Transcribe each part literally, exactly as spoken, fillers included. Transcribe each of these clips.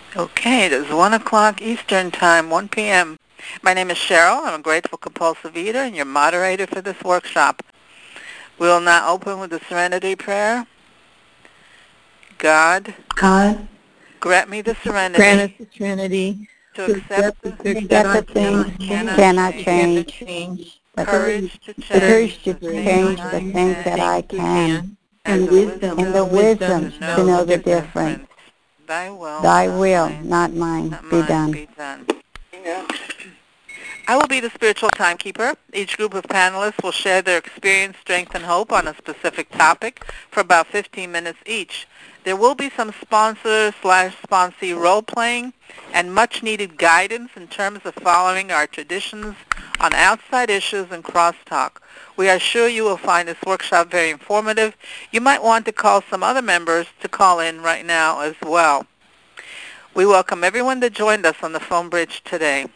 Okay, it is one o'clock Eastern Time, one p.m. My name is Cheryl. I'm a grateful compulsive eater and your moderator for this workshop. We will now open with the Serenity Prayer. God, God, grant me the serenity grant us the serenity to to accept accept the the things things that that things things cannot cannot change, change, but courage to the change courage to the things change I the things that can, I can, and and the wisdom, wisdom and the wisdom to to know know the the difference. difference. Thy will, Thy not will, mine, not mine, not be mine, done. be done. I will be the spiritual timekeeper. Each group of panelists will share their experience, strength, and hope on a specific topic for about fifteen minutes each. There will be some sponsor slash sponsee role-playing and much-needed guidance in terms of following our traditions on outside issues and crosstalk. We are sure you will find this workshop very informative. You might want to call some other members to call in right now as well. We welcome everyone that joined us on the phone bridge today.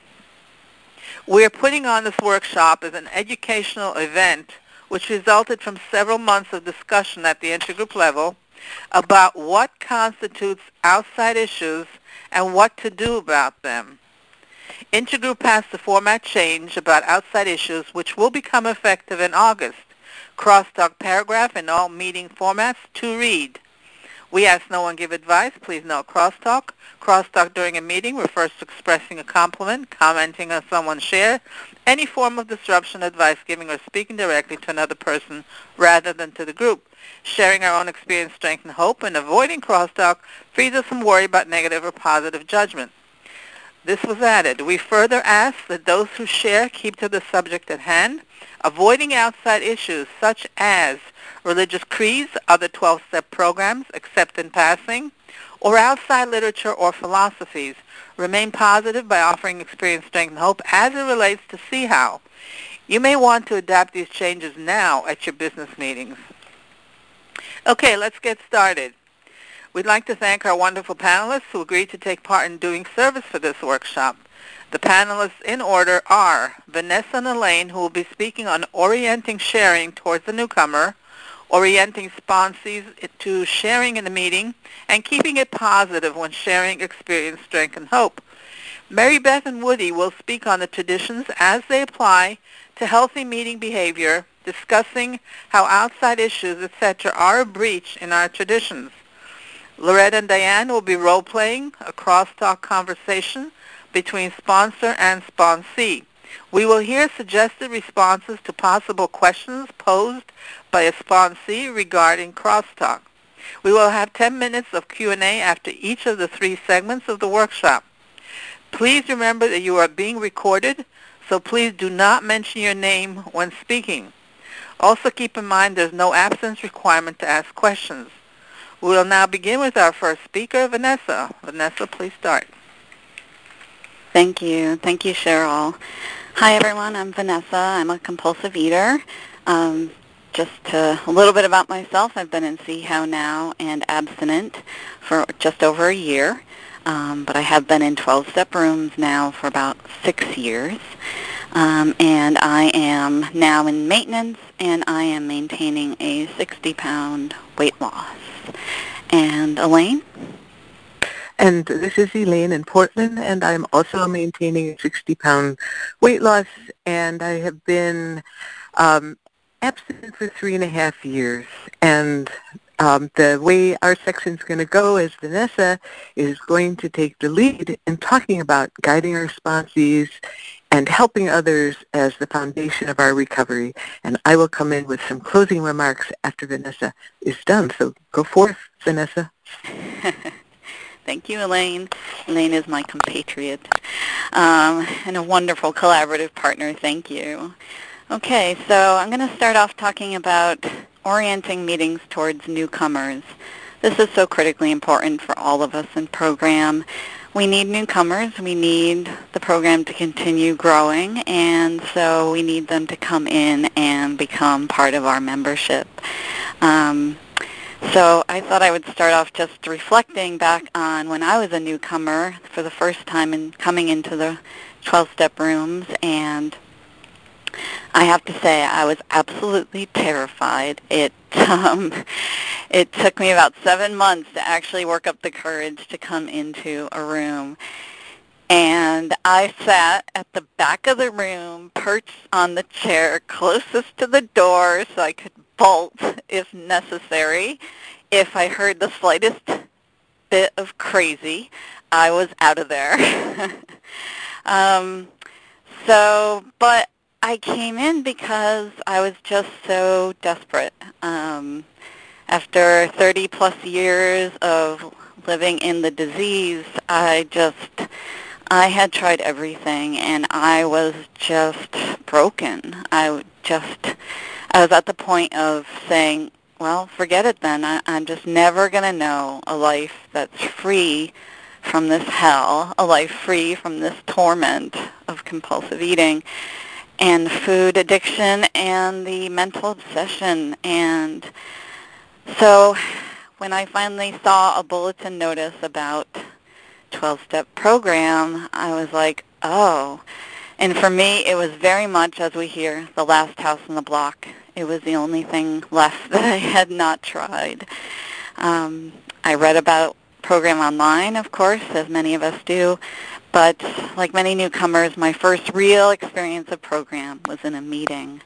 We are putting on this workshop as an educational event which resulted from several months of discussion at the intergroup level about what constitutes outside issues and what to do about them. Intergroup passed a format change about outside issues which will become effective in August. Crosstalk paragraph in all meeting formats to read. We ask no one give advice. Please note crosstalk. Crosstalk during a meeting refers to expressing a compliment, commenting on someone's share, any form of disruption, advice giving, or speaking directly to another person rather than to the group. Sharing our own experience, strength, and hope, and avoiding crosstalk frees us from worry about negative or positive judgment. This was added. We further ask that those who share keep to the subject at hand, avoiding outside issues such as religious creeds, other twelve-step programs, except in passing, or outside literature or philosophies. Remain positive by offering experience, strength, and hope as it relates to see how. You may want to adapt these changes now at your business meetings. Okay, let's get started. We'd like to thank our wonderful panelists who agreed to take part in doing service for this workshop. The panelists in order are Vanessa and Elaine, who will be speaking on orienting sharing towards the newcomer, orienting sponsees to sharing in the meeting, and keeping it positive when sharing experience, strength, and hope. Mary Beth and Woody will speak on the traditions as they apply to healthy meeting behavior, discussing how outside issues, et cetera, are a breach in our traditions. Loretta and Diane will be role-playing a crosstalk conversation between sponsor and sponsee. We will hear suggested responses to possible questions posed by a sponsee regarding crosstalk. We will have ten minutes of Q and A after each of the three segments of the workshop. Please remember that you are being recorded, so please do not mention your name when speaking. Also keep in mind there's no absence requirement to ask questions. We will now begin with our first speaker, Vanessa. Vanessa, please start. Thank you. Thank you, Cheryl. Hi, everyone. I'm Vanessa. I'm a compulsive eater. Um, just to, a little bit about myself. I've been in See How Now and abstinent for just over a year, um, but I have been in twelve-step rooms now for about six years. Um, and I am now in maintenance, and I am maintaining a sixty-pound weight loss. And Elaine? And this is Elaine in Portland, and I'm also maintaining a sixty-pound weight loss, and I have been um, abstinent for three and a half years. And um, the way our section is going to go is Vanessa is going to take the lead in talking about guiding our sponsees and helping others as the foundation of our recovery. And I will come in with some closing remarks after Vanessa is done. So go forth, Vanessa. Thank you, Elaine. Elaine is my compatriot um, and a wonderful collaborative partner. Thank you. Okay, so I'm going to start off talking about orienting meetings towards newcomers. This is so critically important for all of us in program. We need newcomers. We need the program to continue growing, and so we need them to come in and become part of our membership. Um, So I thought I would start off just reflecting back on when I was a newcomer for the first time and coming into the twelve-step rooms, and I have to say I was absolutely terrified. It um, it took me about seven months to actually work up the courage to come into a room. And I sat at the back of the room, perched on the chair closest to the door so I could bolt if necessary. If I heard the slightest bit of crazy, I was out of there. um, so, but I came in because I was just so desperate. Um, after thirty plus years of living in the disease, I just, I had tried everything, and I was just broken. I just, I was at the point of saying, well, forget it then. I, I'm just never going to know a life that's free from this hell, a life free from this torment of compulsive eating and food addiction and the mental obsession. And so when I finally saw a bulletin notice about twelve-step program, I was like, oh. And for me, it was very much, as we hear, the last house on the block. It was the only thing left that I had not tried. Um, I read about program online, of course, as many of us do, but like many newcomers, my first real experience of program was in a meeting.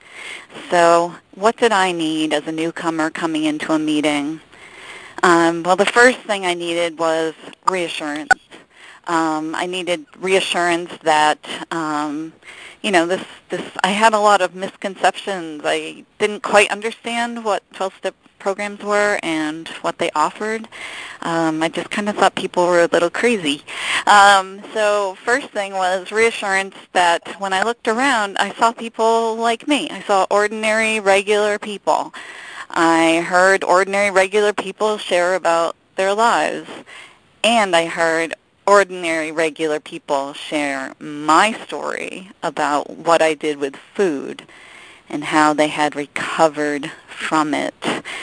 So what did I need as a newcomer coming into a meeting? Um, well, the first thing I needed was reassurance. Um, I needed reassurance that, um, you know, this, this, I had a lot of misconceptions. I didn't quite understand what twelve-step programs were and what they offered. Um, I just kind of thought people were a little crazy. Um, so first thing was reassurance that when I looked around, I saw people like me. I saw ordinary, regular people. I heard ordinary, regular people share about their lives. And I heard ordinary, regular people share my story about what I did with food and how they had recovered from it.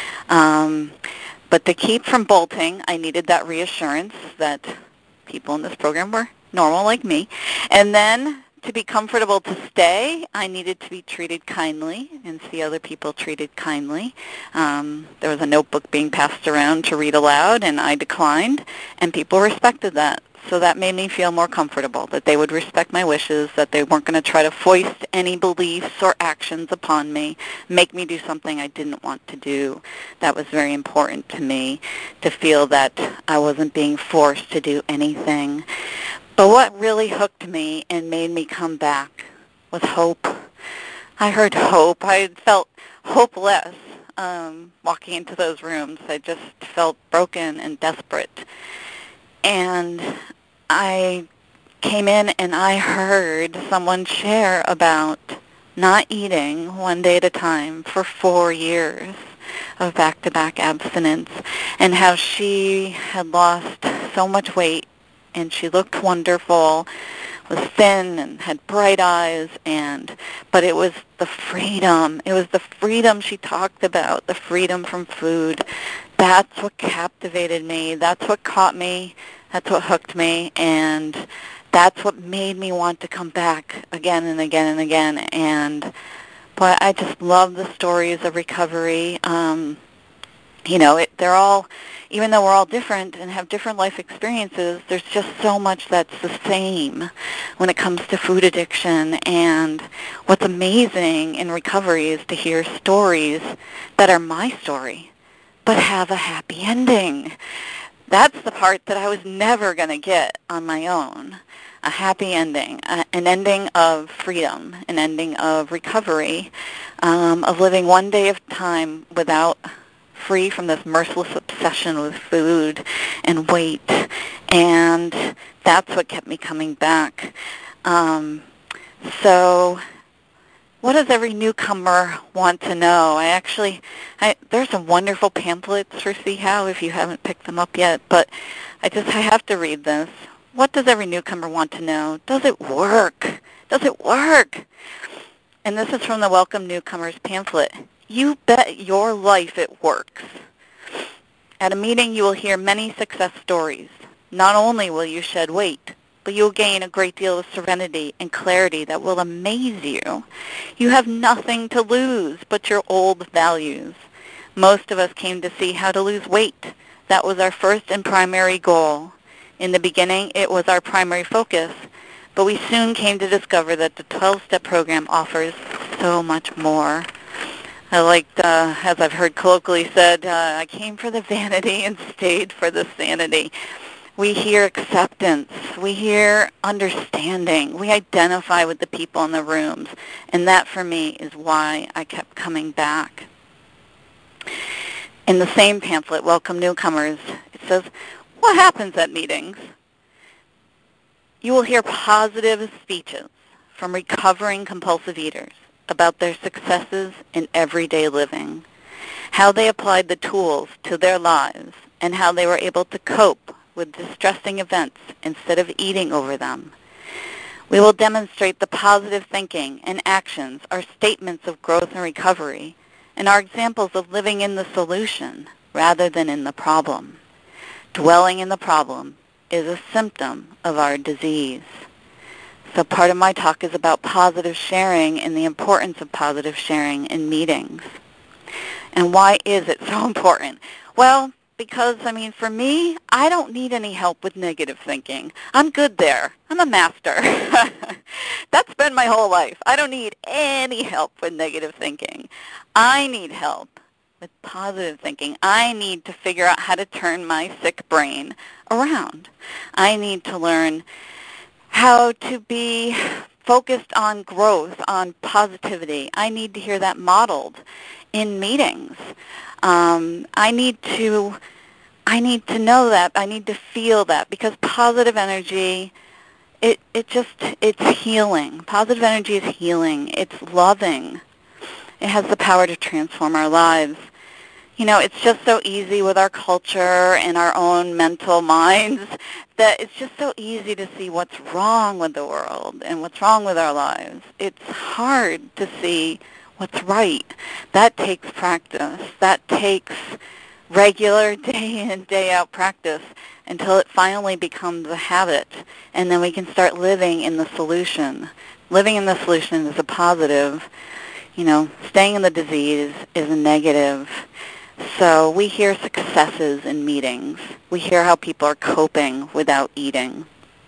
Um, but to keep from bolting, I needed that reassurance that people in this program were normal like me. And then to be comfortable to stay, I needed to be treated kindly and see other people treated kindly. Um, there was a notebook being passed around to read aloud, and I declined, and people respected that. So that made me feel more comfortable, that they would respect my wishes, that they weren't going to try to foist any beliefs or actions upon me, make me do something I didn't want to do. That was very important to me, to feel that I wasn't being forced to do anything. But what really hooked me and made me come back was hope. I heard hope. I felt hopeless um, walking into those rooms. I just felt broken and desperate. And I came in and I heard someone share about not eating one day at a time for four years of back-to-back abstinence, and how she had lost so much weight and she looked wonderful, was thin and had bright eyes, and but it was the freedom. It was the freedom she talked about, the freedom from food. That's what captivated me. That's what caught me. That's what hooked me, and that's what made me want to come back again and again and again. And boy, I just love the stories of recovery. Um, you know, it, they're all, even though we're all different and have different life experiences, there's just so much that's the same when it comes to food addiction. And what's amazing in recovery is to hear stories that are my story, but have a happy ending. That's the part that I was never going to get on my own. A happy ending, a, an ending of freedom, an ending of recovery, um, of living one day of time without, free from this merciless obsession with food and weight. And that's what kept me coming back. Um, so what does every newcomer want to know? I actually, I, there's some wonderful pamphlets for See How if you haven't picked them up yet, but I just, I have to read this. What does every newcomer want to know? Does it work? Does it work? And this is from the Welcome Newcomers pamphlet. You bet your life it works. At a meeting, you will hear many success stories. Not only will you shed weight, but you'll gain a great deal of serenity and clarity that will amaze you. You have nothing to lose but your old values. Most of us came to see how to lose weight. That was our first and primary goal. In the beginning, it was our primary focus, but we soon came to discover that the twelve-step program offers so much more. I liked, uh, as I've heard colloquially said, uh, I came for the vanity and stayed for the sanity. We hear acceptance. We hear understanding. We identify with the people in the rooms, and that for me is why I kept coming back. In the same pamphlet, Welcome Newcomers, it says, what happens at meetings? You will hear positive speeches from recovering compulsive eaters about their successes in everyday living, how they applied the tools to their lives, and how they were able to cope with distressing events instead of eating over them. We will demonstrate the positive thinking and actions are statements of growth and recovery and are examples of living in the solution rather than in the problem. Dwelling in the problem is a symptom of our disease. So part of my talk is about positive sharing and the importance of positive sharing in meetings. And why is it so important? Well, because, I mean, for me, I don't need any help with negative thinking. I'm good there. I'm a master. That's been my whole life. I don't need any help with negative thinking. I need help with positive thinking. I need to figure out how to turn my sick brain around. I need to learn how to be focused on growth, on positivity. I need to hear that modeled in meetings. Um, I need to I need to know that. I need to feel that, because positive energy, it it just it's healing. Positive energy is healing. It's loving. It has the power to transform our lives. You know, it's just so easy with our culture and our own mental minds that it's just so easy to see what's wrong with the world and what's wrong with our lives. It's hard to see what's right. That takes practice. That takes regular day in, day out practice until it finally becomes a habit, and then we can start living in the solution. Living in the solution is a positive. You know, staying in the disease is a negative. So we hear successes in meetings. We hear how people are coping without eating.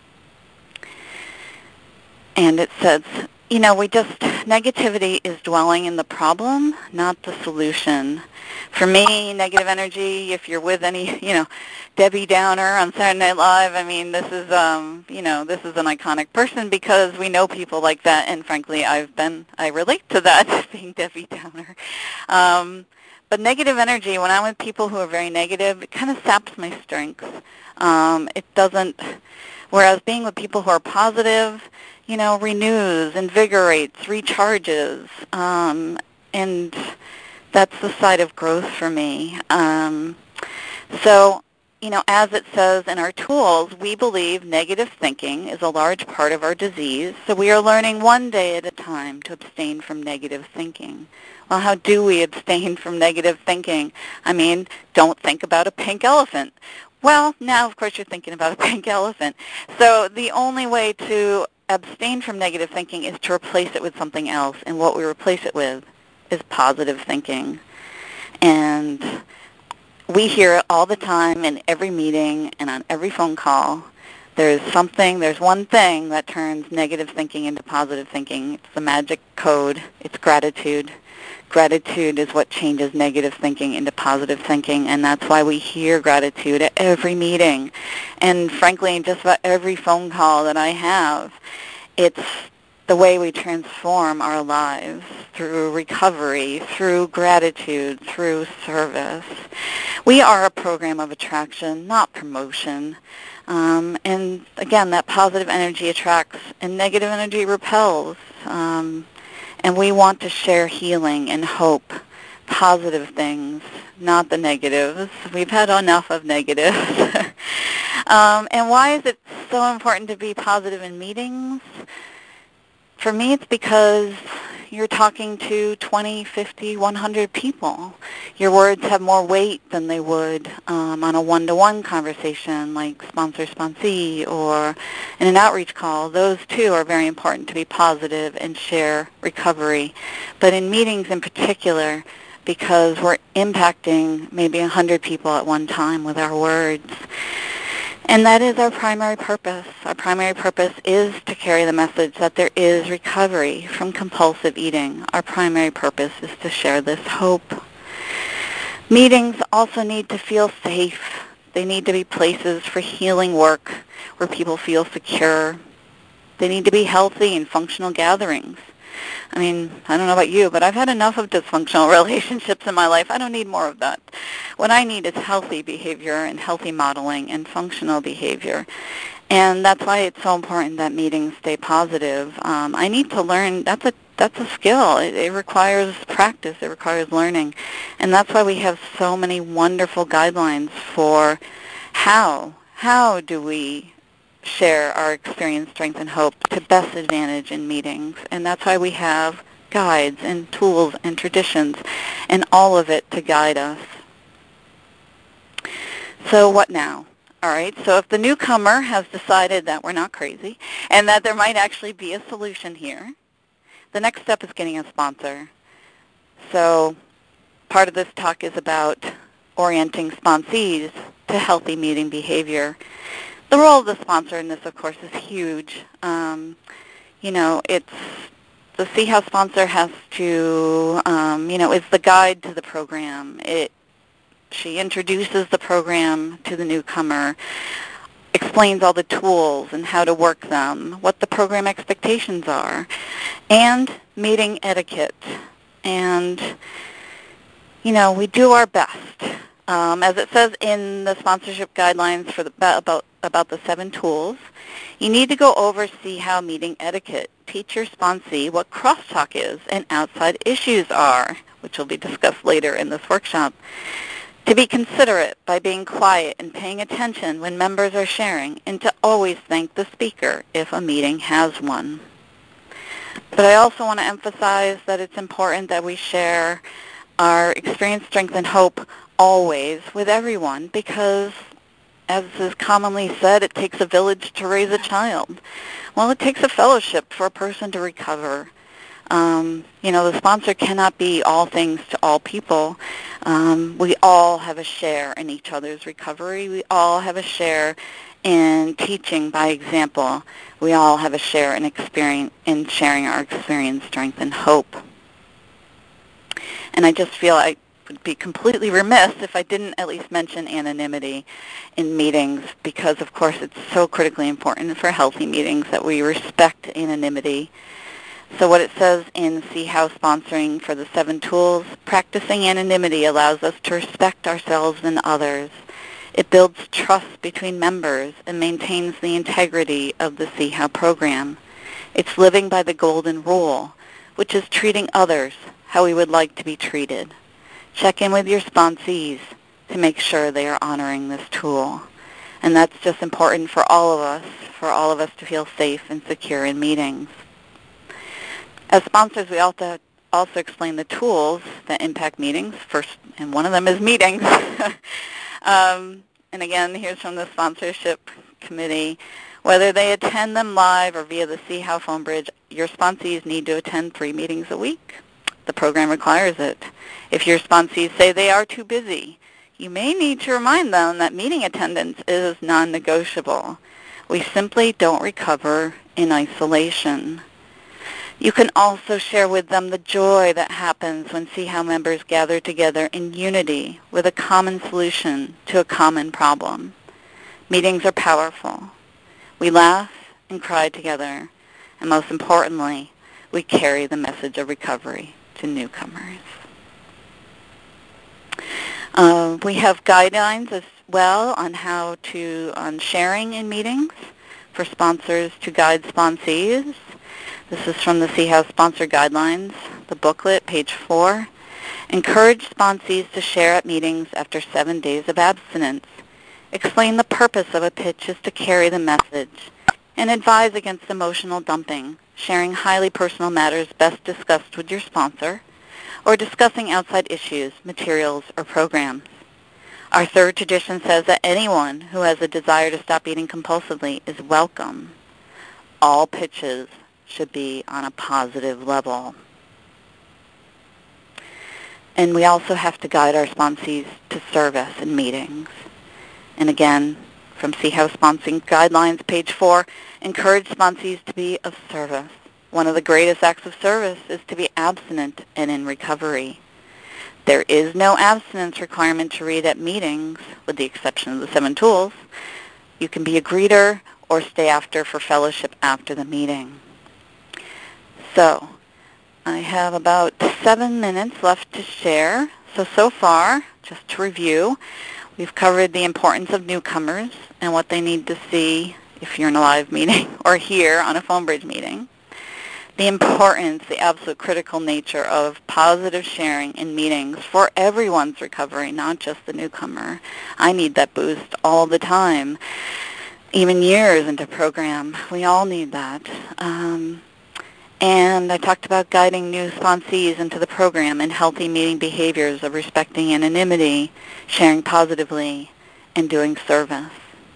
And it says, you know, we just, negativity is dwelling in the problem, not the solution. For me, negative energy, if you're with any, you know, Debbie Downer on Saturday Night Live, I mean, this is, um, you know, this is an iconic person because we know people like that, and frankly, I've been, I relate to that, being Debbie Downer. Um, But negative energy, when I'm with people who are very negative, it kind of saps my strength. Um, it doesn't, whereas being with people who are positive, you know, renews, invigorates, recharges, um, and that's the side of growth for me. Um, so, you know, as it says in our tools, we believe negative thinking is a large part of our disease, so we are learning one day at a time to abstain from negative thinking. Well, how do we abstain from negative thinking? I mean, don't think about a pink elephant. Well, now, of course, you're thinking about a pink elephant. So the only way to abstain from negative thinking is to replace it with something else, and what we replace it with is positive thinking. And we hear it all the time in every meeting and on every phone call. There's something, there's one thing that turns negative thinking into positive thinking. It's the magic code. It's gratitude. Gratitude is what changes negative thinking into positive thinking, and that's why we hear gratitude at every meeting. And frankly, just about every phone call that I have, it's the way we transform our lives through recovery, through gratitude, through service. We are a program of attraction, not promotion. Um, and again, that positive energy attracts and negative energy repels. Um, and we want to share healing and hope, positive things, not the negatives. We've had enough of negatives. um, and why is it so important to be positive in meetings? For me, it's because, you're talking to twenty, fifty, one hundred people. Your words have more weight than they would um, on a one-to-one conversation like sponsor-sponsee or in an outreach call. Those, too, are very important to be positive and share recovery. But in meetings in particular, because we're impacting maybe one hundred people at one time with our words. And that is our primary purpose. Our primary purpose is to carry the message that there is recovery from compulsive eating. Our primary purpose is to share this hope. Meetings also need to feel safe. They need to be places for healing work where people feel secure. They need to be healthy and functional gatherings. I mean, I don't know about you, but I've had enough of dysfunctional relationships in my life. I don't need more of that. What I need is healthy behavior and healthy modeling and functional behavior. And that's why it's so important that meetings stay positive. Um, I need to learn. That's a that's a skill. It, it requires practice. It requires learning. And that's why we have so many wonderful guidelines for how, how do we share our experience, strength, and hope to best advantage in meetings. And that's why we have guides and tools and traditions and all of it to guide us. So what now? All right, so if the newcomer has decided that we're not crazy and that there might actually be a solution here, the next step is getting a sponsor. So part of this talk is about orienting sponsees to healthy meeting behavior. The role of the sponsor in this, of course, is huge. Um, you know, it's the See How sponsor has to, um, you know, is the guide to the program. It she introduces the program to the newcomer, explains all the tools and how to work them, what the program expectations are, and meeting etiquette. And, you know, we do our best. Um, as it says in the sponsorship guidelines for the, about about the seven tools, you need to go over See How meeting etiquette. Teach your sponsee what crosstalk is and outside issues are, which will be discussed later in this workshop. To be considerate by being quiet and paying attention when members are sharing, and to always thank the speaker if a meeting has one. But I also want to emphasize that it's important that we share our experience, strength, and hope always with everyone, because as is commonly said, it takes a village to raise a child. Well, it takes a fellowship for a person to recover. Um, you know, the sponsor cannot be all things to all people. Um, we all have a share in each other's recovery. We all have a share in teaching by example. We all have a share in experience in sharing our experience, strength, and hope. And I just feel I would be completely remiss if I didn't at least mention anonymity in meetings, because of course it's so critically important for healthy meetings that we respect anonymity. So what it says in See How sponsoring for the seven tools, practicing anonymity allows us to respect ourselves and others. It builds trust between members and maintains the integrity of the See How program. It's living by the golden rule, which is treating others how we would like to be treated. Check in with your sponsees to make sure they are honoring this tool. And that's just important for all of us, for all of us to feel safe and secure in meetings. As sponsors, we also also explain the tools that impact meetings. First, and one of them is meetings. um, and again, here's from the sponsorship committee. Whether they attend them live or via the See How phone bridge, your sponsees need to attend three meetings a week. The program requires it. If your sponsees say they are too busy, you may need to remind them that meeting attendance is non-negotiable. We simply don't recover in isolation. You can also share with them the joy that happens when See How members gather together in unity with a common solution to a common problem. Meetings are powerful. We laugh and cry together, and most importantly, we carry the message of recovery to newcomers. Uh, we have guidelines as well on how to, on sharing in meetings for sponsors to guide sponsees. This is from the See How Sponsor Guidelines, the booklet, page four. Encourage sponsees to share at meetings after seven days of abstinence. Explain the purpose of a pitch is to carry the message, and advise against emotional dumping sharing highly personal matters best discussed with your sponsor, or discussing outside issues, materials, or programs. Our third tradition says that anyone who has a desire to stop eating compulsively is welcome. All pitches should be on a positive level. And we also have to guide our sponsees to service in meetings. And again, from See How Sponsoring Guidelines, page four, encourage sponsees to be of service. One of the greatest acts of service is to be abstinent and in recovery. There is no abstinence requirement to read at meetings, with the exception of the seven tools. You can be a greeter or stay after for fellowship after the meeting. So, I have about seven minutes left to share. So, so far, just to review, we've covered the importance of newcomers and what they need to see if you're in a live meeting or here on a phone bridge meeting. The importance, the absolute critical nature of positive sharing in meetings for everyone's recovery, not just the newcomer. I need that boost all the time, even years into program. We all need that. Um, And I talked about guiding new sponsees into the program and healthy meeting behaviors of respecting anonymity, sharing positively, and doing service.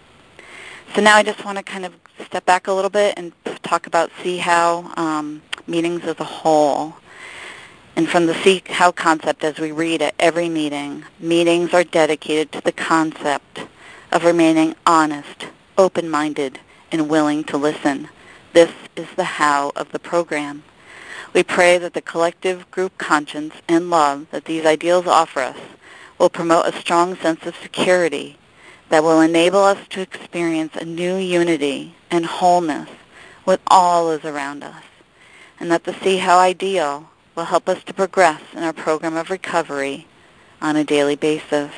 So now I just want to kind of step back a little bit and talk about See How um, meetings as a whole. And from the See How concept, as we read at every meeting, meetings are dedicated to the concept of remaining honest, open-minded, and willing to listen. This is the how of the program. We pray that the collective group conscience and love that these ideals offer us will promote a strong sense of security that will enable us to experience a new unity and wholeness with all those around us, and that the See How ideal will help us to progress in our program of recovery on a daily basis.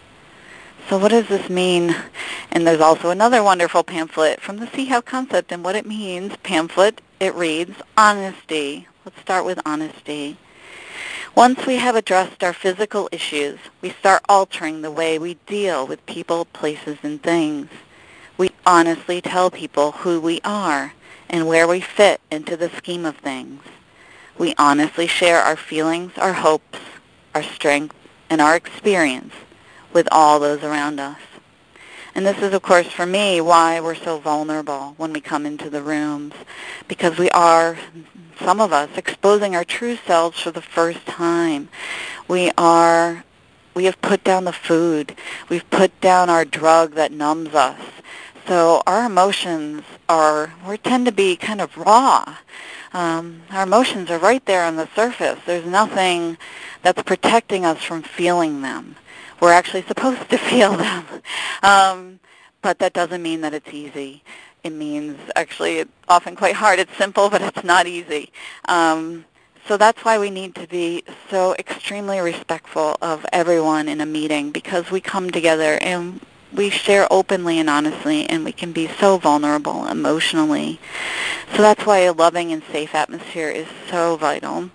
So what does this mean? And there's also another wonderful pamphlet from the See How concept and what it means. Pamphlet, it reads, honesty. Let's start with honesty. Once we have addressed our physical issues, we start altering the way we deal with people, places, and things. We honestly tell people who we are and where we fit into the scheme of things. We honestly share our feelings, our hopes, our strength, and our experience with all those around us. And this is, of course, for me, why we're so vulnerable when we come into the rooms, because we are, some of us, exposing our true selves for the first time. We are, we have put down the food. We've put down our drug that numbs us. So our emotions are, we tend to be kind of raw. Um, our emotions are right there on the surface. There's nothing that's protecting us from feeling them. We're actually supposed to feel them. Um, but that doesn't mean that it's easy. It means actually it's often quite hard. It's simple, but it's not easy. Um, so that's why we need to be so extremely respectful of everyone in a meeting, because we come together and we share openly and honestly, and we can be so vulnerable emotionally. So that's why a loving and safe atmosphere is so vital.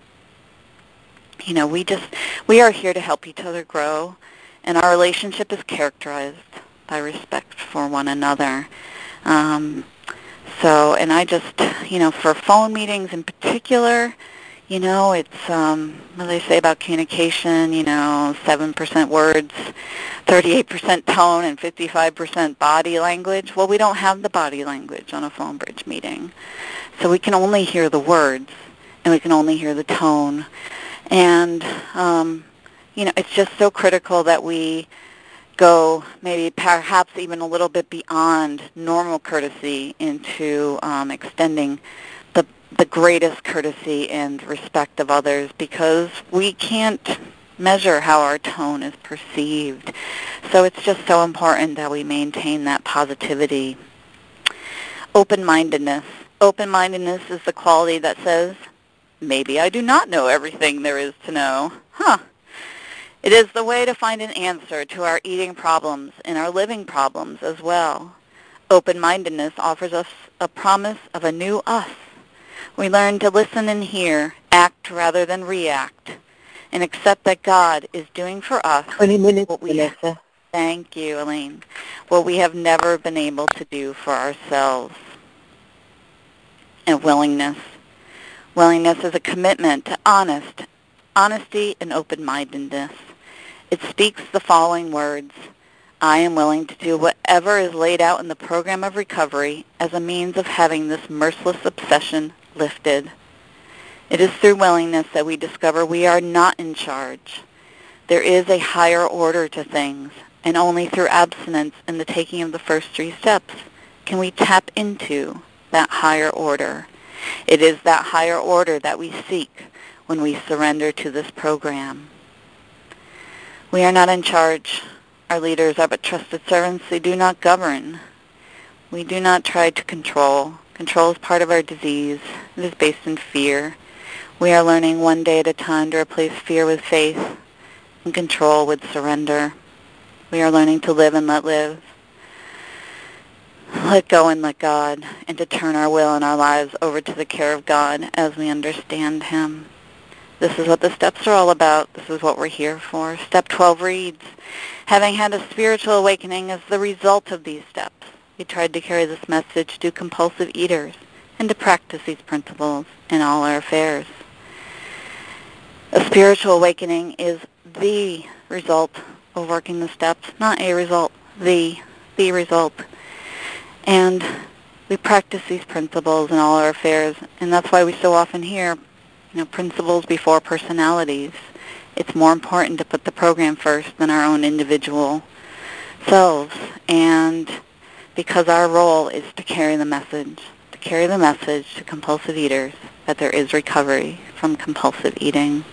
You know, we just, we are here to help each other grow. And our relationship is characterized by respect for one another. Um, so, and I just, you know, for phone meetings in particular, you know, it's, um, what do they say about communication, you know, seven percent words, thirty-eight percent tone, and fifty-five percent body language. Well, we don't have the body language on a phone bridge meeting. So we can only hear the words, and we can only hear the tone. And, um, you know, it's just so critical that we go maybe perhaps even a little bit beyond normal courtesy into um, extending the, the greatest courtesy and respect of others, because we can't measure how our tone is perceived. So it's just so important that we maintain that positivity. Open-mindedness. Open-mindedness is the quality that says, maybe I do not know everything there is to know. Huh. It is the way to find an answer to our eating problems and our living problems as well. Open-mindedness offers us a promise of a new us. We learn to listen and hear, act rather than react, and accept that God is doing for us twenty minutes, what we Vanessa. Thank you, Elaine. What we have never been able to do for ourselves. And willingness. Willingness is a commitment to honest, honesty and open-mindedness. It speaks the following words: I am willing to do whatever is laid out in the program of recovery as a means of having this merciless obsession lifted. It is through willingness that we discover we are not in charge. There is a higher order to things, and only through abstinence and the taking of the first three steps can we tap into that higher order. It is that higher order that we seek when we surrender to this program. We are not in charge. Our leaders are but trusted servants. They do not govern. We do not try to control. Control is part of our disease. It is based in fear. We are learning one day at a time to replace fear with faith and control with surrender. We are learning to live and let live, let go and let God, and to turn our will and our lives over to the care of God as we understand Him. This is what the steps are all about. This is what we're here for. Step twelve reads, having had a spiritual awakening as the result of these steps, we tried to carry this message to compulsive eaters and to practice these principles in all our affairs. A spiritual awakening is the result of working the steps, not a result, the, the result. And we practice these principles in all our affairs, and that's why we so often hear, you know, principles before personalities. It's more important to put the program first than our own individual selves, and because our role is to carry the message, to carry the message to compulsive eaters that there is recovery from compulsive eating.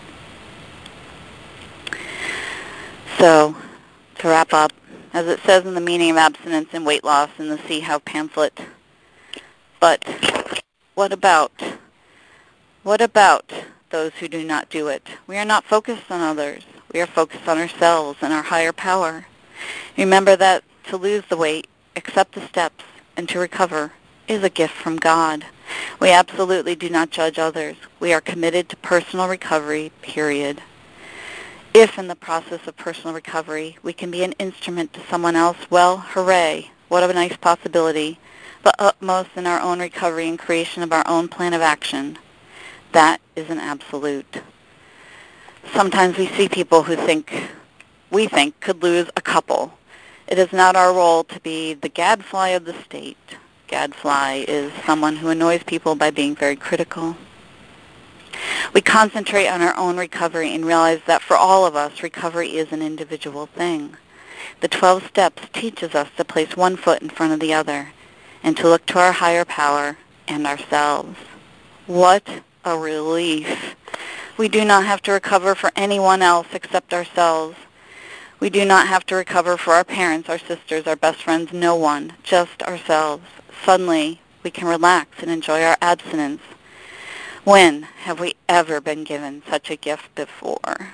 So, to wrap up, as it says in the meaning of abstinence and weight loss in the See How pamphlet, but what about, what about those who do not do it? We are not focused on others. We are focused on ourselves and our higher power. Remember that to lose the weight, accept the steps, and to recover is a gift from God. We absolutely do not judge others. We are committed to personal recovery, period. If in the process of personal recovery we can be an instrument to someone else, well, hooray, what a nice possibility. But utmost in our own recovery and creation of our own plan of action, that is an absolute. Sometimes we see people who think, we think, could lose a couple. It is not our role to be the gadfly of the state. Gadfly is someone who annoys people by being very critical. We concentrate on our own recovery and realize that for all of us, recovery is an individual thing. The twelve steps teaches us to place one foot in front of the other and to look to our higher power and ourselves. What a relief. We do not have to recover for anyone else except ourselves. We do not have to recover for our parents, our sisters, our best friends, no one, just ourselves. Suddenly, we can relax and enjoy our abstinence. When have we ever been given such a gift before?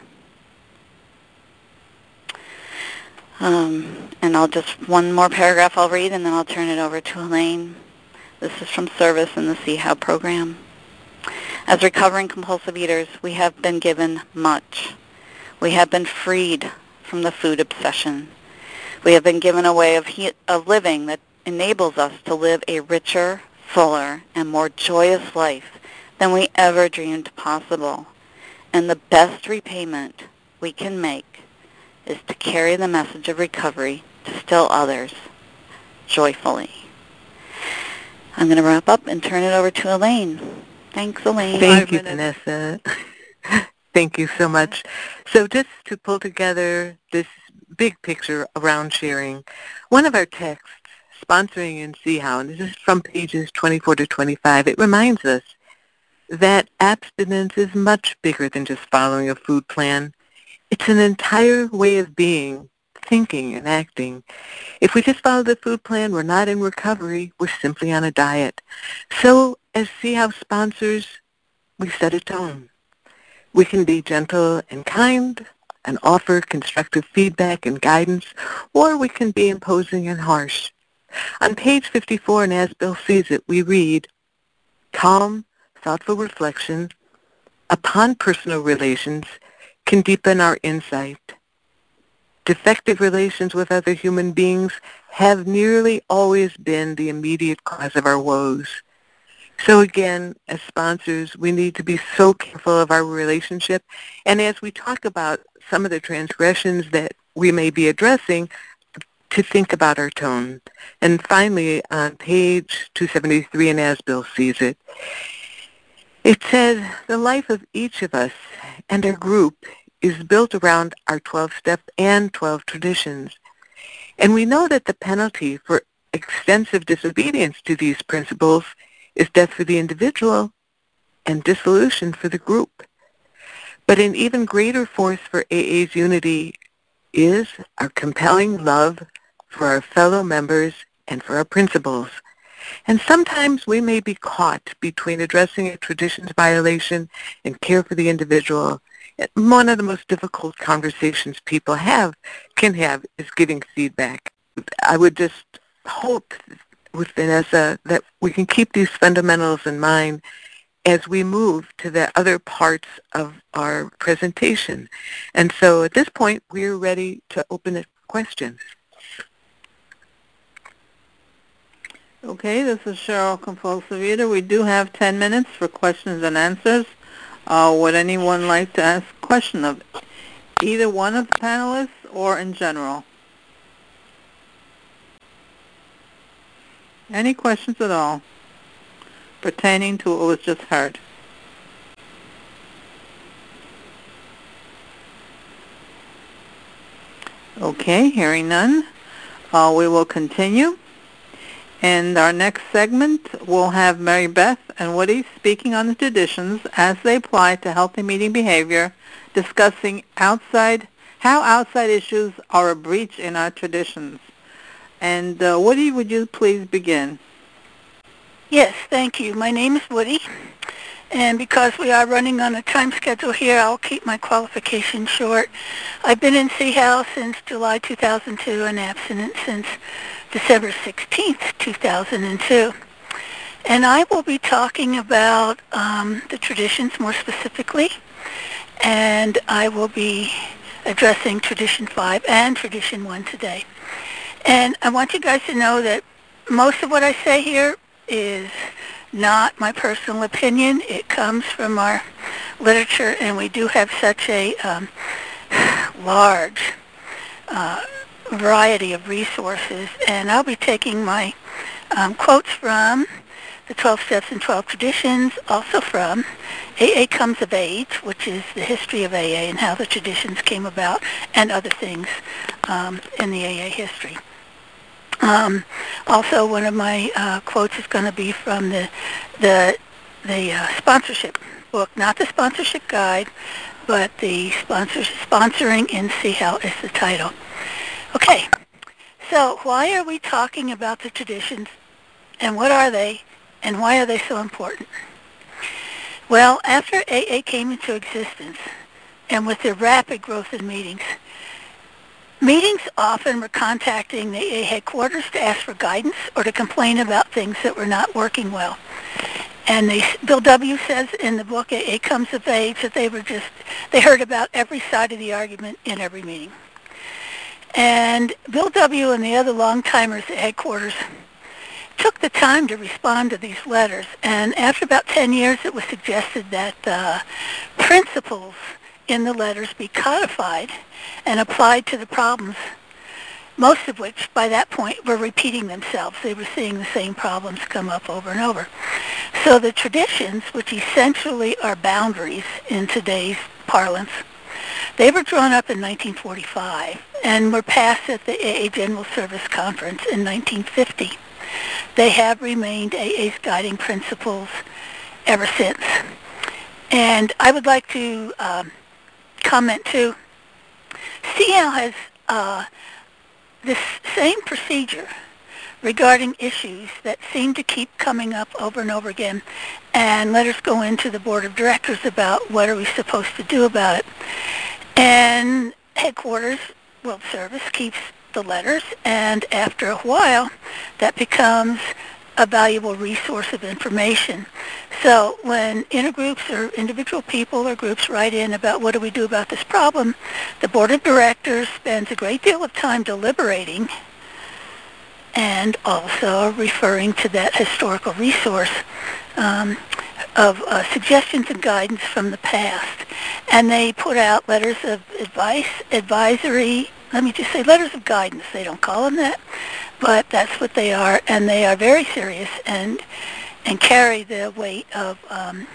Um, and I'll just, one more paragraph I'll read, and then I'll turn it over to Elaine. This is from Service in the See How program. As recovering compulsive eaters, we have been given much. We have been freed from the food obsession. We have been given a way of, he- of living that enables us to live a richer, fuller, and more joyous life than we ever dreamed possible. And the best repayment we can make is to carry the message of recovery to still others joyfully. I'm going to wrap up and turn it over to Elaine. Thanks, Elaine. Thank you, Vanessa. Thank you so much. So just to pull together this big picture around sharing, one of our texts, Sponsoring in See How, and this is from pages twenty-four to twenty-five, it reminds us that abstinence is much bigger than just following a food plan. It's an entire way of being, thinking, and acting. If we just follow the food plan, we're not in recovery. We're simply on a diet. So as See How sponsors, we set a tone. We can be gentle and kind and offer constructive feedback and guidance, or we can be imposing and harsh. On page fifty-four, and as Bill sees it, we read, calm, thoughtful reflection upon personal relations can deepen our insight. Defective relations with other human beings have nearly always been the immediate cause of our woes. So again, as sponsors, we need to be so careful of our relationship. And as we talk about some of the transgressions that we may be addressing, to think about our tone. And finally, on page two seventy-three, and as Bill sees it, it says, the life of each of us and our group is built around our twelve steps and twelve traditions. And we know that the penalty for extensive disobedience to these principles is death for the individual and dissolution for the group. But an even greater force for A A's unity is our compelling love for our fellow members and for our principles. And sometimes we may be caught between addressing a traditions violation and care for the individual. One of the most difficult conversations people have, can have, is giving feedback. I would just hope with Vanessa that we can keep these fundamentals in mind as we move to the other parts of our presentation. And so at this point, we're ready to open it for questions. Okay, this is Cheryl Compulsive Eater. We do have ten minutes for questions and answers. Uh, would anyone like to ask a question of either one of the panelists or in general? Any questions at all pertaining to what was just heard? Okay, hearing none, uh, we will continue. In our next segment, we'll have Mary Beth and Woody speaking on the traditions as they apply to healthy meeting behavior, discussing outside how outside issues are a breach in our traditions. And uh, Woody, would you please begin? Yes, thank you. My name is Woody, and because we are running on a time schedule here, I'll keep my qualification short. I've been in C H A L since July two thousand two and abstinent since December sixteenth, two thousand two. And I will be talking about um, the traditions more specifically, and I will be addressing Tradition five and Tradition one today. And I want you guys to know that most of what I say here is not my personal opinion. It comes from our literature, and we do have such a um, large uh, variety of resources. And I'll be taking my um, quotes from the twelve Steps and twelve Traditions, also from A A Comes of Age, which is the history of A A and how the traditions came about, and other things um, in the A A history. Um, also, one of my uh, quotes is going to be from the the the uh, sponsorship book, not the sponsorship guide, but the sponsor, Sponsoring in C H A L is the title. Okay, so why are we talking about the traditions, and what are they, and why are they so important? Well, after A A came into existence, and with the rapid growth in meetings, meetings often were contacting the A A headquarters to ask for guidance or to complain about things that were not working well. And they, Bill W. says in the book A A Comes of Age that they were just, they heard about every side of the argument in every meeting. And Bill W. and the other long-timers at headquarters took the time to respond to these letters. And after about ten years, it was suggested that uh, principles in the letters be codified and applied to the problems, most of which by that point were repeating themselves. They were seeing the same problems come up over and over. So the traditions, which essentially are boundaries in today's parlance, they were drawn up in nineteen forty-five and were passed at the A A General Service Conference in nineteen fifty. They have remained A A's guiding principles ever since. And I would like to um, comment too, C H A L has uh, this same procedure regarding issues that seem to keep coming up over and over again, and letters go into the board of directors about what are we supposed to do about it. And headquarters, World Service, keeps the letters, and after a while that becomes a valuable resource of information. So when intergroups or individual people or groups write in about what do we do about this problem, the board of directors spends a great deal of time deliberating and also referring to that historical resource um, of uh, suggestions and guidance from the past. And they put out letters of advice, advisory, let me just say letters of guidance. They don't call them that, but that's what they are, and they are very serious and and carry the weight of um,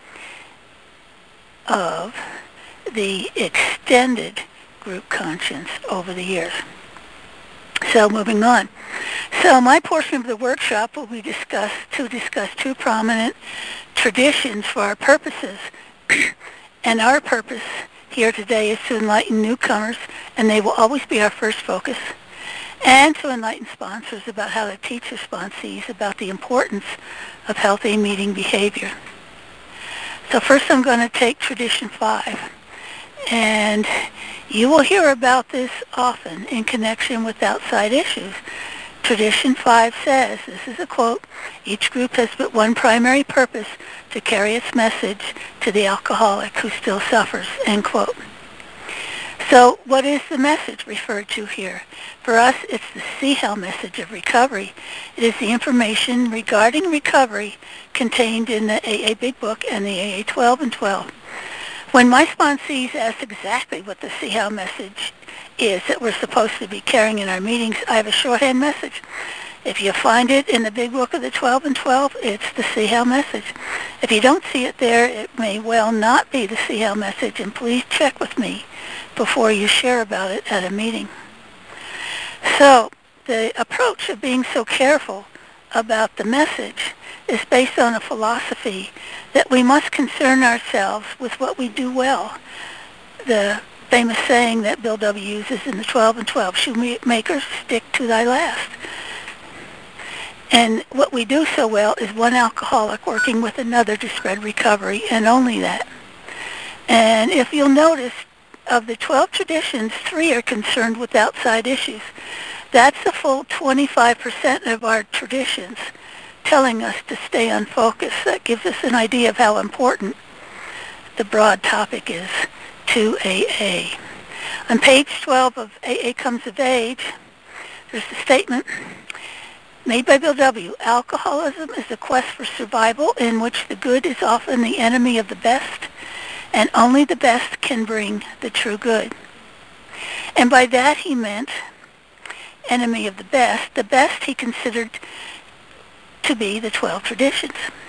of the extended group conscience over the years. So moving on. So my portion of the workshop will be discussed to discuss two prominent traditions for our purposes. And our purpose here today is to enlighten newcomers, and they will always be our first focus, and to enlighten sponsors about how to teach their sponsees about the importance of healthy meeting behavior. So first I'm going to take Tradition five. And you will hear about this often in connection with outside issues. Tradition five says, this is a quote, each group has but one primary purpose, to carry its message to the alcoholic who still suffers, end quote. So what is the message referred to here? For us, it's the See How message of recovery. It is the information regarding recovery contained in the A A Big Book and the A A twelve and twelve. When my sponsees ask exactly what the See How message is that we're supposed to be carrying in our meetings, I have a shorthand message. If you find it in the Big Book of the twelve and twelve, it's the See How message. If you don't see it there, it may well not be the See How message, and please check with me before you share about it at a meeting. So the approach of being so careful about the message is based on a philosophy that we must concern ourselves with what we do well. The famous saying that Bill W. uses in the twelve and twelve, shoemaker, stick to thy last. And what we do so well is one alcoholic working with another to spread recovery, and only that. And if you'll notice, of the twelve traditions, three are concerned with outside issues. That's a full twenty-five percent of our traditions telling us to stay unfocused. That gives us an idea of how important the broad topic is to A A. On page twelve of A A Comes of Age, there's a statement made by Bill W. Alcoholism is a quest for survival in which the good is often the enemy of the best, and only the best can bring the true good. And by that he meant enemy of the best. The best he considered to be the twelve traditions,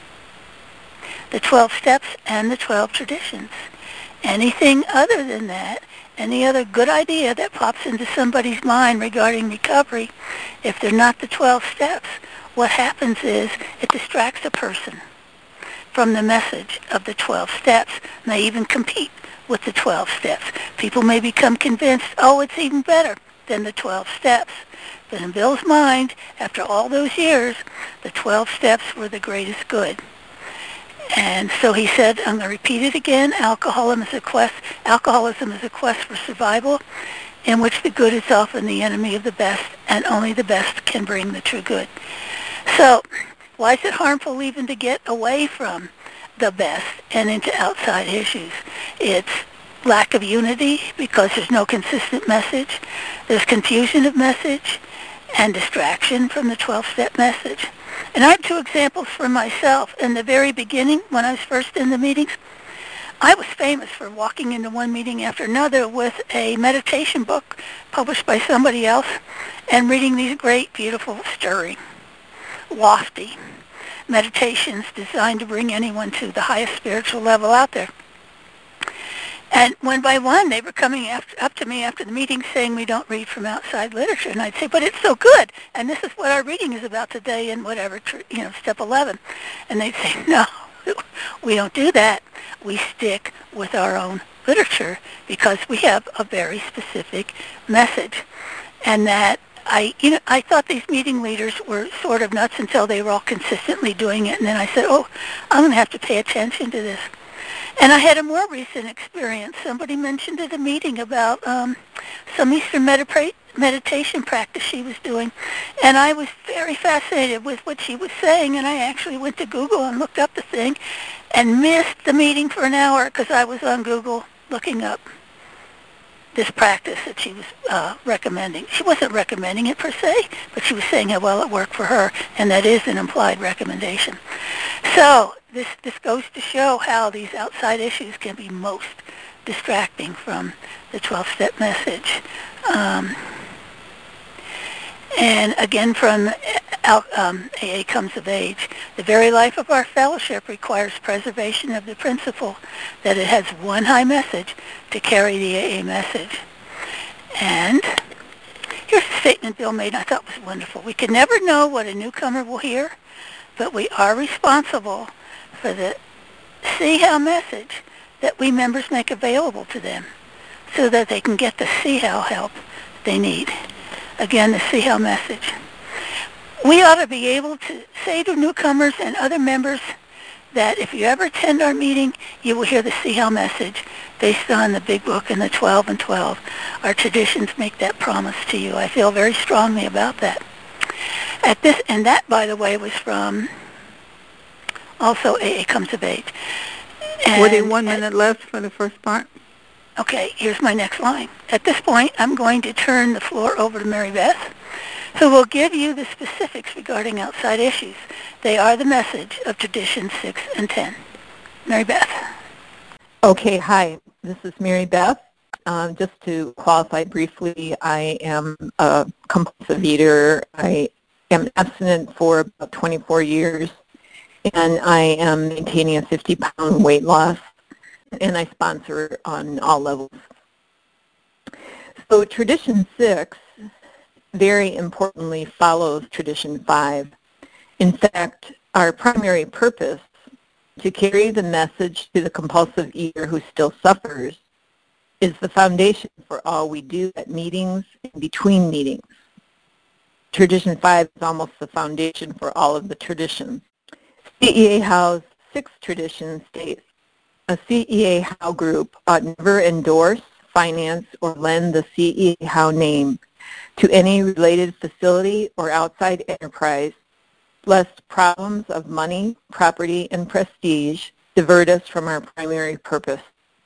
the twelve steps and the twelve traditions. Anything other than that, any other good idea that pops into somebody's mind regarding recovery, if they're not the twelve steps, what happens is it distracts a person from the message of the twelve steps, and they even compete with the twelve steps. People may become convinced, oh, it's even better than the twelve steps. But in Bill's mind, after all those years, the twelve steps were the greatest good. And so he said, I'm going to repeat it again, alcoholism is a quest, alcoholism is a quest for survival in which the good is often the enemy of the best, and only the best can bring the true good. So why is it harmful even to get away from the best and into outside issues? It's lack of unity because there's no consistent message. There's confusion of message and distraction from the twelve-step message. And I have two examples for myself. In the very beginning, when I was first in the meetings, I was famous for walking into one meeting after another with a meditation book published by somebody else and reading these great, beautiful, stirring, lofty meditations designed to bring anyone to the highest spiritual level out there. And one by one, they were coming after, up to me after the meeting saying we don't read from outside literature. And I'd say, but it's so good. And this is what our reading is about today in whatever, you know, step eleven. And they'd say, no, we don't do that. We stick with our own literature because we have a very specific message. And that I, you know, I thought these meeting leaders were sort of nuts until they were all consistently doing it. And then I said, oh, I'm going to have to pay attention to this. And I had a more recent experience. Somebody mentioned at a meeting about um, some Eastern medita- meditation practice she was doing. And I was very fascinated with what she was saying. And I actually went to Google and looked up the thing and missed the meeting for an hour because I was on Google looking up this practice that she was uh, recommending. She wasn't recommending it per se, but she was saying how well it worked for her, and that is an implied recommendation. So this, this goes to show how these outside issues can be most distracting from the twelve-step message. Um, and again from um, A A Comes of Age, the very life of our fellowship requires preservation of the principle that it has one high message to carry the A A message. And here's a statement Bill made I thought was wonderful. We can never know what a newcomer will hear, but we are responsible for the see how message that we members make available to them so that they can get the see how help they need. Again, the see how message. We ought to be able to say to newcomers and other members that if you ever attend our meeting, you will hear the see how message based on the Big Book and the twelve and twelve. Our traditions make that promise to you. I feel very strongly about that. At this, and that, by the way, was from also A A Comes of Age. And Woody, one minute left for the first part. Okay, here's my next line. At this point, I'm going to turn the floor over to Mary Beth, who will give you the specifics regarding outside issues. They are the message of Tradition six and ten. Mary Beth. Okay, hi. This is Mary Beth. Um, just to qualify briefly, I am a compulsive eater. I am abstinent for about twenty-four years, and I am maintaining a fifty pound weight loss, and I sponsor on all levels. So Tradition six very importantly follows Tradition five. In fact, our primary purpose to carry the message to the compulsive eater who still suffers is the foundation for all we do at meetings and between meetings. Tradition five is almost the foundation for all of the traditions. C E A Howe's sixth tradition states, a C E A Howe group ought never endorse, finance, or lend the C E A Howe name to any related facility or outside enterprise, lest problems of money, property, and prestige divert us from our primary purpose.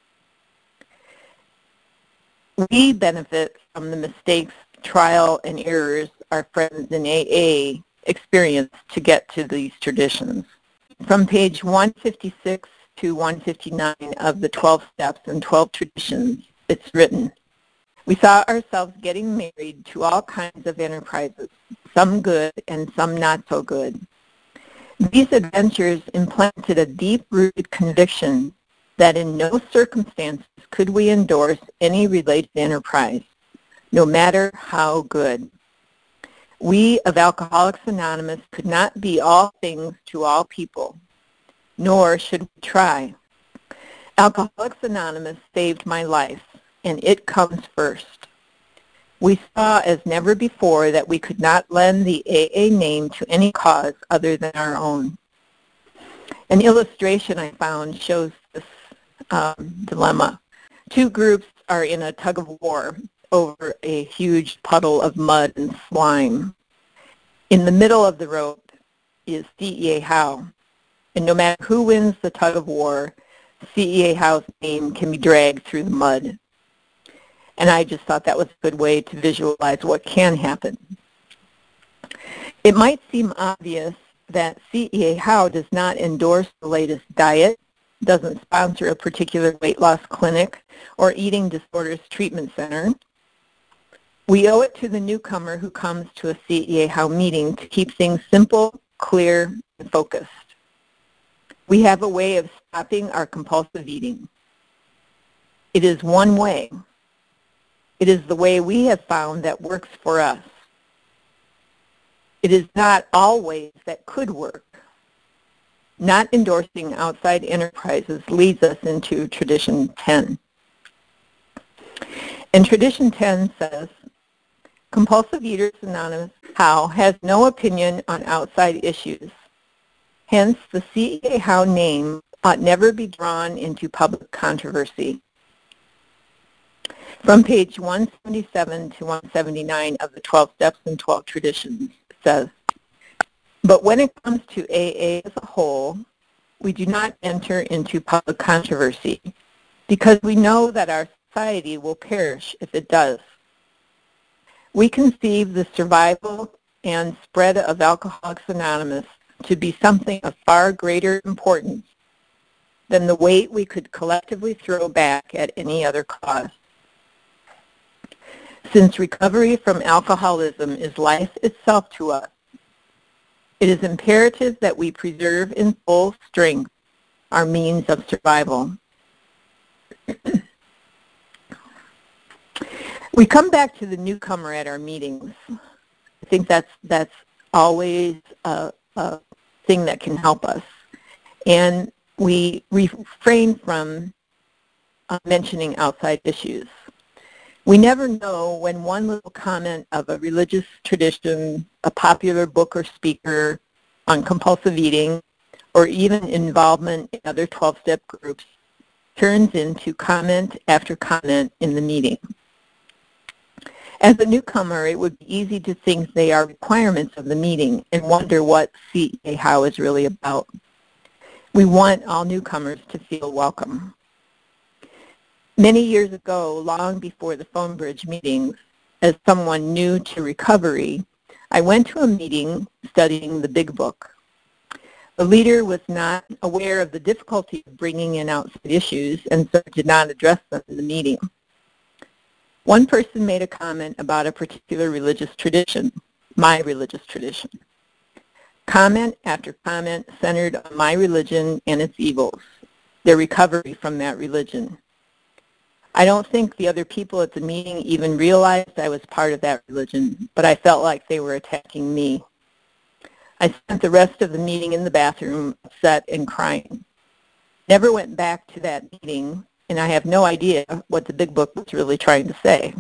We benefit from the mistakes, trial, and errors our friends in A A experience to get to these traditions. From page one fifty-six to one fifty-nine of the twelve steps and twelve traditions, it's written, we saw ourselves getting married to all kinds of enterprises, some good and some not so good. These adventures implanted a deep-rooted conviction that in no circumstances could we endorse any related enterprise, no matter how good. We of Alcoholics Anonymous could not be all things to all people, nor should we try. Alcoholics Anonymous saved my life, and it comes first. We saw as never before that we could not lend the A A name to any cause other than our own. An illustration I found shows this um, dilemma. Two groups are in a tug of war over a huge puddle of mud and slime. In the middle of the rope is C E A Howe, and no matter who wins the tug of war, C E A Howe's name can be dragged through the mud. And I just thought that was a good way to visualize what can happen. It might seem obvious that C E A Howe does not endorse the latest diet, doesn't sponsor a particular weight loss clinic or eating disorders treatment center. We owe it to the newcomer who comes to a C E A Howe meeting to keep things simple, clear, and focused. We have a way of stopping our compulsive eating. It is one way. It is the way we have found that works for us. It is not always that could work. Not endorsing outside enterprises leads us into Tradition ten. And Tradition ten says, Compulsive Eaters Anonymous Howe has no opinion on outside issues. Hence, the C E A Howe name ought never be drawn into public controversy. From page one seventy-seven to one seventy-nine of the twelve Steps and twelve Traditions, it says, but when it comes to A A as a whole, we do not enter into public controversy because we know that our society will perish if it does. We conceive the survival and spread of Alcoholics Anonymous to be something of far greater importance than the weight we could collectively throw back at any other cause. Since recovery from alcoholism is life itself to us, it is imperative that we preserve in full strength our means of survival. We come back to the newcomer at our meetings. I think that's that's always a, a thing that can help us. And we refrain from uh, mentioning outside issues. We never know when one little comment of a religious tradition, a popular book or speaker on compulsive eating, or even involvement in other twelve-step groups turns into comment after comment in the meeting. As a newcomer, it would be easy to think they are requirements of the meeting and wonder what C E A How is really about. We want all newcomers to feel welcome. Many years ago, long before the Phone Bridge meetings, as someone new to recovery, I went to a meeting studying the Big Book. The leader was not aware of the difficulty of bringing in outside issues and so did not address them in the meeting. One person made a comment about a particular religious tradition, my religious tradition. Comment after comment centered on my religion and its evils, their recovery from that religion. I don't think the other people at the meeting even realized I was part of that religion, but I felt like they were attacking me. I spent the rest of the meeting in the bathroom, upset and crying. Never went back to that meeting, and I have no idea what the Big Book was really trying to say.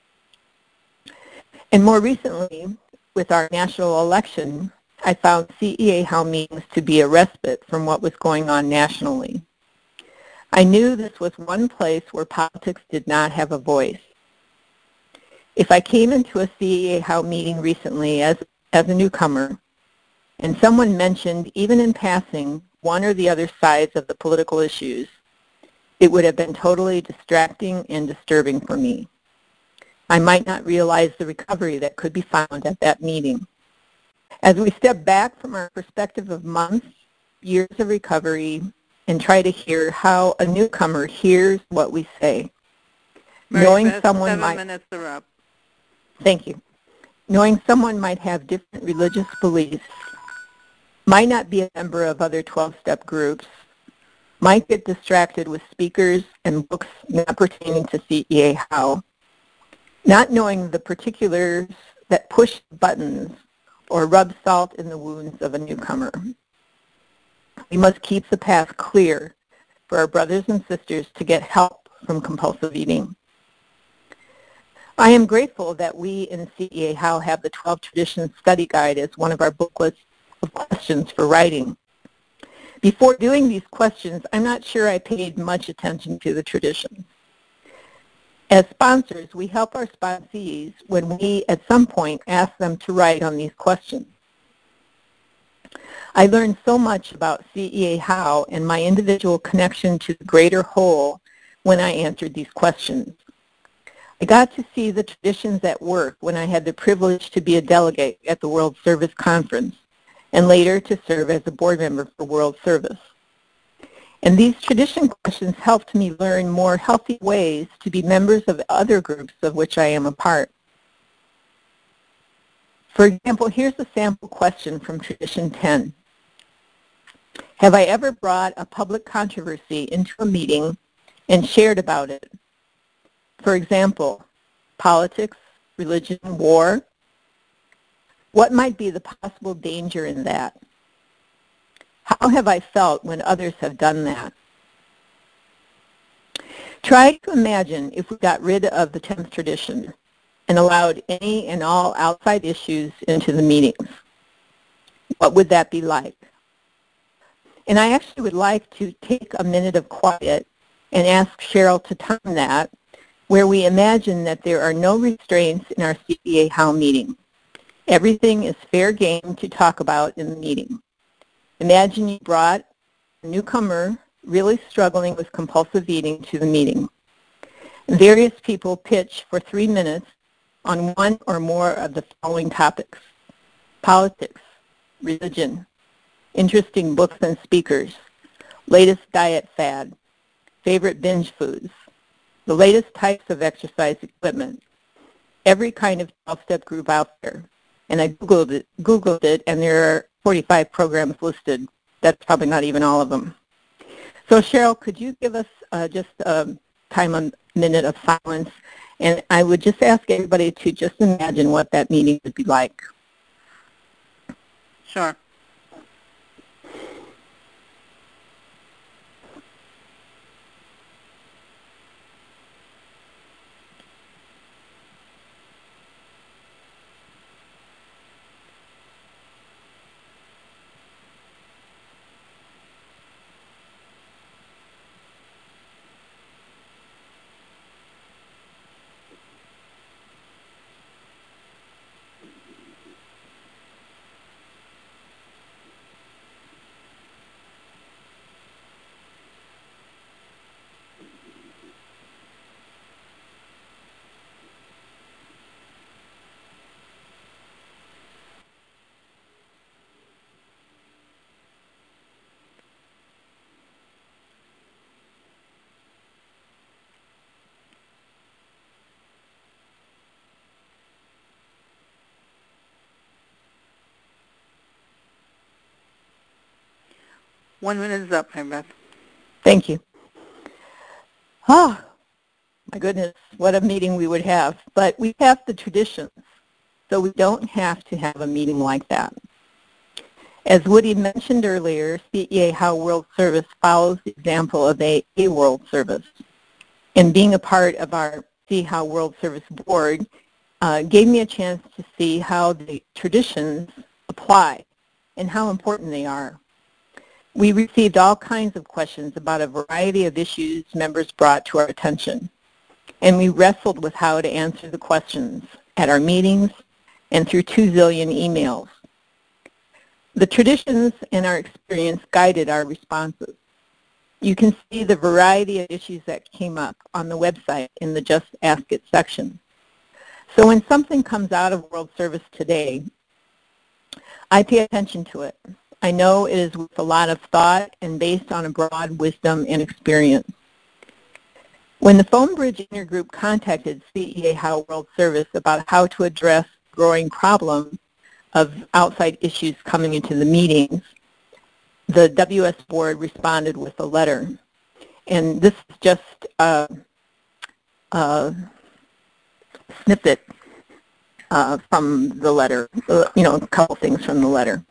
And more recently, with our national election, I found C E A How meetings to be a respite from what was going on nationally. I knew this was one place where politics did not have a voice. If I came into a C E A How meeting recently as, as a newcomer, and someone mentioned, even in passing, one or the other sides of the political issues, it would have been totally distracting and disturbing for me. I might not realize the recovery that could be found at that meeting. As we step back from our perspective of months, years of recovery, and try to hear how a newcomer hears what we say. Mary Knowing Beth, someone seven might, minutes are up. Thank you. Knowing someone might have different religious beliefs, might not be a member of other twelve-step groups, might get distracted with speakers and books not pertaining to C E A How, not knowing the particulars that push buttons or rub salt in the wounds of a newcomer. We must keep the path clear for our brothers and sisters to get help from compulsive eating. I am grateful that we in C E A How have the twelve Traditions Study Guide as one of our booklets of questions for writing. Before doing these questions, I'm not sure I paid much attention to the traditions. As sponsors, we help our sponsees when we, at some point, ask them to write on these questions. I learned so much about C E A How and my individual connection to the greater whole when I answered these questions. I got to see the traditions at work when I had the privilege to be a delegate at the World Service Conference and later to serve as a board member for World Service. And these tradition questions helped me learn more healthy ways to be members of other groups of which I am a part. For example, here's a sample question from Tradition ten. Have I ever brought a public controversy into a meeting and shared about it? For example, politics, religion, war. What might be the possible danger in that? How have I felt when others have done that? Try to imagine if we got rid of the tenth tradition and allowed any and all outside issues into the meetings. What would that be like? And I actually would like to take a minute of quiet and ask Cheryl to time that, where we imagine that there are no restraints in our C E A How meeting. Everything is fair game to talk about in the meeting. Imagine you brought a newcomer really struggling with compulsive eating to the meeting. Various people pitch for three minutes on one or more of the following topics: politics, religion, interesting books and speakers, latest diet fad, favorite binge foods, the latest types of exercise equipment, every kind of twelve-step group out there. And I Googled it, Googled it, and there are forty-five programs listed. That's probably not even all of them. So Cheryl, could you give us uh, just a time, a minute of silence? And I would just ask everybody to just imagine what that meeting would be like. Sure. One minute is up, Mary Beth. Thank you. Oh, my goodness, what a meeting we would have. But we have the traditions, so we don't have to have a meeting like that. As Woody mentioned earlier, C E A How World Service follows the example of A A World Service. And being a part of our C E A How World Service board uh, gave me a chance to see how the traditions apply and how important they are. We received all kinds of questions about a variety of issues members brought to our attention, and we wrestled with how to answer the questions at our meetings and through two zillion emails. The traditions and our experience guided our responses. You can see the variety of issues that came up on the website in the Just Ask It section. So when something comes out of World Service today, I pay attention to it. I know it is with a lot of thought and based on a broad wisdom and experience. When the PhoneBridge Intergroup contacted C E A How World Service about how to address growing problems of outside issues coming into the meetings, the W S board responded with a letter. And this is just a, a snippet uh, from the letter, uh, you know, a couple things from the letter.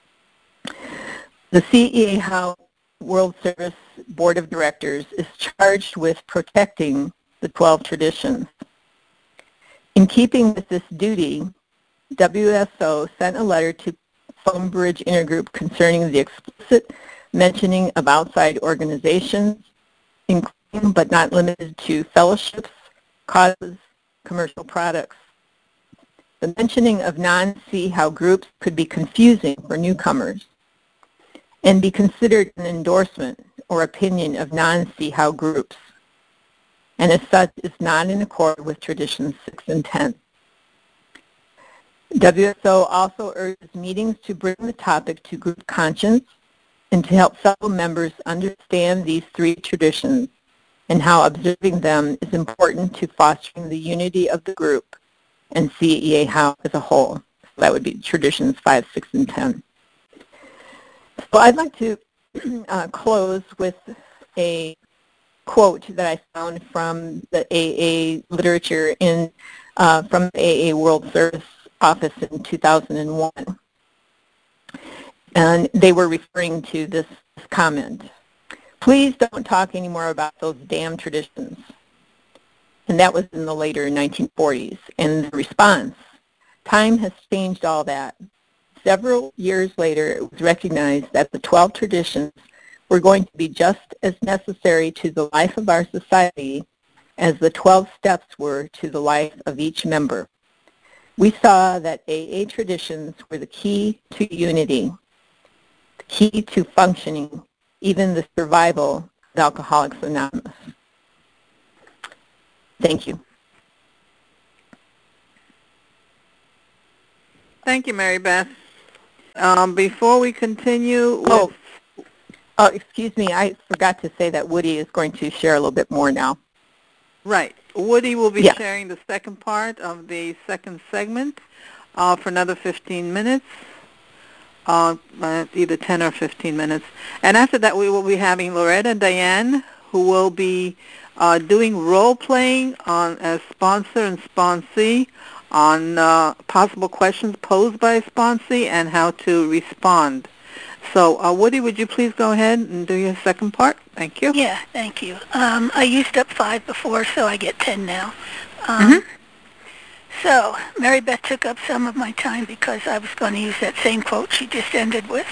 The C E A How World Service Board of Directors is charged with protecting the twelve traditions. In keeping with this duty, W S O sent a letter to PhoneBridge Intergroup concerning the explicit mentioning of outside organizations, including but not limited to fellowships, causes, commercial products. The mentioning of non-C E A How groups could be confusing for newcomers and be considered an endorsement or opinion of non-C E A How groups, and as such is not in accord with Traditions six and ten. W S O also urges meetings to bring the topic to group conscience and to help fellow members understand these three traditions and how observing them is important to fostering the unity of the group and C E A How as a whole. So that would be Traditions five, six, and ten. So I'd like to uh, close with a quote that I found from the A A literature in uh, from the A A World Service Office in two thousand one. And they were referring to this comment. Please don't talk anymore about those damn traditions. And that was in the later nineteen forties. And the response, time has changed all that. Several years later, it was recognized that the twelve traditions were going to be just as necessary to the life of our society as the twelve steps were to the life of each member. We saw that A A traditions were the key to unity, the key to functioning, even the survival of Alcoholics Anonymous. Thank you. Thank you, Mary Beth. Um, before we continue with... Oh, oh, excuse me. I forgot to say that Woody is going to share a little bit more now. Right. Woody will be Yes. sharing the second part of the second segment uh, for another fifteen minutes, uh, uh, either ten or fifteen minutes. And after that, we will be having Loretta and Diane, who will be uh, doing role-playing on as sponsor and sponsee on uh, possible questions posed by a sponsee and how to respond. So, uh, Woody, would you please go ahead and do your second part? Thank you. Yeah, thank you. Um, I used up five before, so I get ten now. Um, Mm-hmm. So, Mary Beth took up some of my time because I was going to use that same quote she just ended with.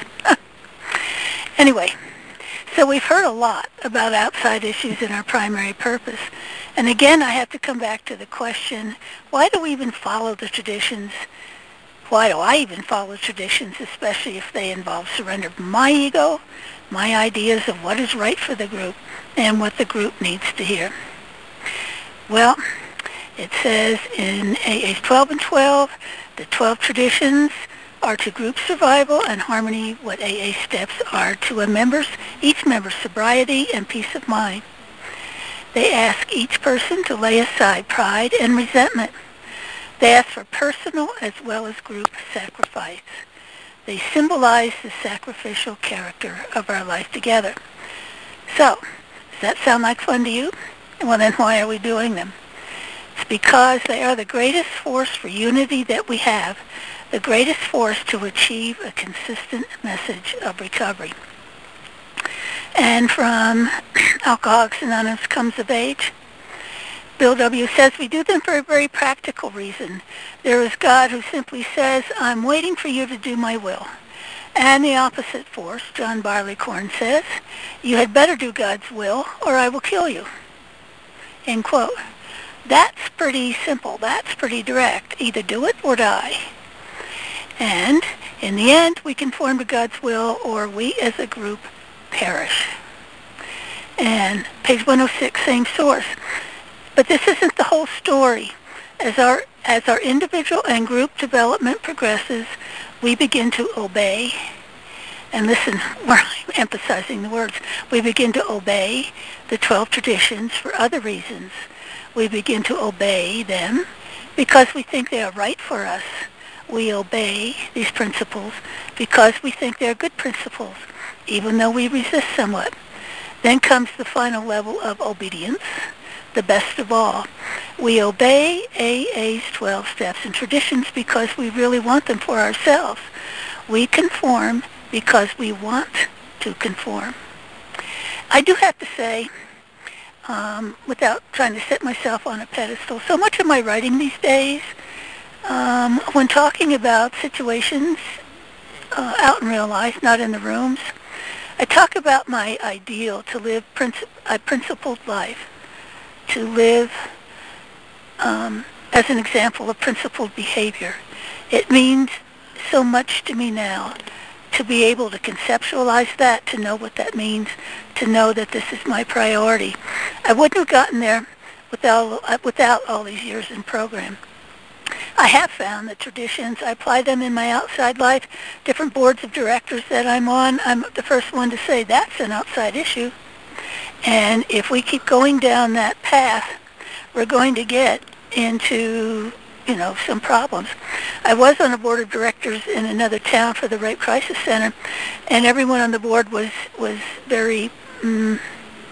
Anyway, so we've heard a lot about outside issues in our primary purpose. And again, I have to come back to the question, why do we even follow the traditions? Why do I even follow traditions, especially if they involve surrender of my ego, my ideas of what is right for the group, and what the group needs to hear? Well, it says in A A's twelve and twelve, the twelve traditions are to group survival and harmony what A A steps are to a member's, each member's sobriety and peace of mind. They ask each person to lay aside pride and resentment. They ask for personal as well as group sacrifice. They symbolize the sacrificial character of our life together. So, does that sound like fun to you? Well, then why are we doing them? It's because they are the greatest force for unity that we have, the greatest force to achieve a consistent message of recovery. And from Alcoholics Anonymous Comes of Age, Bill W. says, we do them for a very practical reason. There is God who simply says, I'm waiting for you to do my will. And the opposite force, John Barleycorn says, you had better do God's will or I will kill you. End quote. That's pretty simple. That's pretty direct. Either do it or die. And in the end, we conform to God's will or we as a group perish. And page one oh six, same source. But this isn't the whole story. As our, as our individual and group development progresses, we begin to obey. And listen, where I'm emphasizing the words. We begin to obey the twelve traditions for other reasons. We begin to obey them because we think they are right for us. We obey these principles because we think they're good principles, even though we resist somewhat. Then comes the final level of obedience, the best of all. We obey A A's twelve steps and traditions because we really want them for ourselves. We conform because we want to conform. I do have to say, um, without trying to set myself on a pedestal, so much of my writing these days, um, when talking about situations uh, out in real life, not in the rooms, I talk about my ideal to live princip- a principled life, to live um, as an example of principled behavior. It means so much to me now to be able to conceptualize that, to know what that means, to know that this is my priority. I wouldn't have gotten there without, without all these years in program. I have found that traditions, I apply them in my outside life. Different boards of directors that I'm on, I'm the first one to say that's an outside issue. And if we keep going down that path, we're going to get into, you know, some problems. I was on a board of directors in another town for the Rape Crisis Center, and everyone on the board was, was very, mm,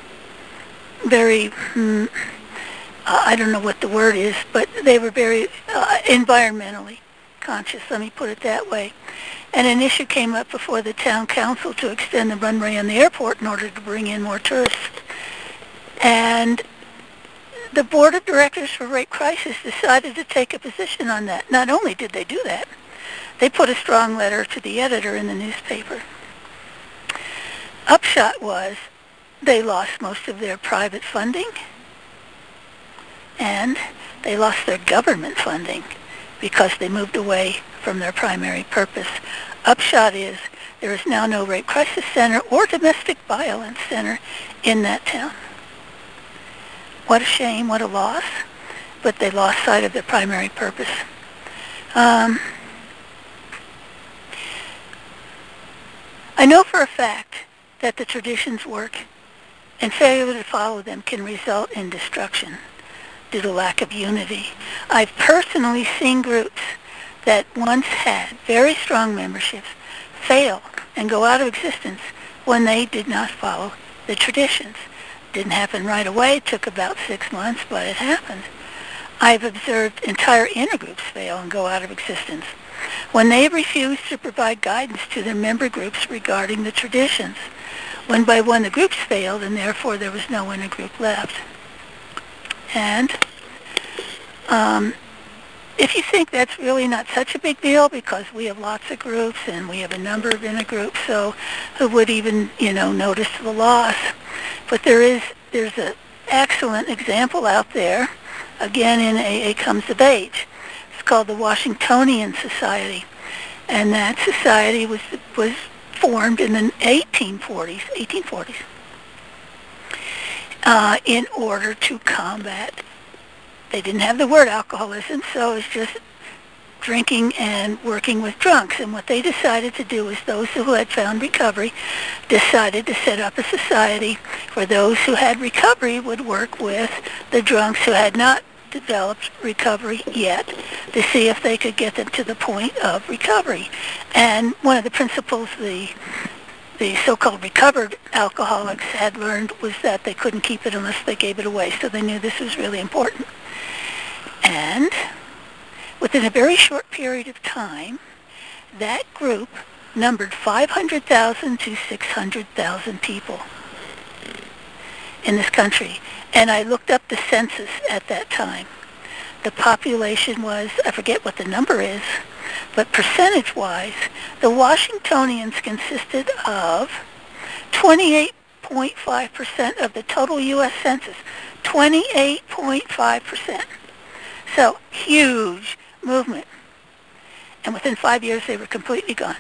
very, mm, uh, I don't know what the word is, but they were very uh, environmentally conscious, let me put it that way. And an issue came up before the town council to extend the runway on the airport in order to bring in more tourists. And the board of directors for Rape Crisis decided to take a position on that. Not only did they do that, they put a strong letter to the editor in the newspaper. Upshot was they lost most of their private funding and they lost their government funding because they moved away from their primary purpose. Upshot is there is now no Rape Crisis Center or Domestic Violence Center in that town. What a shame, what a loss, but they lost sight of their primary purpose. Um, I know for a fact that the traditions work, and failure to follow them can result in destruction due to lack of unity. I've personally seen groups that once had very strong memberships fail and go out of existence when they did not follow the traditions. Didn't happen right away. It took about six months, but it happened. I've observed entire intergroups fail and go out of existence when they refuse to provide guidance to their member groups regarding the traditions. One by one, the groups failed, and therefore there was no intergroup left. And um, if you think that's really not such a big deal, because we have lots of groups and we have a number of intergroups, so who would even, you know, notice the loss? But there is there's an excellent example out there, again in A A Comes of Age. It's called the Washingtonian Society, and that society was was formed in the eighteen forties, eighteen forties, uh, in order to combat. They didn't have the word alcoholism, so it was just drinking and working with drunks. And what they decided to do is those who had found recovery decided to set up a society where those who had recovery would work with the drunks who had not developed recovery yet to see if they could get them to the point of recovery. And one of the principles the the so-called recovered alcoholics had learned was that they couldn't keep it unless they gave it away, so they knew this was really important. And within a very short period of time, that group numbered five hundred thousand to six hundred thousand people in this country. And I looked up the census at that time. The population was, I forget what the number is, but percentage-wise, the Washingtonians consisted of twenty-eight point five percent of the total U S census. twenty-eight point five percent. So, huge movement. And within five years, they were completely gone.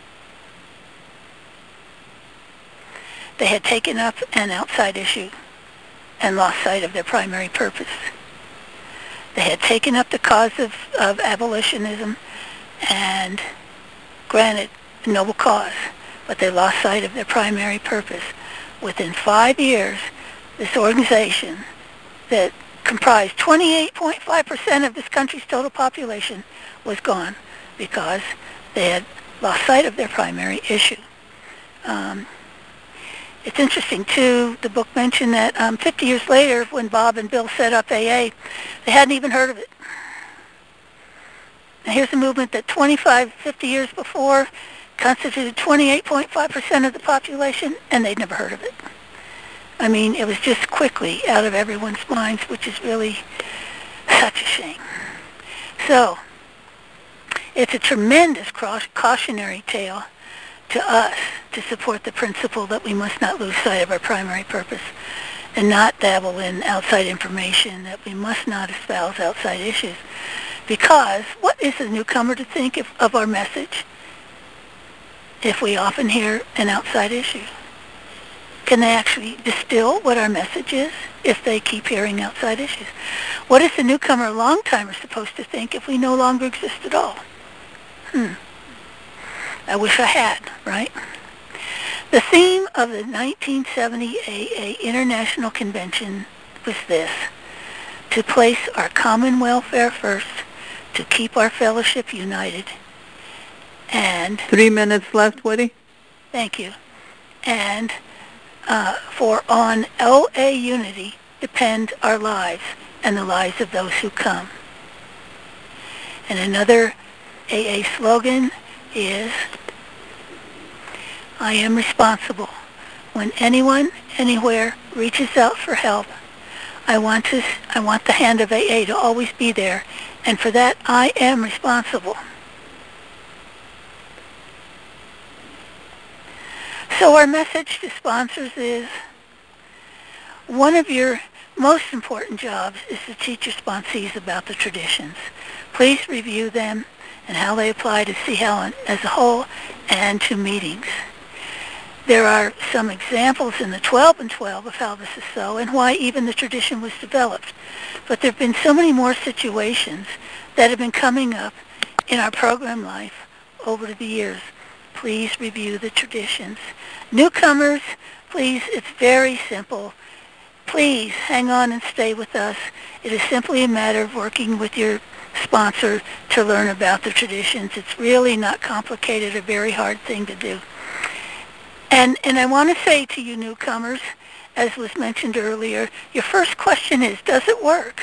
They had taken up an outside issue and lost sight of their primary purpose. They had taken up the cause of, of abolitionism and, granted, a noble cause, but they lost sight of their primary purpose. Within five years, this organization that comprised twenty-eight point five percent of this country's total population was gone because they had lost sight of their primary issue. Um, it's interesting, too, the book mentioned that um, fifty years later, when Bob and Bill set up A A, they hadn't even heard of it. And here's a movement that twenty-five, fifty years before constituted twenty-eight point five percent of the population, and they'd never heard of it. I mean, it was just quickly out of everyone's minds, which is really such a shame. So, it's a tremendous cautionary tale to us to support the principle that we must not lose sight of our primary purpose and not dabble in outside information, that we must not espouse outside issues. Because what is a newcomer to think of, of our message if we often hear an outside issue? Can they actually distill what our message is if they keep hearing outside issues? What is the newcomer or long-timer supposed to think if we no longer exist at all? Hmm. I wish I had, right? The theme of the nineteen seventy A A International Convention was this: to place our common welfare first, to keep our fellowship united, and... Three minutes left, Woody. Thank you. And uh, for on L A unity depend our lives and the lives of those who come. And another A A slogan is, I am responsible. When anyone, anywhere, reaches out for help, I want to, I want the hand of A A to always be there, and for that I am responsible. So our message to sponsors is, one of your most important jobs is to teach your sponsees about the traditions. Please review them and how they apply to C H A L as a whole and to meetings. There are some examples in the twelve and twelve of how this is so and why even the tradition was developed. But there have been so many more situations that have been coming up in our program life over the years. please review the traditions. Newcomers, please, it's very simple. Please hang on and stay with us. It is simply a matter of working with your sponsor to learn about the traditions. It's really not complicated, a very hard thing to do. And, and I want to say to you newcomers, as was mentioned earlier, your first question is, does it work?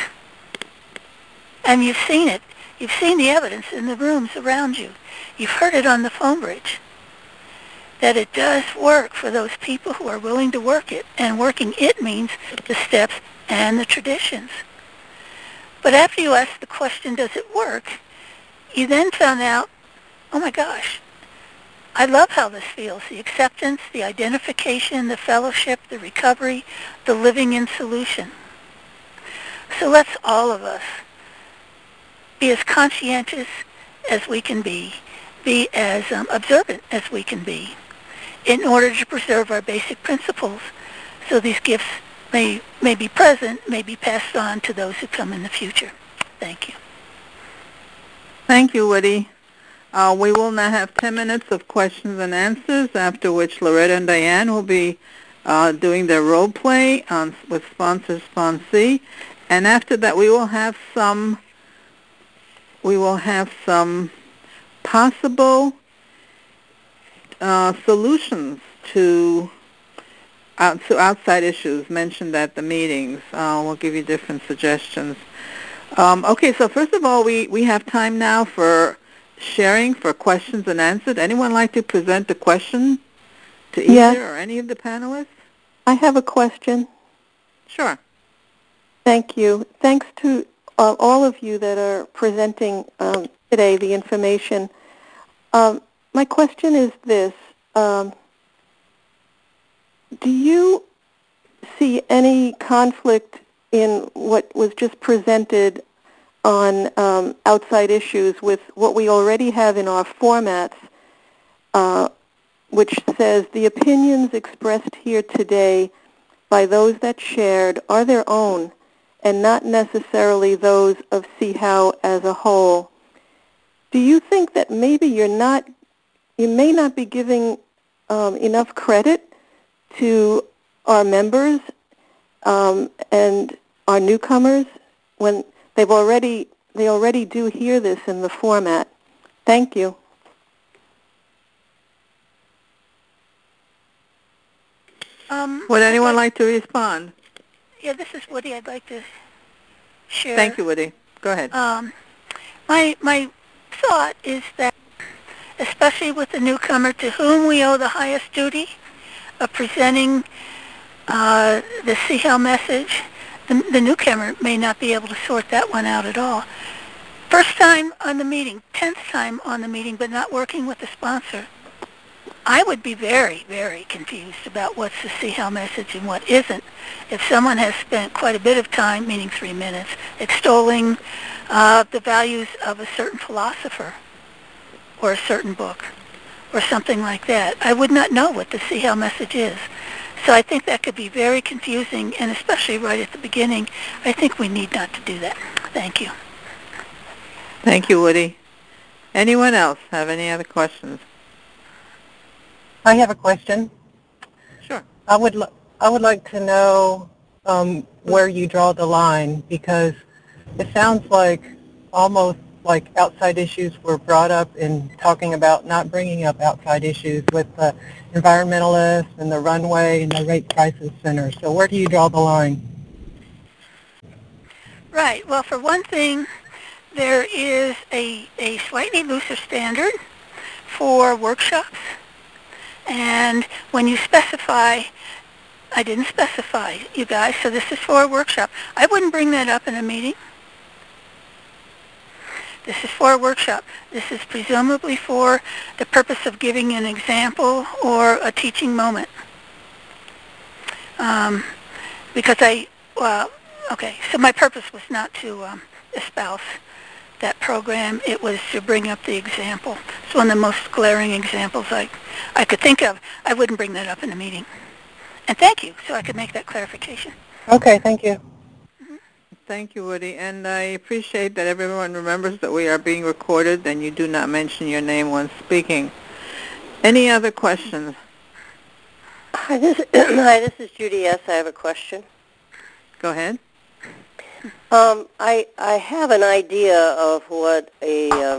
And you've seen it. You've seen the evidence in the rooms around you. You've heard it on the phone bridge, that it does work for those people who are willing to work it. And working it means the steps and the traditions. But after you ask the question, does it work, you then found out, oh my gosh, I love how this feels. The acceptance, the identification, the fellowship, the recovery, the living in solution. So let's all of us be as conscientious as we can be, be as um, observant as we can be, in order to preserve our basic principles so these gifts may, may be present, may be passed on to those who come in the future. Thank you. Thank you, Woody. Uh, we will now have ten minutes of questions and answers, after which Loretta and Diane will be uh, doing their role play on, with sponsor sponsee. And after that, we will have some we will have some possible uh, solutions to out, to outside issues mentioned at the meetings. Uh, we'll give you different suggestions. Um, okay, so first of all, we, we have time now for sharing, for questions and answers. Anyone like to present a question to either yes. or any of the panelists? I have a question. Sure. Thank you. Thanks to uh, all of you that are presenting um, today the information. Um, my question is this. Um, do you see any conflict in what was just presented on um, outside issues with what we already have in our formats, uh, which says the opinions expressed here today by those that shared are their own and not necessarily those of See How as a whole? Do you think that maybe you're not, you may not be giving um, enough credit to our members um, and our newcomers when they've already, they already do hear this in the format? Thank you. Um, Would anyone like, like to respond? Yeah, this is Woody. I'd like to share. Thank you, Woody. Go ahead. Um, my, my thought is that, especially with the newcomer to whom we owe the highest duty of presenting uh, the See How message, the, the newcomer may not be able to sort that one out at all. First time on the meeting, tenth time on the meeting, but not working with the sponsor. I would be very, very confused about what's the See How message and what isn't. If someone has spent quite a bit of time, meaning three minutes, extolling uh, the values of a certain philosopher or a certain book or something like that, I would not know what the See How message is. So I think that could be very confusing, and especially right at the beginning, I think we need not to do that. Thank you. Thank you, Woody. Anyone else have any other questions? I have a question. Sure. I would li- I would like to know um, where you draw the line, because it sounds like almost like outside issues were brought up in talking about not bringing up outside issues with the environmentalists and the runway and the rape crisis center. So where do you draw the line? Right. Well, for one thing, there is a, a slightly looser standard for workshops. And when you specify, I didn't specify, you guys, so this is for a workshop. I wouldn't bring that up in a meeting. This is for a workshop. This is presumably for the purpose of giving an example or a teaching moment. Um, because I, well, okay, so my purpose was not to um, espouse that program. It was to bring up the example. It's one of the most glaring examples I, I could think of. I wouldn't bring that up in a meeting. And thank you, so I could make that clarification. Okay, thank you. Thank you, Woody. And I appreciate that everyone remembers that we are being recorded and you do not mention your name when speaking. Any other questions? Hi, this, hi, this is Judy S. I have a question. Go ahead. Um, I I have an idea of what a um,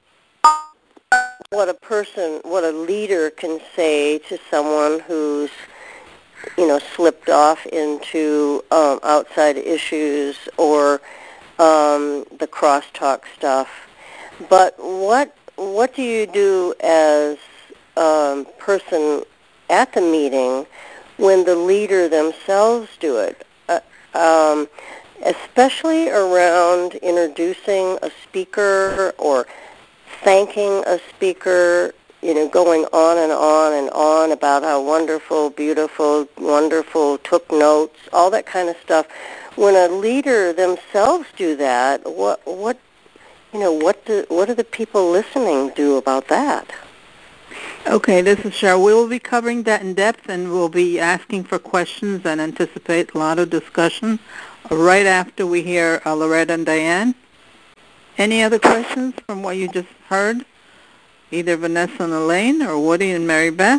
what a person, what a leader can say to someone who's, you know, slipped off into um, outside issues or um, the crosstalk stuff. But what what do you do as a person at the meeting when the leader themselves do it? Uh, um, especially around introducing a speaker or thanking a speaker, you know, going on and on and on about how wonderful, beautiful, wonderful, took notes, all that kind of stuff. When a leader themselves do that, what, what, you know, what do, what do the people listening do about that? Okay, this is Cheryl. We will be covering that in depth, and we'll be asking for questions and anticipate a lot of discussion right after we hear uh, Loretta and Diane. Any other questions from what you just heard? Either Vanessa and Elaine or Woody and Mary Beth?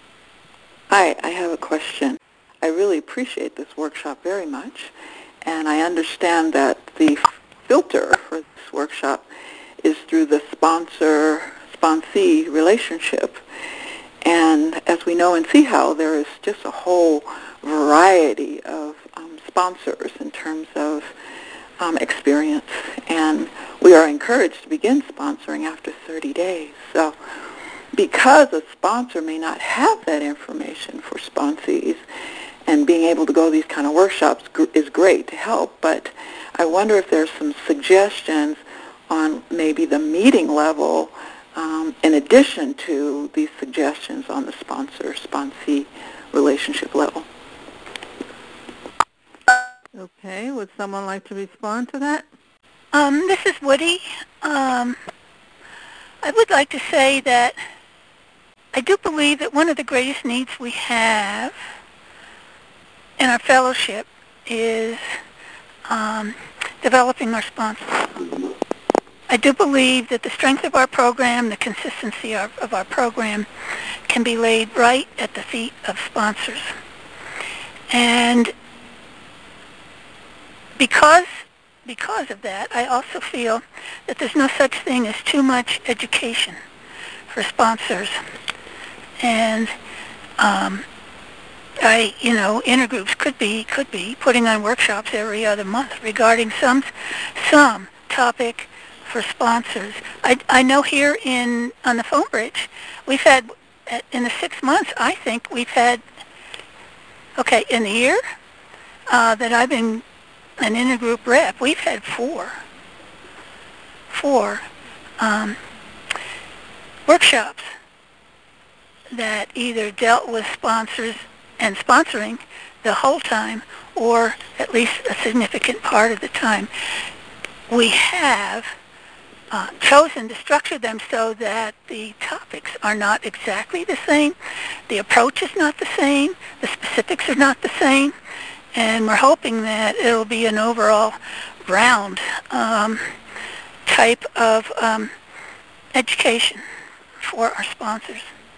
Hi, I have a question. I really appreciate this workshop very much, and I understand that the filter for this workshop is through the sponsor-sponsee relationship. And as we know in See How, there is just a whole variety of um, sponsors in terms of um, experience, and we are encouraged to begin sponsoring after thirty days. So because a sponsor may not have that information for sponsees, and being able to go to these kind of workshops is great to help, but I wonder if there's some suggestions on maybe the meeting level um, in addition to these suggestions on the sponsor-sponsee relationship level. Okay, would someone like to respond to that? Um, this is Woody. Um, I would like to say that I do believe that one of the greatest needs we have in our fellowship is um, developing our sponsors. I do believe that the strength of our program, the consistency of, of our program, can be laid right at the feet of sponsors. And because because of that, I also feel that there's no such thing as too much education for sponsors. And um, I, you know, intergroups could be could be putting on workshops every other month regarding some some topic for sponsors. I, I know here in on the phone bridge, we've had in the six months. I think we've had okay in the year uh, that I've been an intergroup rep. We've had four four um, workshops that either dealt with sponsors and sponsoring the whole time, or at least a significant part of the time. We have uh, chosen to structure them so that the topics are not exactly the same, the approach is not the same, the specifics are not the same, and we're hoping that it'll be an overall round um, type of um, education for our sponsors.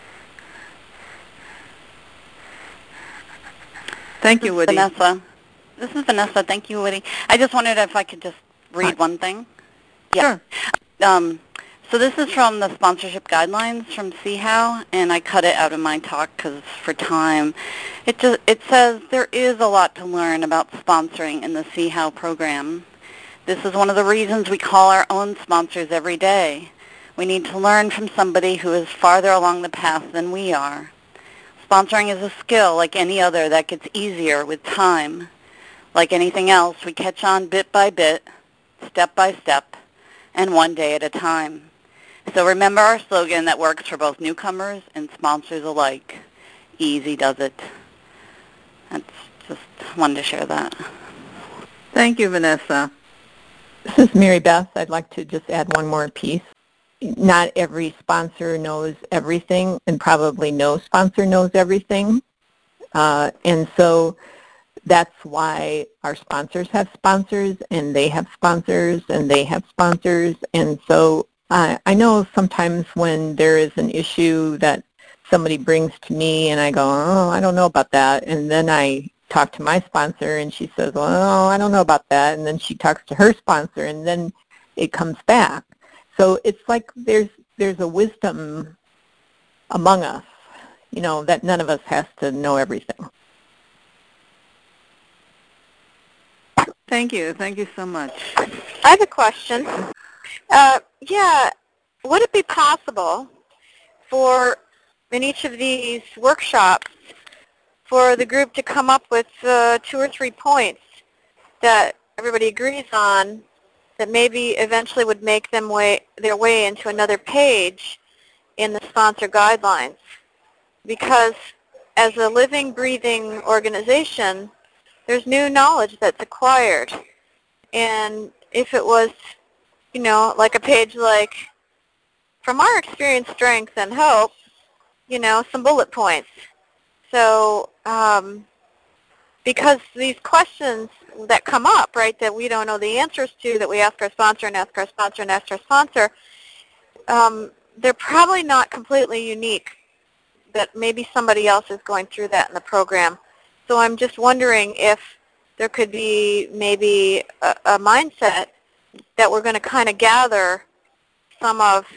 Thank you, Woody. Vanessa. This is Vanessa. Thank you, Woody. I just wondered if I could just read Hi. one thing. Yeah. Sure. Um, so this is from the sponsorship guidelines from See How, and I cut it out of my talk because for time. It just it says there is a lot to learn about sponsoring in the See How program. This is one of the reasons we call our own sponsors every day. We need to learn from somebody who is farther along the path than we are. Sponsoring is a skill like any other that gets easier with time. Like anything else, we catch on bit by bit, step by step, and one day at a time. So remember our slogan that works for both newcomers and sponsors alike. Easy does it. That's just wanted to share that. Thank you, Vanessa. This is Mary Beth. I'd like to just add one more piece. Not every sponsor knows everything, and probably no sponsor knows everything. Uh, and so that's why our sponsors have sponsors, and they have sponsors, and they have sponsors. And so uh, I know sometimes when there is an issue that somebody brings to me and I go, oh, I don't know about that. And then I talk to my sponsor and she says, well, oh, I don't know about that. And then she talks to her sponsor and then it comes back. So it's like there's there's a wisdom among us, you know, that none of us has to know everything. Thank you. Thank you so much. I have a question. Uh, yeah, would it be possible for, in each of these workshops, for the group to come up with uh, two or three points that everybody agrees on that maybe eventually would make them way, their way into another page in the sponsor guidelines? Because as a living, breathing organization, there's new knowledge that's acquired. And if it was, you know, like a page like, from our experience, strength, and hope, you know, some bullet points. So um, because these questions that come up, right, that we don't know the answers to, that we ask our sponsor and ask our sponsor and ask our sponsor, um, they're probably not completely unique, that maybe somebody else is going through that in the program. So I'm just wondering if there could be maybe a, a mindset that we're going to kind of gather some of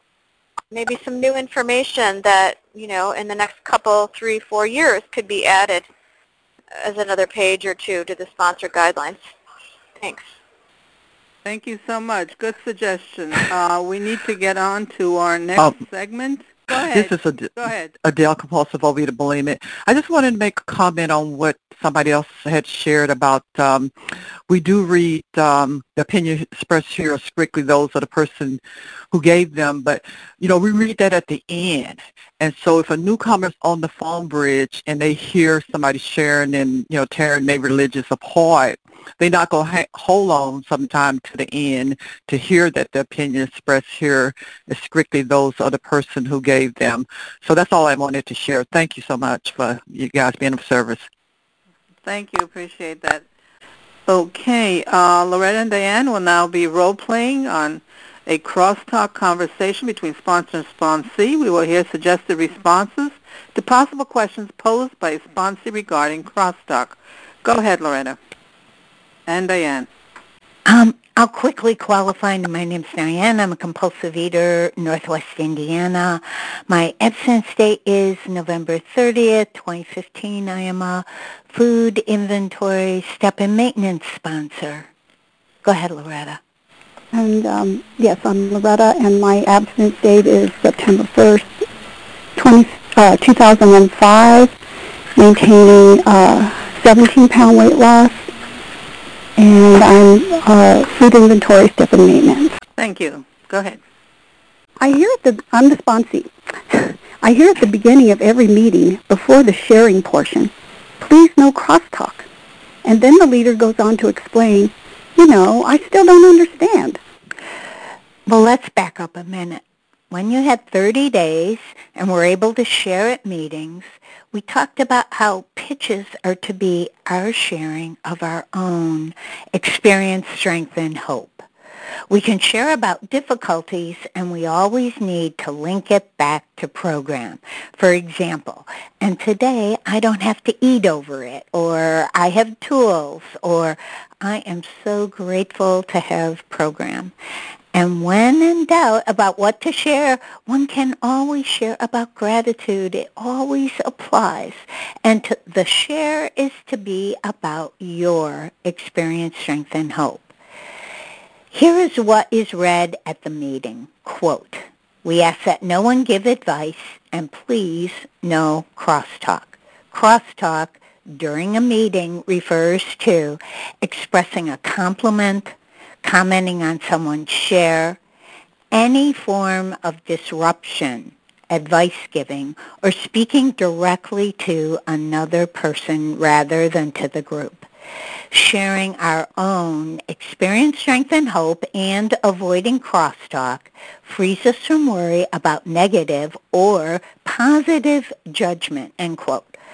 maybe some new information that, you know, in the next couple, three, four years could be added as another page or two to the sponsor guidelines. Thanks. Thank you so much. Good suggestion. Uh, we need to get on to our next um, segment. Go ahead. This is Ad- Go ahead. Adele, compulsive overeater bulimic. I just wanted to make a comment on what somebody else had shared about um, we do read um, the opinion expressed here are strictly those of the person who gave them, but, you know, we read that at the end. And so if a newcomer's on the phone bridge and they hear somebody sharing and, you know, tearing their religious apart, they're not going to ha- hold on sometime to the end to hear that the opinion expressed here is strictly those of the person who gave them. So that's all I wanted to share. Thank you so much for you guys being of service. Thank you. Appreciate that. Okay. Uh, Loretta and Diane will now be role-playing on a crosstalk conversation between sponsor and sponsee. We will hear suggested responses to possible questions posed by a sponsee regarding crosstalk. Go ahead, Loretta. And Diane. Um, I'll quickly qualify. My name's Diane. I'm a compulsive eater, Northwest Indiana. My abstinence date is November thirtieth, twenty fifteen. I am a food inventory step and maintenance sponsor. Go ahead, Loretta. And um, yes, I'm Loretta, and my abstinence date is September first, twenty, uh, two thousand five, maintaining uh, seventeen pound weight loss. And I'm uh, food inventory step and maintenance. Thank you. Go ahead. I hear at the, I'm the sponsee. I hear at the beginning of every meeting, before the sharing portion, please no crosstalk. And then the leader goes on to explain, you know, I still don't understand. Well, let's back up a minute. When you had thirty days and were able to share at meetings, we talked about how pitches are to be our sharing of our own experience, strength, and hope. We can share about difficulties, and we always need to link it back to program. For example, and today I don't have to eat over it, or I have tools, or I am so grateful to have program. And when in doubt about what to share, one can always share about gratitude. It always applies. And to, the share is to be about your experience, strength, and hope. Here is what is read at the meeting. Quote, we ask that no one give advice, and please no crosstalk. Crosstalk during a meeting refers to expressing a compliment, commenting on someone's share, any form of disruption, advice giving, or speaking directly to another person rather than to the group. Sharing our own experience, strength, and hope and avoiding crosstalk frees us from worry about negative or positive judgment, end quote.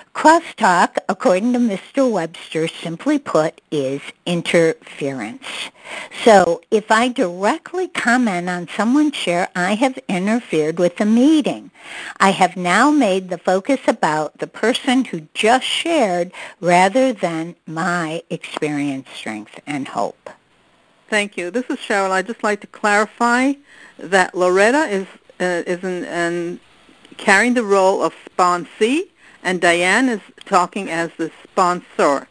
Crosstalk, according to Mister Webster, simply put, is interference. So if I directly comment on someone's share, I have interfered with the meeting. I have now made the focus about the person who just shared rather than my experience, strength, and hope. Thank you. This is Cheryl. I'd just like to clarify that Loretta is uh, is in, in carrying the role of sponsee, and Diane is talking as the sponsor.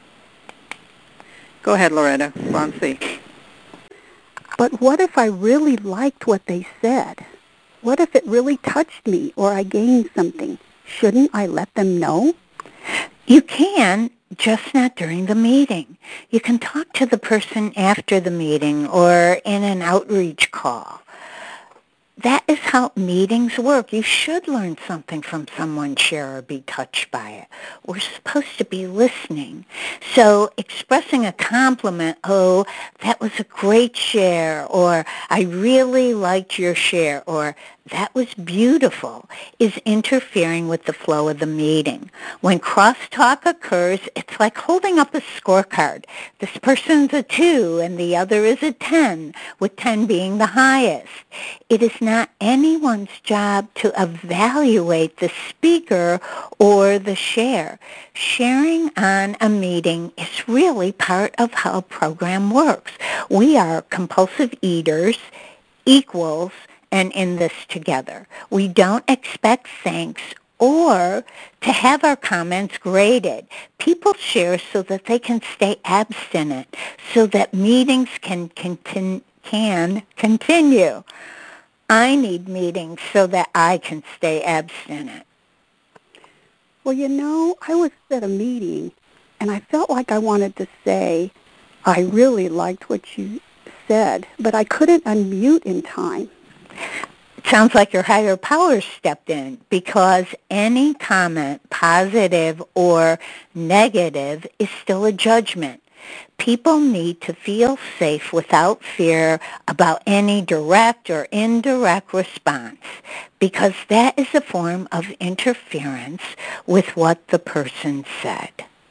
Go ahead, Loretta, sponsee. But what if I really liked what they said? What if it really touched me or I gained something? Shouldn't I let them know? You can, just not during the meeting. You can talk to the person after the meeting or in an outreach call. That is how meetings work. You should learn something from someone's share or be touched by it. We're supposed to be listening. So expressing a compliment, oh, that was a great share, or I really liked your share, or that was beautiful, is interfering with the flow of the meeting. When crosstalk occurs, it's like holding up a scorecard. This person's a two and the other is a ten, with ten being the highest. It is not anyone's job to evaluate the speaker or the share. Sharing on a meeting is really part of how a program works. We are compulsive eaters, equals, and in this together. We don't expect thanks or to have our comments graded. People share so that they can stay abstinent, so that meetings can, contin- can continue. I need meetings so that I can stay abstinent. Well, you know, I was at a meeting, and I felt like I wanted to say, I really liked what you said, but I couldn't unmute in time. It sounds like your higher power stepped in, because any comment, positive or negative, is still a judgment. People need to feel safe without fear about any direct or indirect response, because that is a form of interference with what the person said.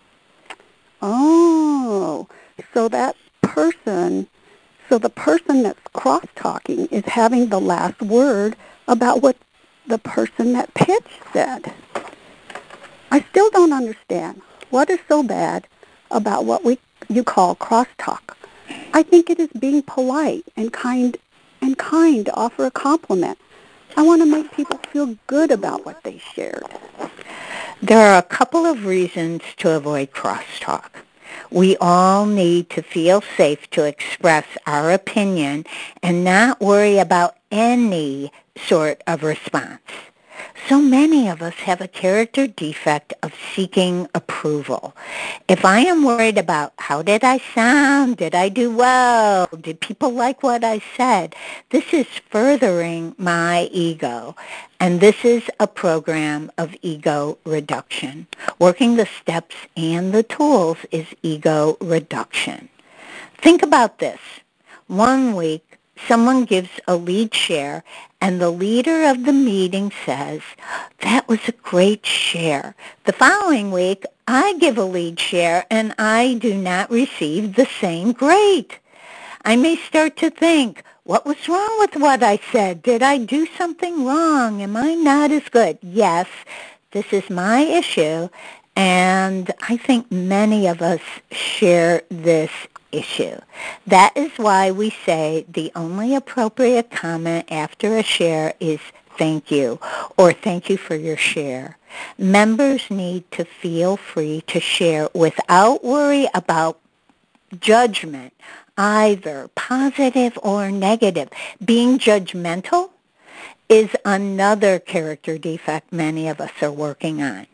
Oh, so that person... So the person that's cross-talking is having the last word about what the person that pitched said. I still don't understand. What is so bad about what we you call crosstalk? I think it is being polite and kind and kind to offer a compliment. I want to make people feel good about what they shared. There are a couple of reasons to avoid crosstalk. We all need to feel safe to express our opinion and not worry about any sort of response. So many of us have a character defect of seeking approval. If I am worried about how did I sound, did I do well, did people like what I said, this is furthering my ego. And this is a program of ego reduction. Working the steps and the tools is ego reduction. Think about this. One week, someone gives a lead share, and the leader of the meeting says, that was a great share. The following week, I give a lead share, and I do not receive the same grade. I may start to think, what was wrong with what I said? Did I do something wrong? Am I not as good? Yes, this is my issue, and I think many of us share this issue. That is why we say the only appropriate comment after a share is thank you or thank you for your share. Members need to feel free to share without worry about judgment, either positive or negative. Being judgmental is another character defect many of us are working on.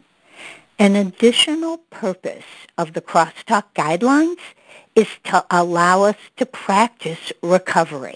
An additional purpose of the crosstalk guidelines is to allow us to practice recovery.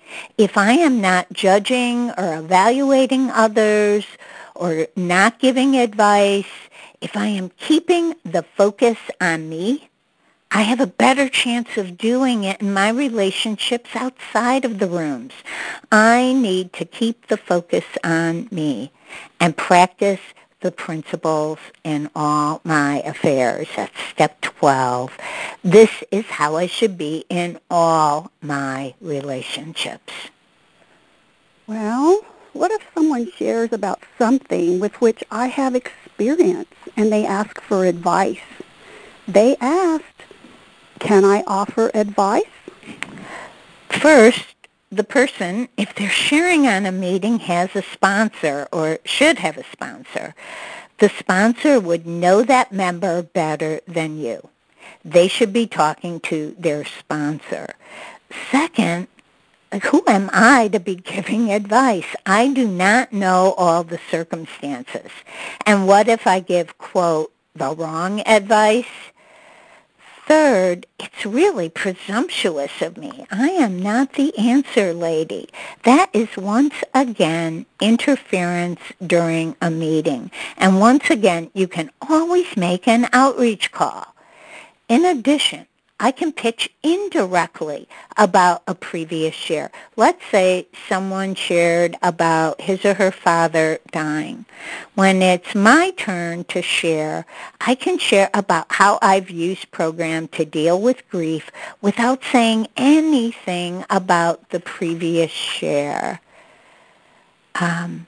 If I am not judging or evaluating others or not giving advice, if I am keeping the focus on me, I have a better chance of doing it in my relationships outside of the rooms. I need to keep the focus on me and practice the principles in all my affairs. That's step twelve. This is how I should be in all my relationships. Well, what if someone shares about something with which I have experience and they ask for advice? They asked, can I offer advice? First, the person, if they're sharing on a meeting, has a sponsor or should have a sponsor. The sponsor would know that member better than you. They should be talking to their sponsor. Second, who am I to be giving advice? I do not know all the circumstances. And what if I give, quote, the wrong advice? Third, it's really presumptuous of me. I am not the answer lady. That is once again interference during a meeting. And once again, you can always make an outreach call. In addition, I can pitch indirectly about a previous share. Let's say someone shared about his or her father dying. When it's my turn to share, I can share about how I've used program to deal with grief without saying anything about the previous share. Um,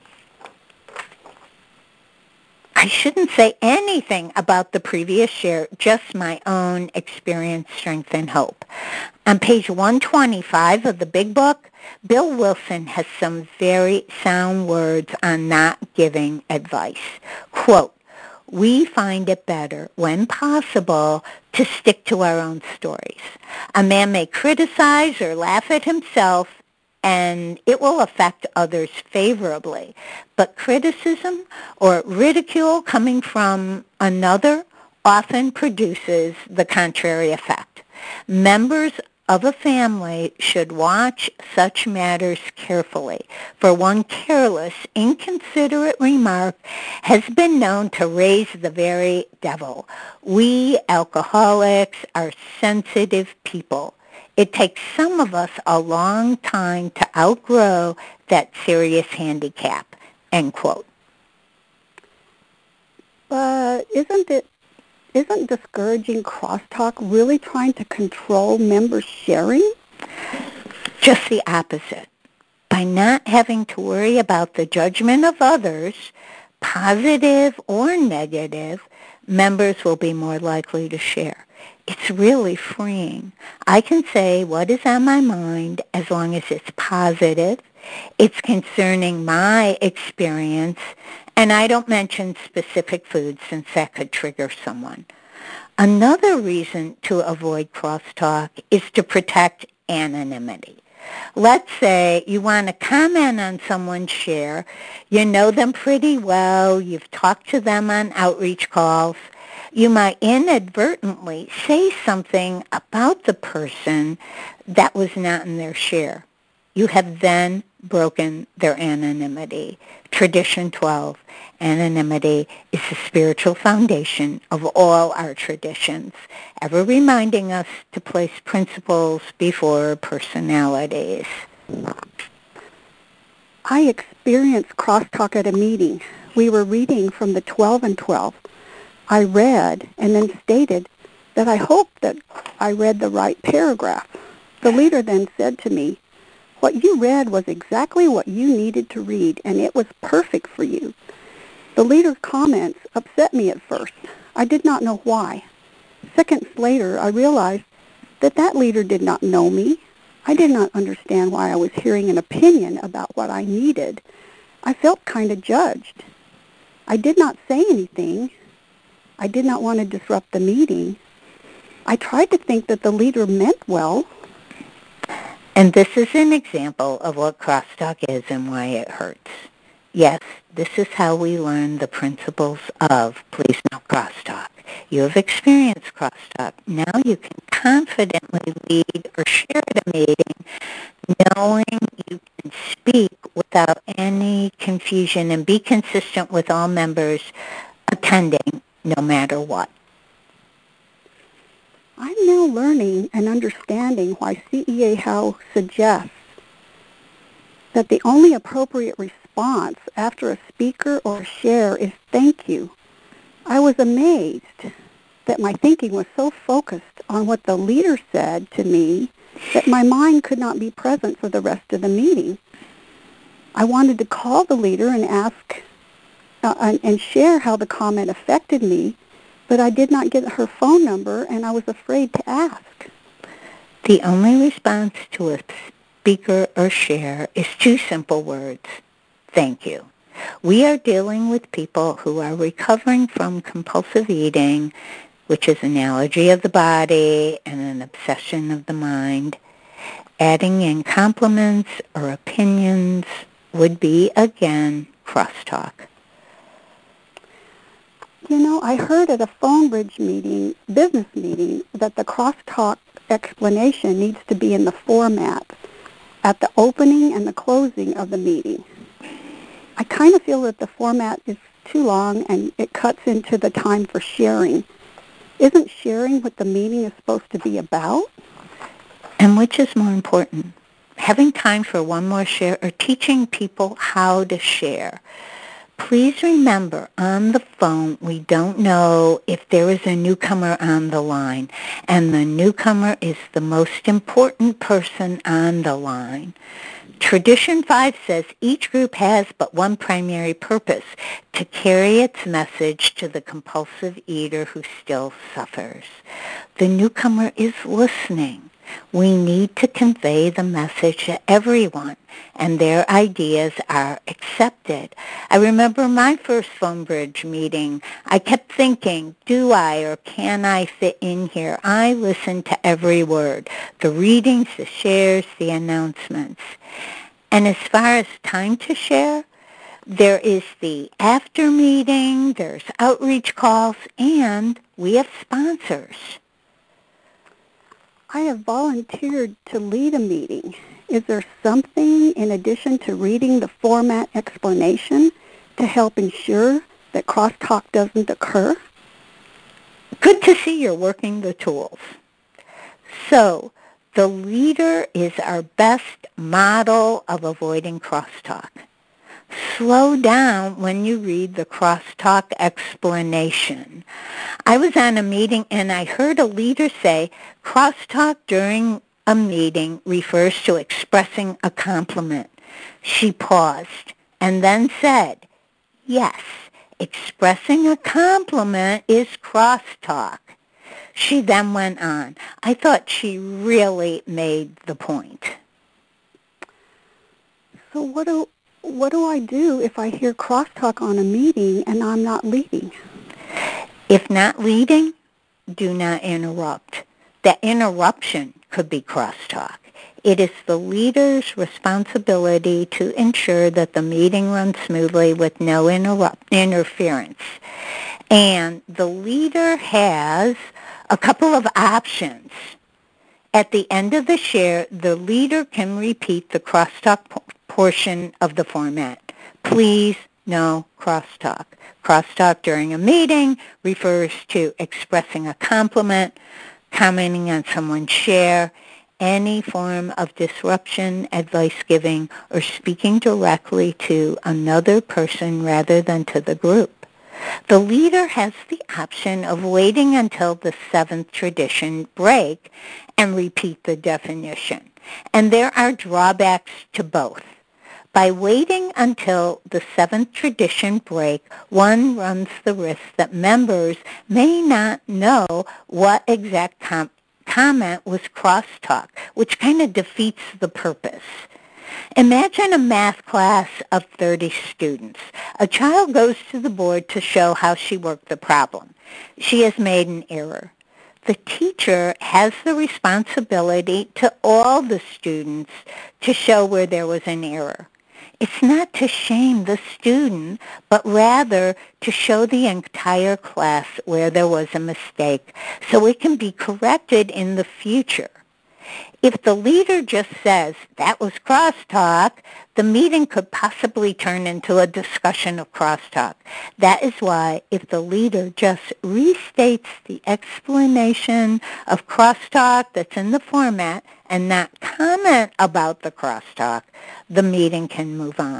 I shouldn't say anything about the previous share, just my own experience, strength, and hope. On page one twenty-five of the big book, Bill Wilson has some very sound words on not giving advice. Quote, we find it better, when possible, to stick to our own stories. A man may criticize or laugh at himself, and it will affect others favorably. But criticism or ridicule coming from another often produces the contrary effect. Members of a family should watch such matters carefully, for one careless, inconsiderate remark has been known to raise the very devil. We alcoholics are sensitive people. It takes some of us a long time to outgrow that serious handicap, end quote. But isn't it, isn't discouraging crosstalk really trying to control members' sharing? Just the opposite. By not having to worry about the judgment of others, positive or negative, members will be more likely to share. It's really freeing. I can say what is on my mind as long as it's positive, it's concerning my experience, and I don't mention specific foods since that could trigger someone. Another reason to avoid crosstalk is to protect anonymity. Let's say you want to comment on someone's share. You know them pretty well. You've talked to them on outreach calls. You might inadvertently say something about the person that was not in their share. You have then broken their anonymity. Tradition twelve, anonymity is the spiritual foundation of all our traditions, ever reminding us to place principles before personalities. I experienced crosstalk at a meeting. We were reading from the twelve and twelve. I read and then stated that I hoped that I read the right paragraph. The leader then said to me, what you read was exactly what you needed to read, and it was perfect for you. The leader's comments upset me at first. I did not know why. Seconds later, I realized that that leader did not know me. I did not understand why I was hearing an opinion about what I needed. I felt kind of judged. I did not say anything. I did not want to disrupt the meeting. I tried to think that the leader meant well. And this is an example of what crosstalk is and why it hurts. Yes, this is how we learn the principles of please no crosstalk. You have experienced crosstalk. Now you can confidently lead or share at a meeting knowing you can speak without any confusion and be consistent with all members attending no matter what. I'm now learning and understanding why C E A Howe suggests that the only appropriate response response after a speaker or a share is thank you. I was amazed that my thinking was so focused on what the leader said to me that my mind could not be present for the rest of the meeting. I wanted to call the leader and ask uh, and, and share how the comment affected me, but I did not get her phone number, and I was afraid to ask. The only response to a speaker or share is two simple words: thank you. We are dealing with people who are recovering from compulsive eating, which is an allergy of the body and an obsession of the mind. Adding in compliments or opinions would be, again, crosstalk. You know, I heard at a phone bridge meeting, business meeting, that the crosstalk explanation needs to be in the format at the opening and the closing of the meeting. I kind of feel that the format is too long and it cuts into the time for sharing. Isn't sharing what the meeting is supposed to be about? And which is more important, having time for one more share or teaching people how to share? Please remember, on the phone, we don't know if there is a newcomer on the line, and the newcomer is the most important person on the line. Tradition five says each group has but one primary purpose: to carry its message to the compulsive eater who still suffers. The newcomer is listening. We need to convey the message to everyone, and their ideas are accepted. I remember my first phone bridge meeting. I kept thinking, do I or can I fit in here? I listened to every word, the readings, the shares, the announcements. And as far as time to share, there is the after meeting, there's outreach calls, and we have sponsors. I have volunteered to lead a meeting. Is there something in addition to reading the format explanation to help ensure that crosstalk doesn't occur? Good to see you're working the tools. So, the leader is our best model of avoiding crosstalk. Slow down when you read the crosstalk explanation. I was on a meeting and I heard a leader say, crosstalk during a meeting refers to expressing a compliment. She paused and then said, yes, expressing a compliment is crosstalk. She then went on. I thought she really made the point. So what do what do I do if I hear crosstalk on a meeting and I'm not leading? If not leading, do not interrupt. That interruption could be crosstalk. It is the leader's responsibility to ensure that the meeting runs smoothly with no interrupt, interference. And the leader has a couple of options. At the end of the share, the leader can repeat the crosstalk po- portion of the format. Please, no crosstalk. Crosstalk during a meeting refers to expressing a compliment, commenting on someone's share, any form of disruption, advice giving, or speaking directly to another person rather than to the group. The leader has the option of waiting until the seventh tradition break and repeat the definition. And there are drawbacks to both. By waiting until the seventh tradition break, one runs the risk that members may not know what exact com- comment was crosstalk, which kind of defeats the purpose. Imagine a math class of thirty students. A child goes to the board to show how she worked the problem. She has made an error. The teacher has the responsibility to all the students to show where there was an error. It's not to shame the student, but rather to show the entire class where there was a mistake so it can be corrected in the future. If the leader just says, that was crosstalk, the meeting could possibly turn into a discussion of crosstalk. That is why if the leader just restates the explanation of crosstalk that's in the format and not comment about the crosstalk, the meeting can move on.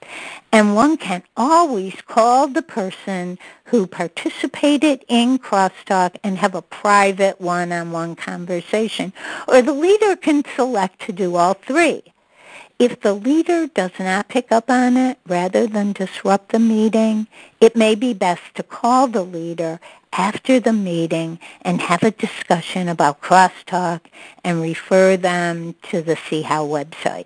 And one can always call the person who participated in crosstalk and have a private one-on-one conversation. Or the leader can select to do all three. If the leader does not pick up on it, rather than disrupt the meeting, it may be best to call the leader after the meeting and have a discussion about crosstalk and refer them to the See How website.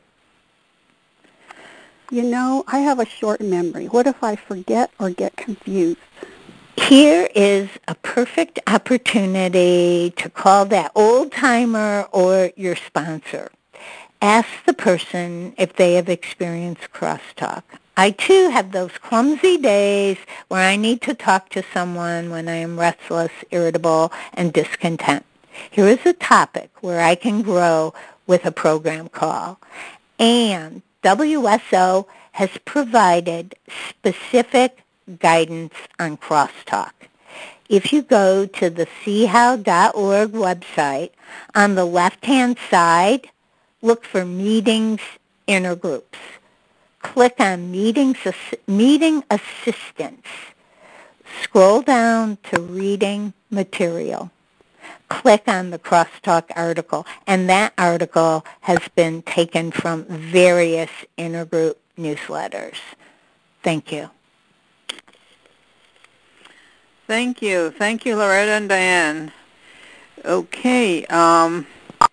You know, I have a short memory. What if I forget or get confused? Here is a perfect opportunity to call that old-timer or your sponsor. Ask the person if they have experienced crosstalk. I, too, have those clumsy days where I need to talk to someone when I am restless, irritable, and discontent. Here is a topic where I can grow with a program call. And W S O has provided specific guidance on crosstalk. If you go to the see how dot org website, on the left-hand side, look for Meetings Intergroups. Click on Meetings, Meeting Assistance. Scroll down to Reading Material. Click on the crosstalk article, and that article has been taken from various intergroup newsletters. Thank you. Thank you. Thank you, Loretta and Diane. Okay. Um,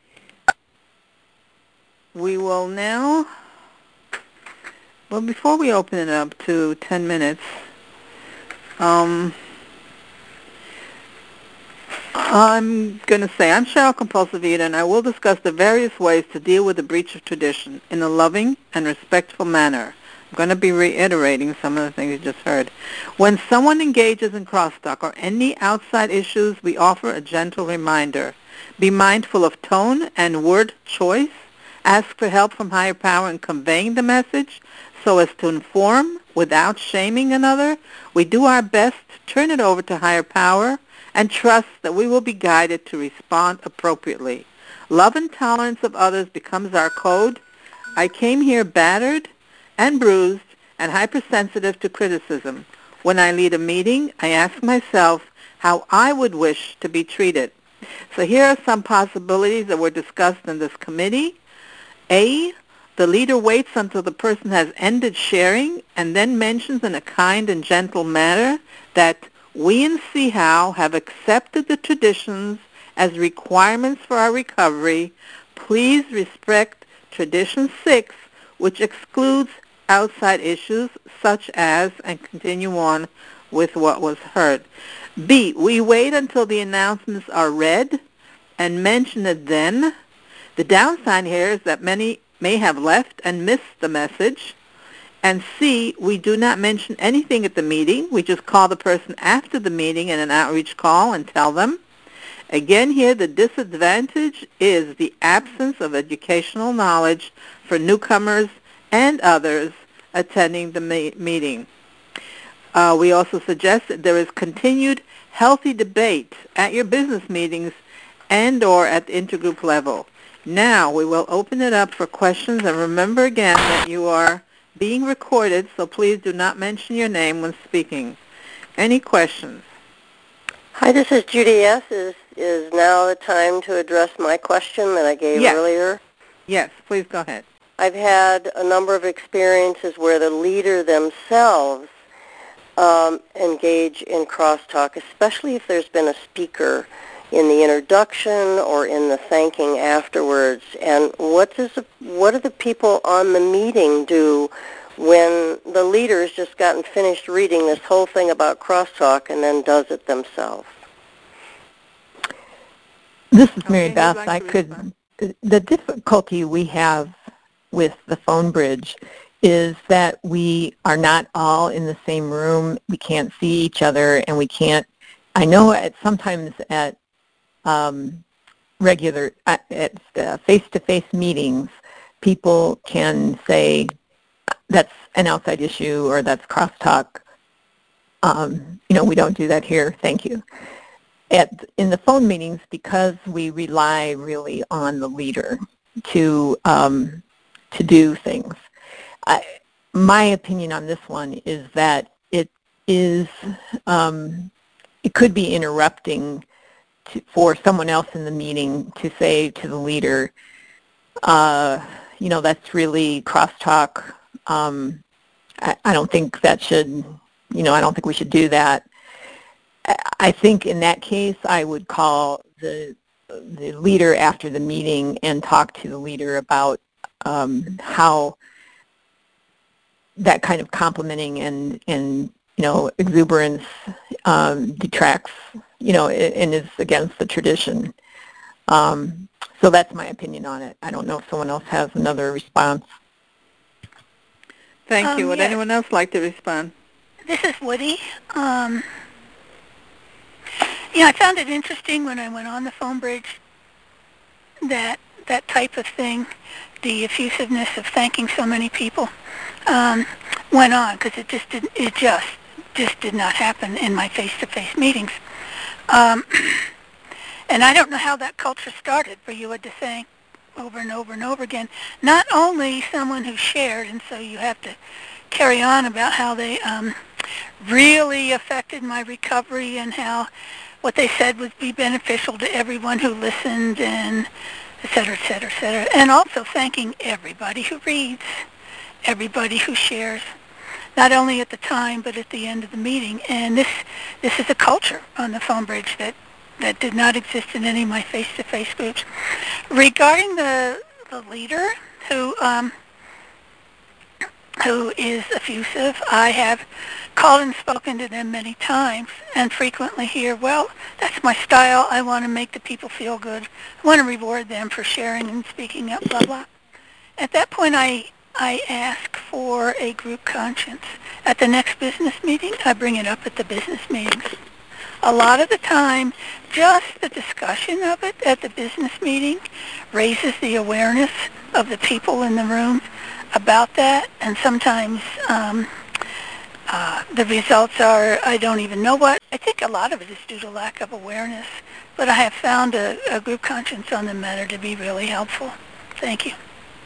we will now, well, before we open it up to ten minutes, um, I'm going to say, I'm Cheryl Compulsive Eater, and I will discuss the various ways to deal with the breach of tradition in a loving and respectful manner. I'm going to be reiterating some of the things you just heard. When someone engages in crosstalk or any outside issues, we offer a gentle reminder. Be mindful of tone and word choice. Ask for help from higher power in conveying the message so as to inform without shaming another. We do our best to turn it over to higher power and trust that we will be guided to respond appropriately. Love and tolerance of others becomes our code. I came here battered and bruised and hypersensitive to criticism. When I lead a meeting, I ask myself how I would wish to be treated. So here are some possibilities that were discussed in this committee. A, the leader waits until the person has ended sharing and then mentions in a kind and gentle manner that we in See How have accepted the traditions as requirements for our recovery. Please respect Tradition six, which excludes outside issues such as, and continue on with what was heard. B, we wait until the announcements are read and mention it then. The downside here is that many may have left and missed the message. And C, we do not mention anything at the meeting. We just call the person after the meeting in an outreach call and tell them. Again here, the disadvantage is the absence of educational knowledge for newcomers and others attending the me- meeting. Uh, we also suggest that there is continued healthy debate at your business meetings and or at the intergroup level. Now we will open it up for questions, and remember again that you are being recorded, so please do not mention your name when speaking. Any questions? Hi, this is Judy S. Is, is now the time to address my question that I gave yes. earlier? Yes, please go ahead. I've had a number of experiences where the leader themselves um, engage in crosstalk, especially if there's been a speaker in the introduction or in the thanking afterwards. And what does the, what do the people on the meeting do when the leader's just gotten finished reading this whole thing about crosstalk and then does it themselves? This is Mary Okay, Beth. like I could. The difficulty we have with the phone bridge is that we are not all in the same room. We can't see each other, and we can't. I know at sometimes at um, regular at, at uh, face-to-face meetings, people can say that's an outside issue or that's crosstalk. Um, you know, we don't do that here. Thank you. At, in the phone meetings, because we rely really on the leader to um, to do things, I, my opinion on this one is that it is, um, it could be interrupting to, for someone else in the meeting to say to the leader, uh, you know, that's really crosstalk. Um, I, I don't think that should, you know, I don't think we should do that. I, I think in that case, I would call the the leader after the meeting and talk to the leader about um, how that kind of complimenting and, and you know, exuberance um, detracts, you know, and is against the tradition. Um, so that's my opinion on it. I don't know if someone else has another response. Thank um, you. Would yes. anyone else like to respond? This is Woody. Um, you know, I found it interesting when I went on the phone bridge that that type of thing, the effusiveness of thanking so many people, um, went on because it just didn't. It just just did not happen in my face-to-face meetings. Um, and I don't know how that culture started for you to thank over and over and over again. Not only someone who shared, and so you have to carry on about how they um, really affected my recovery and how what they said would be beneficial to everyone who listened, and et cetera, et cetera, et cetera. And also thanking everybody who reads, everybody who shares, not only at the time but at the end of the meeting. And this this is a culture on the phone bridge that, that did not exist in any of my face-to-face groups. Regarding the the leader who um, who is effusive, I have called and spoken to them many times and frequently hear, well, that's my style. I want to make the people feel good. I want to reward them for sharing and speaking up, blah, blah. At that point, I, I ask for a group conscience. At the next business meeting, I bring it up at the business meetings. A lot of the time, just the discussion of it at the business meeting raises the awareness of the people in the room about that, and sometimes um, uh, the results are, I don't even know what. I think a lot of it is due to lack of awareness, but I have found a, a group conscience on the matter to be really helpful. Thank you.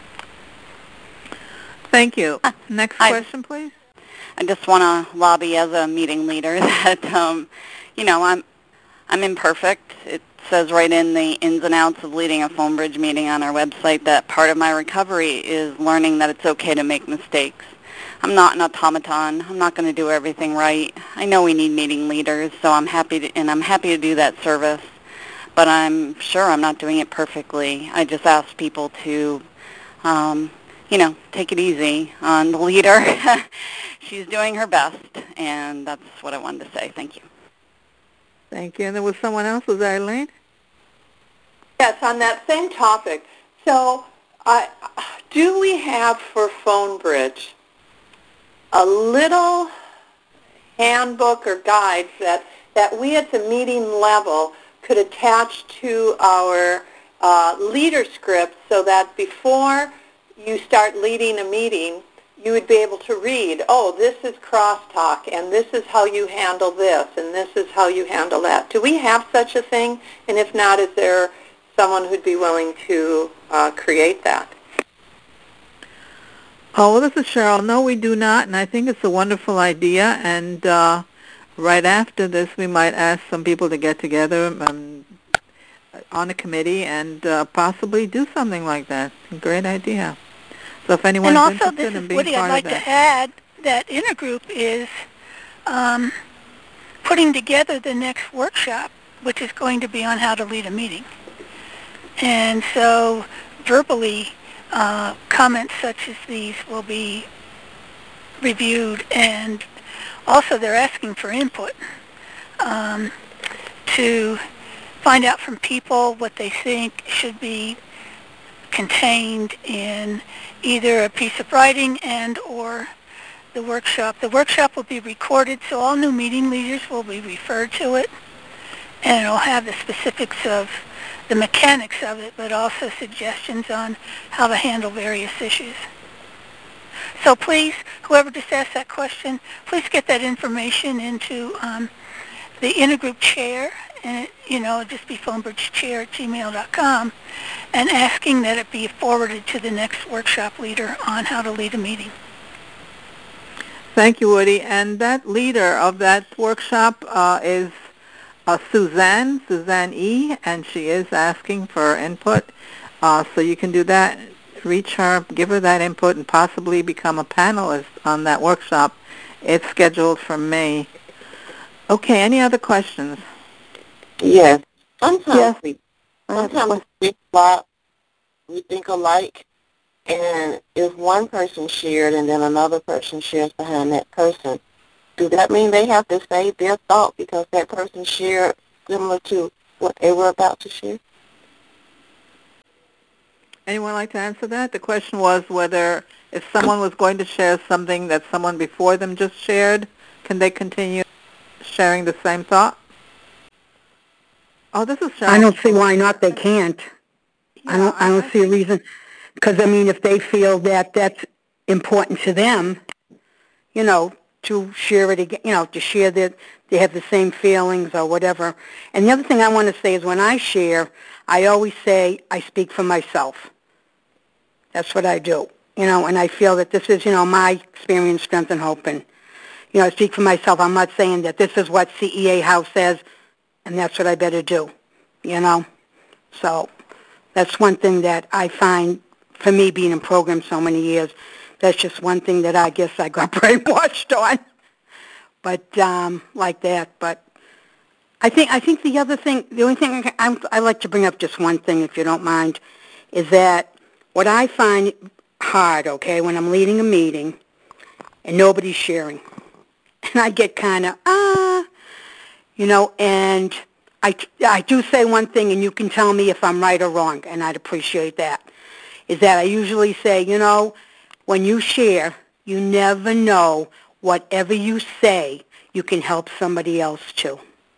Thank you. Next I, question, please. I just want to lobby as a meeting leader that, um, you know, I'm I'm imperfect. It says right in the ins and outs of leading a phone bridge meeting on our website that part of my recovery is learning that it's okay to make mistakes. I'm not an automaton. I'm not going to do everything right. I know we need meeting leaders, so I'm happy to, and I'm happy to do that service, but I'm sure I'm not doing it perfectly. I just ask people to, um, you know, take it easy on the leader. She's doing her best, and that's what I wanted to say. Thank you. Thank you. And there was someone else. Was that Elaine? Yes, on that same topic. So uh, do we have for Phone Bridge a little handbook or guides that, that we at the meeting level could attach to our uh, leader script so that before you start leading a meeting, you would be able to read, oh, this is crosstalk, and this is how you handle this, and this is how you handle that. Do we have such a thing? And if not, is there someone who'd be willing to uh, create that? Oh, well, this is Cheryl. No, we do not, and I think it's a wonderful idea. And uh, right after this, we might ask some people to get together um, on a committee and uh, possibly do something like that. Great idea. So if anyone's and also, interested this in is being Woody, part I'd like of that. to add that Intergroup is um, putting together the next workshop, which is going to be on how to lead a meeting. And so verbally, uh, comments such as these will be reviewed, and also they're asking for input um, to find out from people what they think should be contained in either a piece of writing and or the workshop. The workshop will be recorded, so all new meeting leaders will be referred to it, and it'll have the specifics of the mechanics of it, but also suggestions on how to handle various issues. So please, whoever just asked that question, please get that information into um, the Intergroup chair, and it, you know, just be phonebridgechair at gmail dot com, and asking that it be forwarded to the next workshop leader on how to lead a meeting. Thank you, Woody. And that leader of that workshop uh, is uh, Suzanne, Suzanne E., and she is asking for input. Uh, so you can do that. Reach her, give her that input, and possibly become a panelist on that workshop. It's scheduled for May. Okay, any other questions? Yes. Sometimes, Yes. we, sometimes we think alike, we think alike, and if one person shared and then another person shares behind that person, does that mean they have to say their thought because that person shared similar to what they were about to share? Anyone like to answer that? The question was whether if someone was going to share something that someone before them just shared, can they continue sharing the same thought? Oh, this is Cheryl. I don't see why not they can't. Yeah, I don't I don't I, see a reason. Because, I mean, if they feel that that's important to them, you know, to share it again, you know, to share that they have the same feelings or whatever. And the other thing I want to say is when I share, I always say I speak for myself. That's what I do, you know, and I feel that this is, you know, my experience, strength, and hope. And, you know, I speak for myself. I'm not saying that this is what C E A House says, and that's what I better do, you know. So that's one thing that I find, for me being in programs so many years, that's just one thing that I guess I got brainwashed on. But um, like that. But I think I think the other thing, the only thing I, I, I like to bring up just one thing, if you don't mind, is that what I find hard, okay, when I'm leading a meeting and nobody's sharing, and I get kind of, ah, you know, and I, I do say one thing, and you can tell me if I'm right or wrong, and I'd appreciate that, is that I usually say, you know, when you share, you never know whatever you say, you can help somebody else too,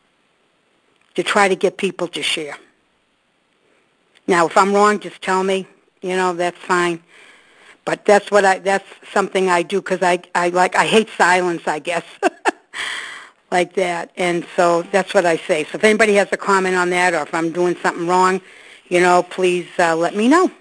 to try to get people to share. Now, if I'm wrong, just tell me, you know, that's fine. But that's what I, that's something I do because I, I like, I hate silence, I guess. Like that, and so that's what I say. So if anybody has a comment on that, or if I'm doing something wrong, you know, please uh, let me know.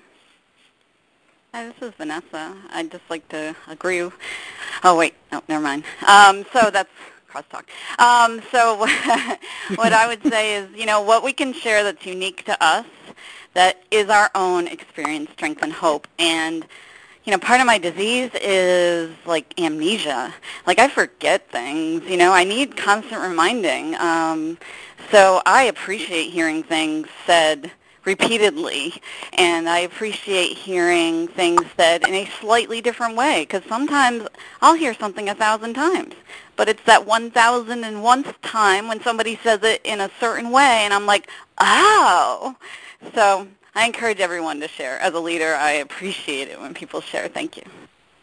Hi, this is Vanessa. I'd just like to agree. Oh, wait, no, never mind. Um, so that's crosstalk. Um, so what I would say is, you know, what we can share that's unique to us, that is our own experience, strength, and hope. And you know, part of my disease is, like, amnesia. Like, I forget things, you know. I need constant reminding. Um, so I appreciate hearing things said repeatedly, and I appreciate hearing things said in a slightly different way, because sometimes I'll hear something a thousand times, but it's that one thousand and one time when somebody says it in a certain way, and I'm like, oh. So I encourage everyone to share. As a leader, I appreciate it when people share. Thank you.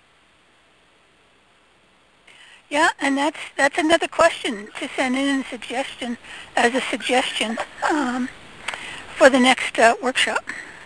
Yeah, and that's that's another question to send in a suggestion as a suggestion um, for the next uh, workshop.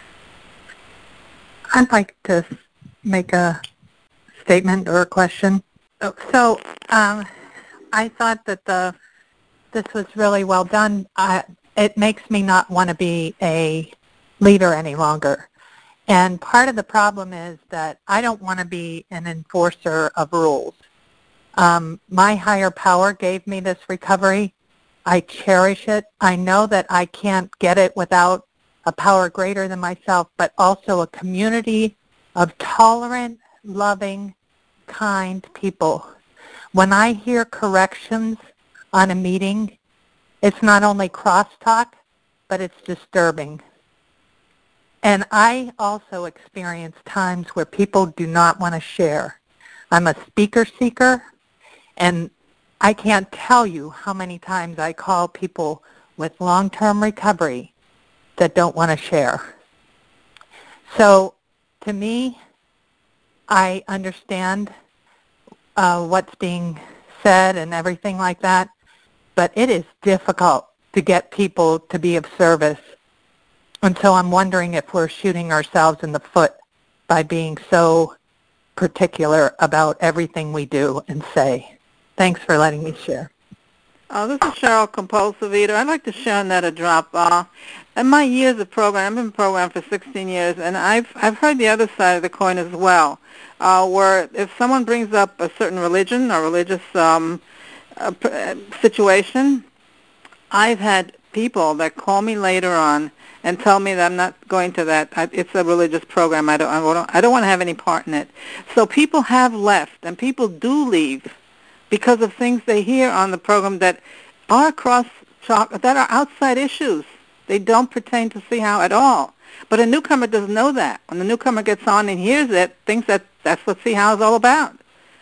I'd like to make a statement or a question. So um, I thought that the this was really well done. I, it makes me not want to be a leader any longer. And part of the problem is that I don't want to be an enforcer of rules. Um, my higher power gave me this recovery. I cherish it. I know that I can't get it without a power greater than myself, but also a community of tolerant, loving, kind people. When I hear corrections on a meeting, it's not only crosstalk, but it's disturbing. And I also experience times where people do not want to share. I'm a speaker seeker, and I can't tell you how many times I call people with long-term recovery that don't want to share. So to me, I understand uh, what's being said and everything like that, but it is difficult to get people to be of service. And so I'm wondering if we're shooting ourselves in the foot by being so particular about everything we do and say. Thanks for letting me share. Oh, this is Cheryl, compulsive eater. I'd like to share on that a drop. Uh, in my years of program, I've been programmed for sixteen years, and I've I've heard the other side of the coin as well, uh, where if someone brings up a certain religion or religious um, uh, situation, I've had people that call me later on and tell me that I'm not going to that. I, it's a religious program. I don't, I don't, I don't want to have any part in it. So people have left, and people do leave because of things they hear on the program that are cross that are outside issues. They don't pertain to C H O W at all. But a newcomer doesn't know that. When the newcomer gets on and hears it, thinks that that's what C H O W is all about.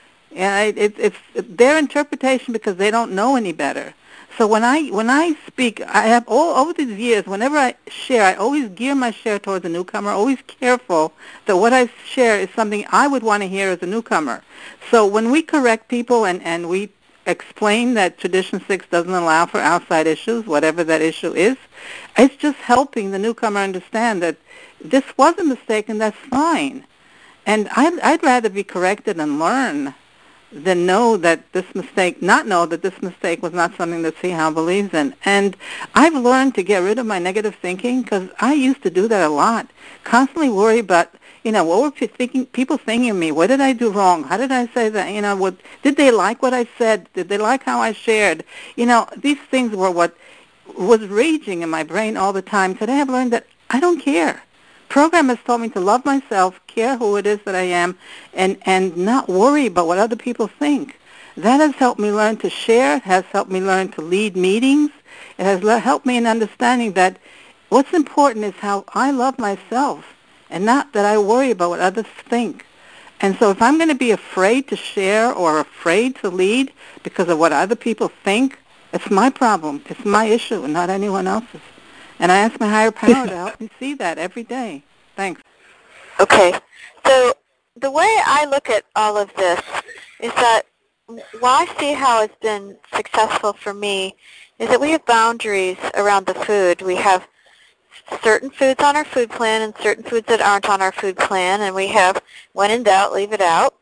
And it, it, it's their interpretation because they don't know any better. So when I when I speak, I have all over these years. Whenever I share, I always gear my share towards a newcomer. Always careful that what I share is something I would want to hear as a newcomer. So when we correct people and and we explain that Tradition six doesn't allow for outside issues, whatever that issue is, it's just helping the newcomer understand that this was a mistake and that's fine. And I'd, I'd rather be corrected and learn than know that this mistake, not know that this mistake was not something that C H O W believes in. And I've learned to get rid of my negative thinking because I used to do that a lot, constantly worry about, you know, what were thinking, people thinking of me? What did I do wrong? How did I say that? You know, what, did they like what I said? Did they like how I shared? You know, these things were what was raging in my brain all the time. Today I've learned that I don't care. Program has taught me to love myself, care who it is that I am, and, and not worry about what other people think. That has helped me learn to share. It has helped me learn to lead meetings. It has le- helped me in understanding that what's important is how I love myself and not that I worry about what others think. And so if I'm going to be afraid to share or afraid to lead because of what other people think, it's my problem. It's my issue and not anyone else's. And I ask my higher power to help me see that every day. Thanks. Okay. So the way I look at all of this is that why C H O W has been successful for me is that we have boundaries around the food. We have certain foods on our food plan and certain foods that aren't on our food plan, and we have when in doubt, leave it out.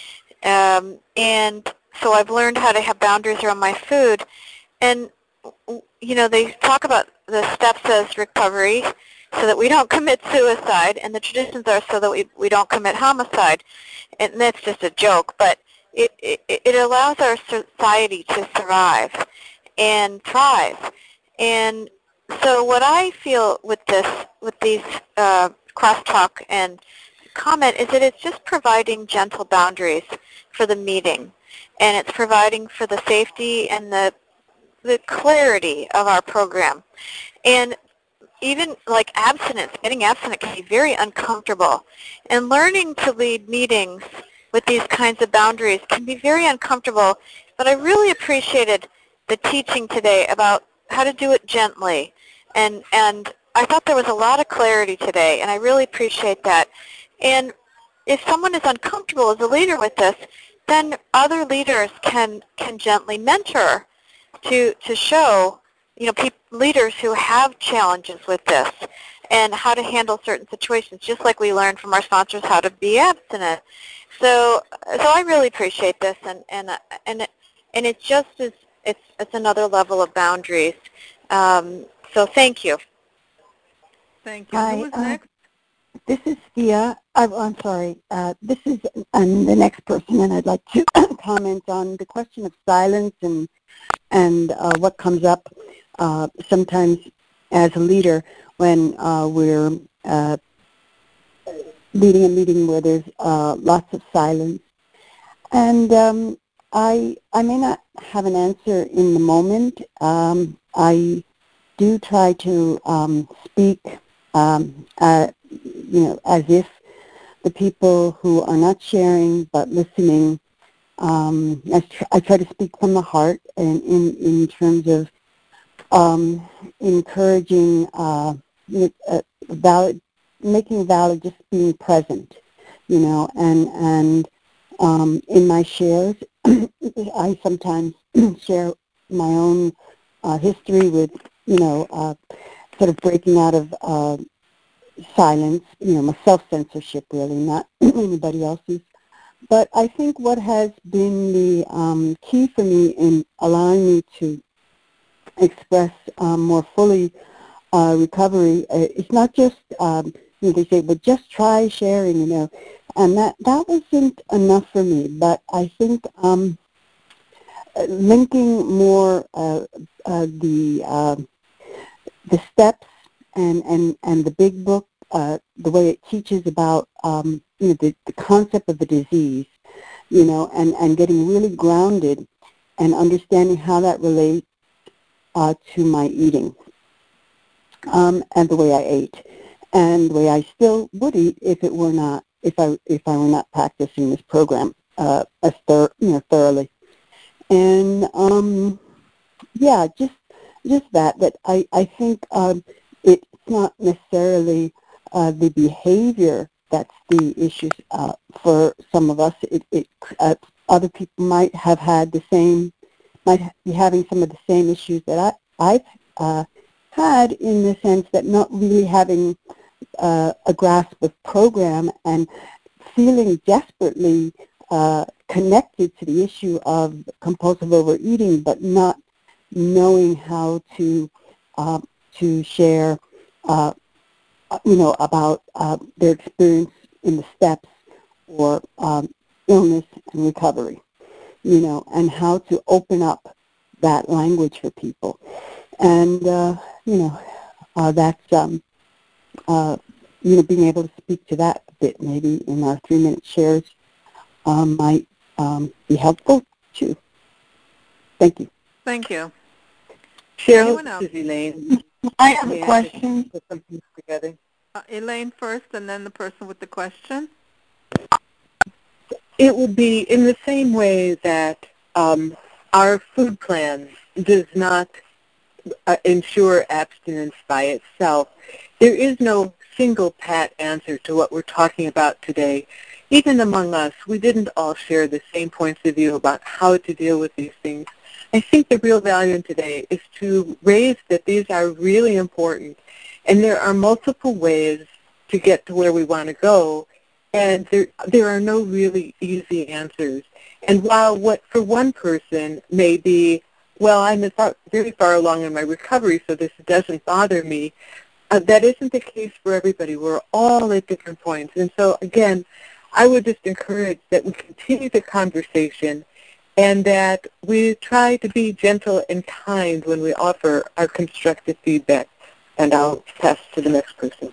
Um, and so I've learned how to have boundaries around my food. And, you know, they talk about the steps as recovery so that we don't commit suicide, and the traditions are so that we, we don't commit homicide. And that's just a joke, but it, it, it allows our society to survive and thrive. And so what I feel with this, with these uh, crosstalk and comment is that it's just providing gentle boundaries for the meeting, and it's providing for the safety and the the clarity of our program. And even like abstinence, getting abstinent can be very uncomfortable. And learning to lead meetings with these kinds of boundaries can be very uncomfortable, but I really appreciated the teaching today about how to do it gently. And, and I thought there was a lot of clarity today, and I really appreciate that. And if someone is uncomfortable as a leader with this, then other leaders can, can gently mentor to to show, you know, people, leaders who have challenges with this and how to handle certain situations, just like we learned from our sponsors how to be abstinent. So, so I really appreciate this, and and and and it just is it's it's another level of boundaries. Um, so thank you. Thank you. Hi, Who is uh, next? This is Thea. I'm, I'm sorry. Uh, this is um, the next person, and I'd like to comment on the question of silence and and uh, what comes up uh, sometimes as a leader when uh, we're uh, leading a meeting where there's uh, lots of silence. And um, I, I may not have an answer in the moment. Um, I do try to um, speak um, uh, you know, as if the people who are not sharing but listening, um, I, tr I try to speak from the heart and in, in terms of um, encouraging, uh, uh, valid, making valid just being present, you know, and, and um, in my shares, I sometimes share my own uh, history with, you know, uh, sort of breaking out of uh, silence, you know, my self-censorship really, not anybody else's. But I think what has been the um, key for me in allowing me to express um, more fully uh, recovery, uh, it's not just, um, you know, they say, well, just try sharing, you know, and that, that wasn't enough for me, but I think um, linking more uh, uh, the uh, the steps and, and, and the big book, uh, the way it teaches about um, you know, the, the concept of the disease, you know, and, and getting really grounded and understanding how that relates uh, to my eating um, and the way I ate and the way I still would eat if it were not, if I if I were not practicing this program uh, as thor- you know, thoroughly. And um, yeah, just just that, that I, I think um, it's not necessarily uh, the behavior that's the issue uh, for some of us. It, it, uh, other people might have had the same, might be having some of the same issues that I, I've uh, had, in the sense that not really having uh, a grasp of program and feeling desperately uh, connected to the issue of compulsive overeating, but not knowing how to uh, to share, uh, you know, about uh, their experience in the steps or um, illness and recovery, you know, and how to open up that language for people. And, uh, you know, uh, that's, um, uh, you know, being able to speak to that a bit maybe in our three-minute shares um, might um, be helpful too. Thank you. Thank you. Cheryl, this is Elaine. I have a Yeah, question. Put something together. Uh, Elaine first, and then the person with the question. It would be in the same way that um, our food plan does not uh, ensure abstinence by itself. There is no single pat answer to what we're talking about today. Even among us, we didn't all share the same points of view about how to deal with these things. I think the real value in today is to raise that these are really important, and there are multiple ways to get to where we want to go, and there, there are no really easy answers. And while what for one person may be, well, I'm very far along in my recovery, so this doesn't bother me, uh, that isn't the case for everybody. We're all at different points. And so, again, I would just encourage that we continue the conversation and that we try to be gentle and kind when we offer our constructive feedback. And I'll pass to the next person.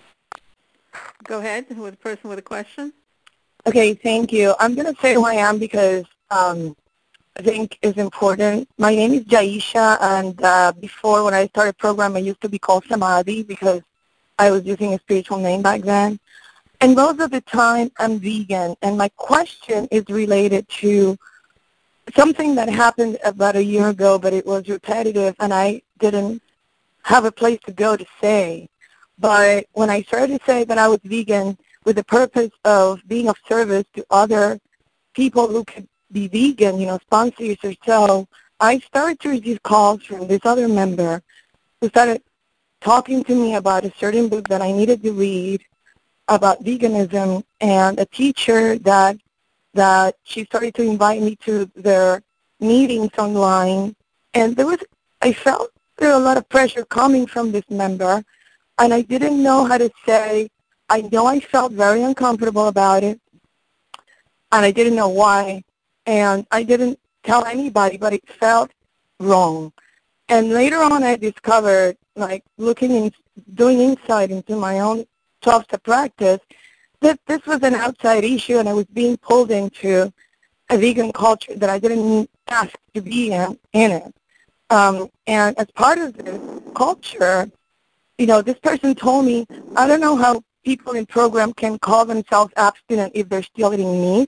Go ahead with the person with a question. Okay, thank you. I'm going to say who I am because um, I think it's important. My name is Jaisha, and uh, before when I started program, I used to be called Samadhi because I was using a spiritual name back then. And most of the time, I'm vegan, and my question is related to something that happened about a year ago, but it was repetitive, and I didn't have a place to go to say. But when I started to say that I was vegan with the purpose of being of service to other people who could be vegan, you know, sponsors or so, I started to receive calls from this other member who started talking to me about a certain book that I needed to read about veganism, and a teacher that that she started to invite me to their meetings online. And there was, I felt there was a lot of pressure coming from this member, and I didn't know how to say, I know I felt very uncomfortable about it, and I didn't know why, and I didn't tell anybody, but it felt wrong. And later on I discovered, like looking in, doing insight into my own twelve-step practice, that this was an outside issue, and I was being pulled into a vegan culture that I didn't ask to be in, in it. Um, and as part of this culture, you know, this person told me, I don't know how people in program can call themselves abstinent if they're still eating meat.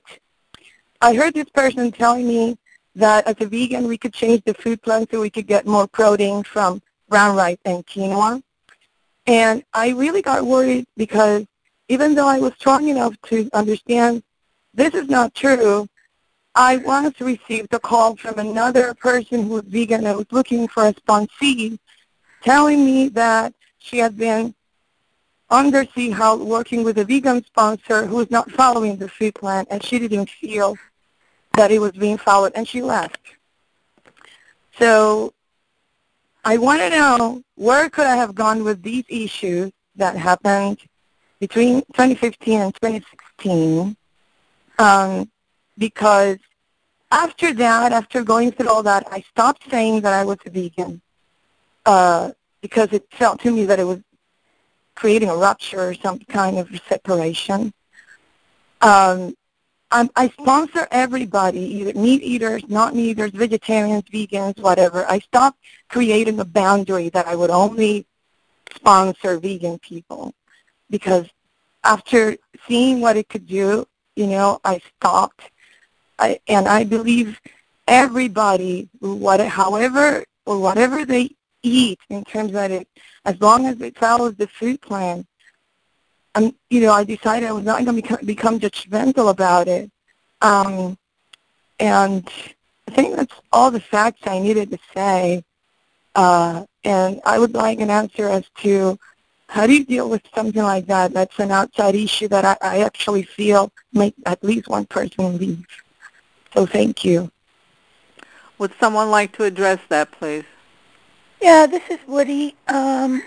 I heard this person telling me that as a vegan, we could change the food plan so we could get more protein from brown rice and quinoa. And I really got worried because even though I was strong enough to understand this is not true, I once received a call from another person who was vegan and was looking for a sponsee, telling me that she had been under Sea Health working with a vegan sponsor who was not following the food plan, and she didn't feel that it was being followed, and she left. So I want to know where could I have gone with these issues that happened between twenty fifteen and twenty sixteen, um, because after that, after going through all that, I stopped saying that I was a vegan uh, because it felt to me that it was creating a rupture or some kind of separation. Um, I'm, I sponsor everybody, either meat eaters, not meat eaters, vegetarians, vegans, whatever. I stopped creating a boundary that I would only sponsor vegan people because after seeing what it could do, you know, I stopped. I, and I believe everybody, what, however or whatever they eat in terms of it, as long as it follows the food plan, I'm, you know, I decided I was not going to become, become judgmental about it. Um, and I think that's all the facts I needed to say. Uh, and I would like an answer as to how do you deal with something like that? That's an outside issue that I, I actually feel make at least one person leave. So thank you. Would someone like to address that, please? Yeah, this is Woody. Um,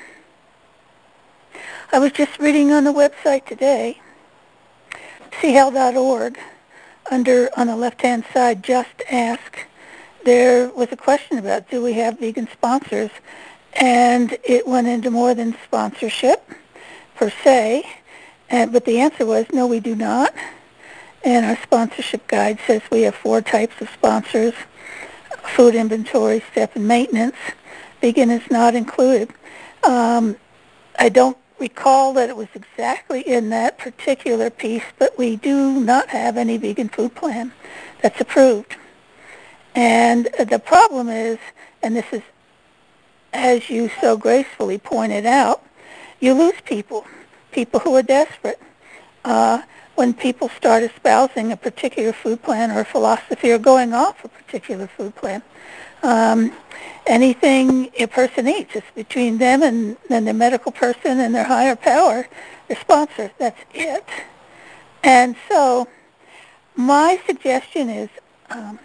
I was just reading on the website today, C H E L dot org, under, on the left-hand side, Just Ask. There was a question about, do we have vegan sponsors? And it went into more than sponsorship, per se. And, but the answer was, no, we do not. And our sponsorship guide says we have four types of sponsors: food inventory, step, and maintenance. Vegan is not included. Um, I don't recall that it was exactly in that particular piece, but we do not have any vegan food plan that's approved. And the problem is, and this is, as you so gracefully pointed out, you lose people, people who are desperate. Uh, when people start espousing a particular food plan or philosophy or going off a particular food plan, um, anything a person eats, it's between them and, and their medical person and their higher power, their sponsor. That's it. And so my suggestion is, um,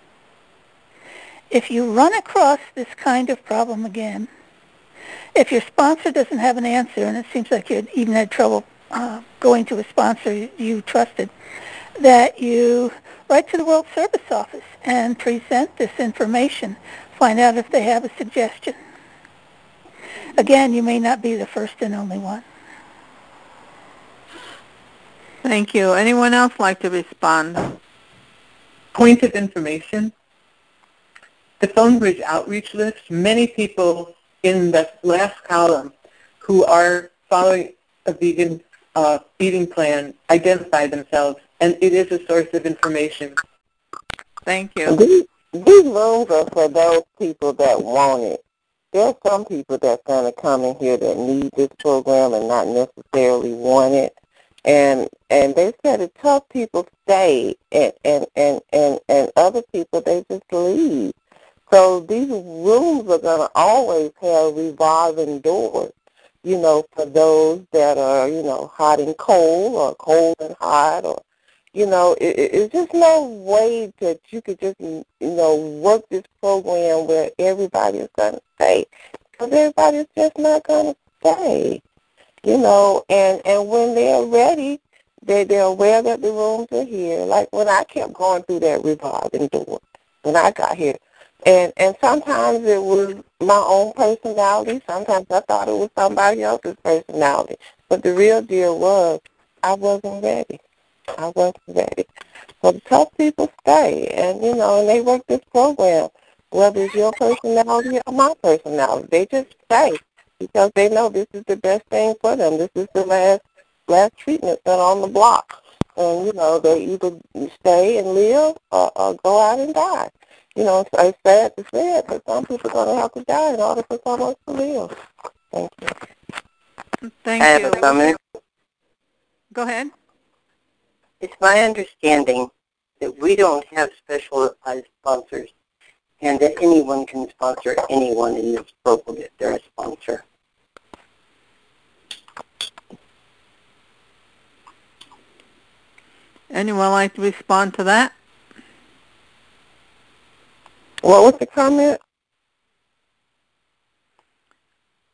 if you run across this kind of problem again, if your sponsor doesn't have an answer, and it seems like you even had trouble uh, going to a sponsor you, you trusted, that you write to the World Service Office and present this information. Find out if they have a suggestion. Again, you may not be the first and only one. Thank you. Anyone else like to respond? Point of information. The Phonebridge outreach list, many people in the last column who are following a vegan uh, eating plan identify themselves, and it is a source of information. Thank you. These, these rooms are for those people that want it. There are some people that's going to come in here that need this program and not necessarily want it. And and they said that tough people stay, and, and, and, and, and other people, they just leave. So these rooms are going to always have revolving doors, you know, for those that are, you know, hot and cold or cold and hot, or, you know, it, it's just no way that you could just, you know, work this program where everybody is going to stay, because everybody's just not going to stay, you know, and, and when they're ready, they, they're aware that the rooms are here. Like when I kept going through that revolving door, when I got here, And and sometimes it was my own personality. Sometimes I thought it was somebody else's personality. But the real deal was I wasn't ready. I wasn't ready. So the tough people stay, and, you know, and they work this program, whether it's your personality or my personality. They just stay because they know this is the best thing for them. This is the last, last treatment done on the block. And, you know, they either stay and live or, or go out and die. You know, it's, it's sad to say it, but some people are going to have to die in order for someone to live. Thank you. Thank I you. have a comment. Go ahead. It's my understanding that we don't have specialized sponsors, and that anyone can sponsor anyone in this program if they're a sponsor. Anyone like to respond to that? What was the comment?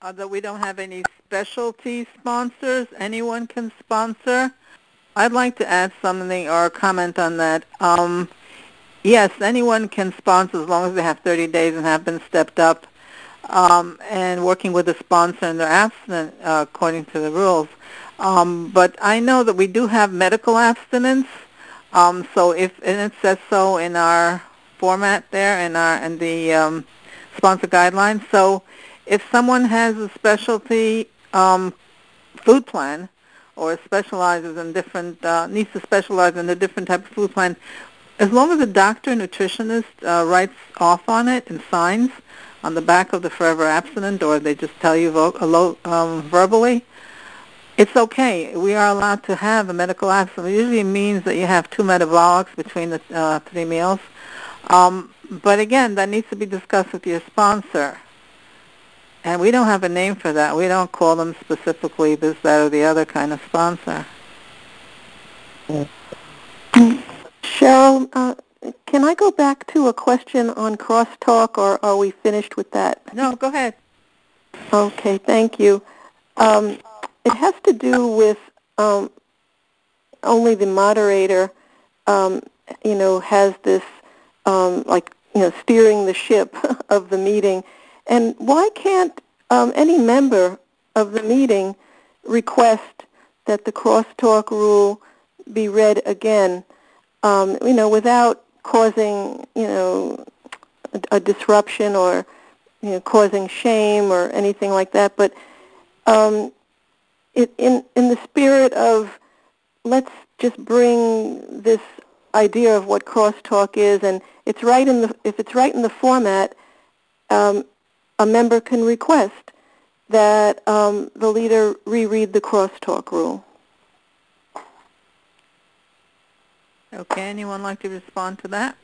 uh, that we don't have any specialty sponsors. Anyone can sponsor. I'd like to add something or comment on that. Um, yes, anyone can sponsor as long as they have thirty days and have been stepped up um, and working with a sponsor and they're abstinent uh, according to the rules. Um, but I know that we do have medical abstinence. Um, so if, and it says so in our format there in our in the um, sponsor guidelines. So if someone has a specialty um, food plan or specializes in different, uh, needs to specialize in a different type of food plan, as long as the doctor and nutritionist uh, writes off on it and signs on the back of the forever abstinent, or they just tell you vo- um, verbally, it's okay. We are allowed to have a medical abstinence. It usually means that you have two metabolics between the uh, three meals. Um, but again, that needs to be discussed with your sponsor. And we don't have a name for that. We don't call them specifically this, that, or the other kind of sponsor. Cheryl, uh, can I go back to a question on crosstalk, or are we finished with that? No, go ahead. Okay, thank you. Um, it has to do with um, only the moderator, um, you know, has this, um, like, you know, steering the ship of the meeting. And why can't um, any member of the meeting request that the crosstalk rule be read again, um, you know, without causing, you know, a, a disruption or, you know, causing shame or anything like that? But um, it, in in the spirit of, let's just bring this idea of what crosstalk is, and it's right in the if it's right in the format. Um, a member can request that um, the leader reread the crosstalk rule. Okay, anyone like to respond to that?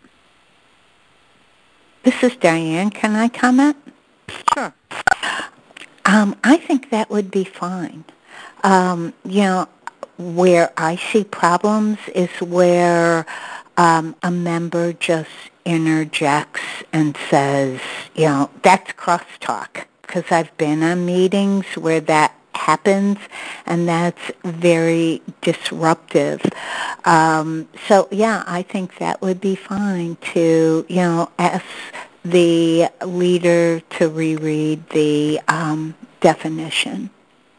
This is Diane. Can I comment? Sure. Um, I think that would be fine. Um, you know, where I see problems is where um, a member just interjects and says, you know, that's crosstalk, because I've been on meetings where that happens, and that's very disruptive. Um, so, yeah, I think that would be fine to, you know, ask the leader to reread the um, definition.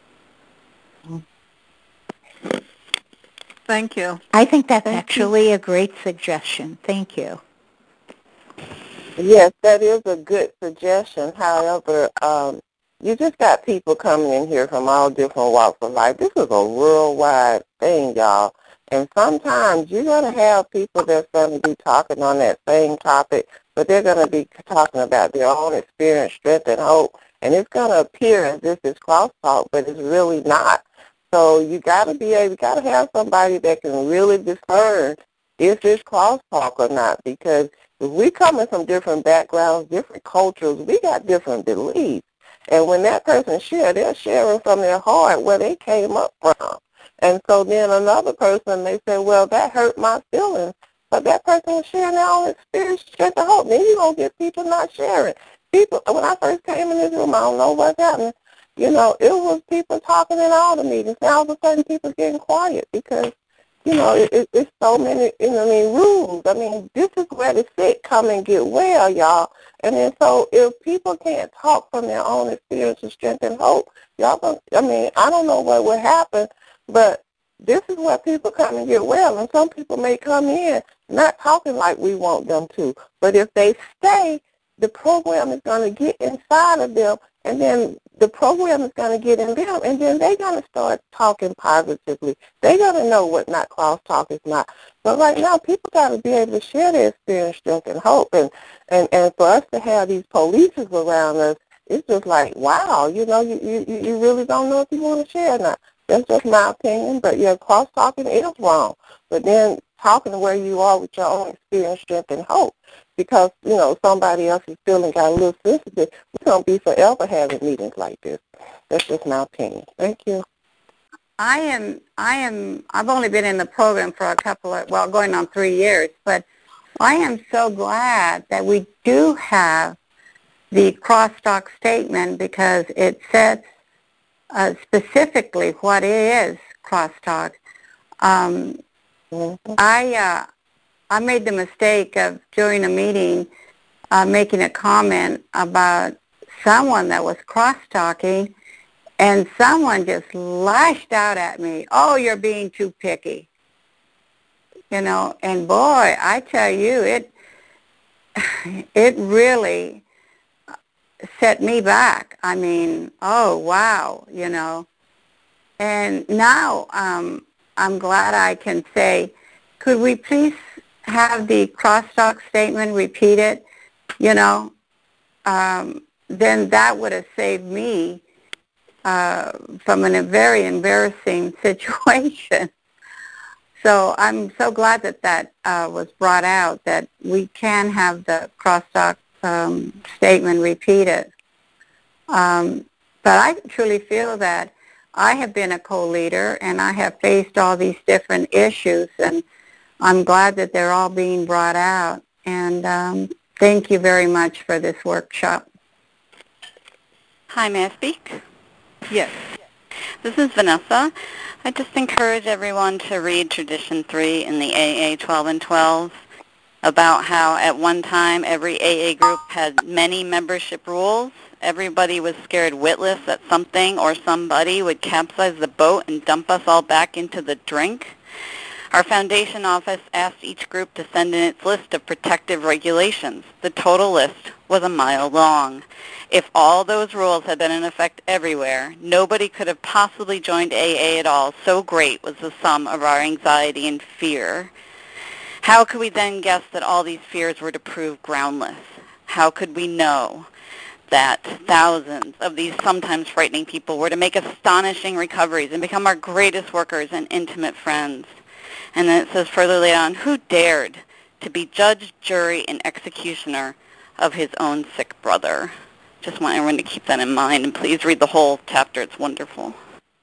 Thank you. I think that's Thank actually you. a great suggestion. Thank you. Yes, that is a good suggestion. However, um, you just got people coming in here from all different walks of life. This is a worldwide thing, y'all. And sometimes you're going to have people that's going to be talking on that same topic, but they're going to be talking about their own experience, strength, and hope. And it's going to appear as if it's crosstalk, but it's really not. So you got to be able, you got to have somebody that can really discern if it's crosstalk or not, because if we coming from different backgrounds, different cultures, we got different beliefs. And when that person shares, they're sharing from their heart where they came up from. And so then another person, they say, well, that hurt my feelings. But that person was sharing their own experience, strength, and hope. Then you're going to get people not sharing. People, when I first came in this room, I don't know what's happening. You know, it was people talking in all the meetings. Now all of a sudden people getting quiet because, you know, it, it, it's so many, you know, I mean, rules. I mean, this is where the sick come and get well, y'all. And then so if people can't talk from their own experience of strength and hope, y'all, gonna, I mean, I don't know what would happen, but this is where people come and get well. And some people may come in not talking like we want them to. But if they stay, the program is going to get inside of them, and then the program is going to get in them, and then they're going to start talking positively. They're going to know what not crosstalk is not. But right now, people got to be able to share their experience, strength, and hope. And, and, and for us to have these polices around us, it's just like, wow, you know, you, you, you really don't know if you want to share or not. That's just my opinion. But, yeah, cross-talking is wrong. But then talking where you are with your own experience, strength, and hope. Because, you know, somebody else's feeling got a little sensitive, we're going to be forever having meetings like this. That's just my opinion. Thank you. I am, I am, I've only been in the program for a couple of, well, going on three years, but I am so glad that we do have the crosstalk statement because it sets uh, specifically what is crosstalk. Um, I uh, I made the mistake of during a meeting uh, making a comment about someone that was cross-talking, and someone just lashed out at me, "Oh, you're being too picky." You know, and boy, I tell you, it it really set me back. I mean, oh, wow, you know. And now um, I'm glad I can say, could we please have the crosstalk statement repeated, you know? Um, then that would have saved me uh, from an, a very embarrassing situation. So I'm so glad that that uh, was brought out, that we can have the crosstalk um, statement repeated. Um, but I truly feel that I have been a co-leader and I have faced all these different issues, and I'm glad that they're all being brought out. And um, thank you very much for this workshop. Hi, may I speak? Yes. This is Vanessa. I just encourage everyone to read Tradition three in the A A twelve and twelve about how at one time every A A group had many membership rules. Everybody was scared witless that something or somebody would capsize the boat and dump us all back into the drink. Our foundation office asked each group to send in its list of protective regulations. The total list was a mile long. If all those rules had been in effect everywhere, nobody could have possibly joined A A at all. So great was the sum of our anxiety and fear. How could we then guess that all these fears were to prove groundless? How could we know that thousands of these sometimes frightening people were to make astonishing recoveries and become our greatest workers and intimate friends? And then it says further later on, who dared to be judge, jury, and executioner of his own sick brother? Just want everyone to keep that in mind, and please read the whole chapter. It's wonderful.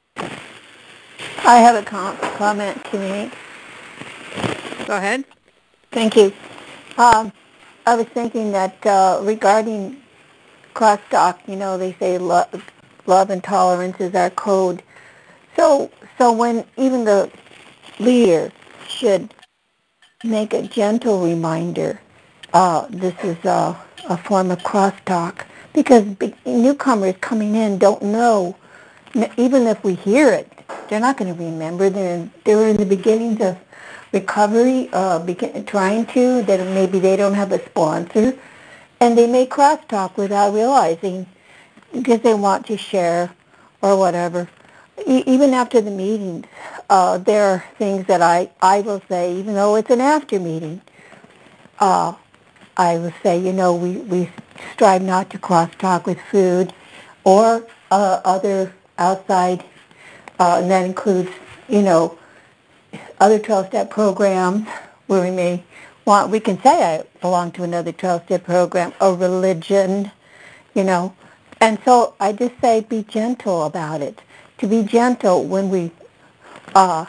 I have a com- comment to make. Go ahead. Thank you. Um, I was thinking that uh, regarding crosstalk, you know, they say love, love and tolerance is our code. So, so when even the leader should make a gentle reminder, uh, this is a, a form of crosstalk, because newcomers coming in don't know. Even if we hear it, they're not going to remember. They're in, they're in the beginnings of recovery, uh, begin, trying to, that maybe they don't have a sponsor, and they may crosstalk without realizing because they want to share or whatever. E- even after the meetings, uh, there are things that I, I will say, even though it's an after meeting, uh, I will say, you know, we, we strive not to crosstalk with food or uh, other outside, uh, and that includes, you know, other twelve-step programs where we may want, we can say I belong to another twelve-step program, or religion, you know. And so I just say be gentle about it. To be gentle when we uh,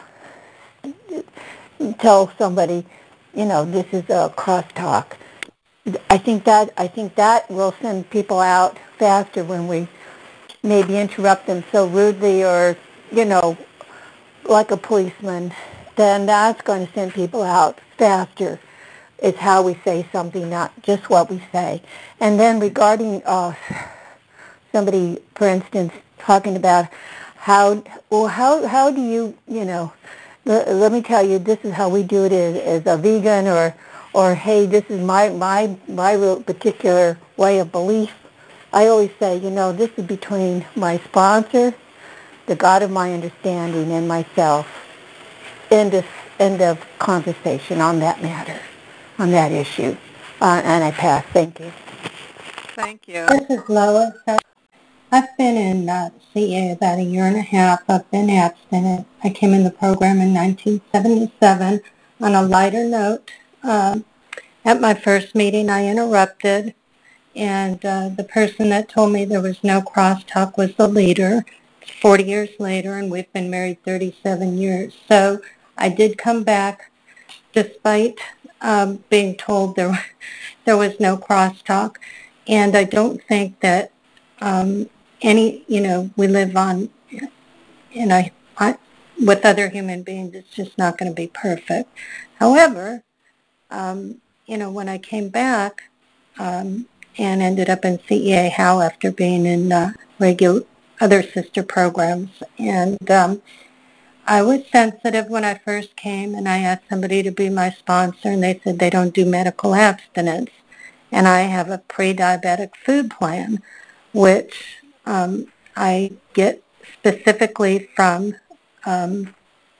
tell somebody, you know, this is a crosstalk. I think that I think that will send people out faster when we maybe interrupt them so rudely, or, you know, like a policeman. Then that's going to send people out faster. It's how we say something, not just what we say. And then regarding uh, somebody, for instance, talking about how, well, how how do you, you know, l- let me tell you, this is how we do it as, as a vegan, or, or hey, this is my, my, my real particular way of belief. I always say, you know, this is between my sponsor, the God of my understanding, and myself. End of, end of conversation on that matter, on that issue. Uh, and I pass. Thank you. Thank you. This is Lois. I've been in uh, C A about a year and a half. I've been abstinent. I came in the program in nineteen seventy-seven. On a lighter note, um, at my first meeting I interrupted, and uh, the person that told me there was no crosstalk was the leader. It's forty years later, and we've been married thirty-seven years. So I did come back despite um, being told there, there was no crosstalk. and I don't think that um, any, you know, we live on, and I, I, with other human beings, it's just not going to be perfect. However, um, you know, when I came back um, and ended up in C E A How after being in uh, regular other sister programs, and um, I was sensitive when I first came, and I asked somebody to be my sponsor, and they said they don't do medical abstinence. And I have a pre-diabetic food plan, which um, I get specifically from um,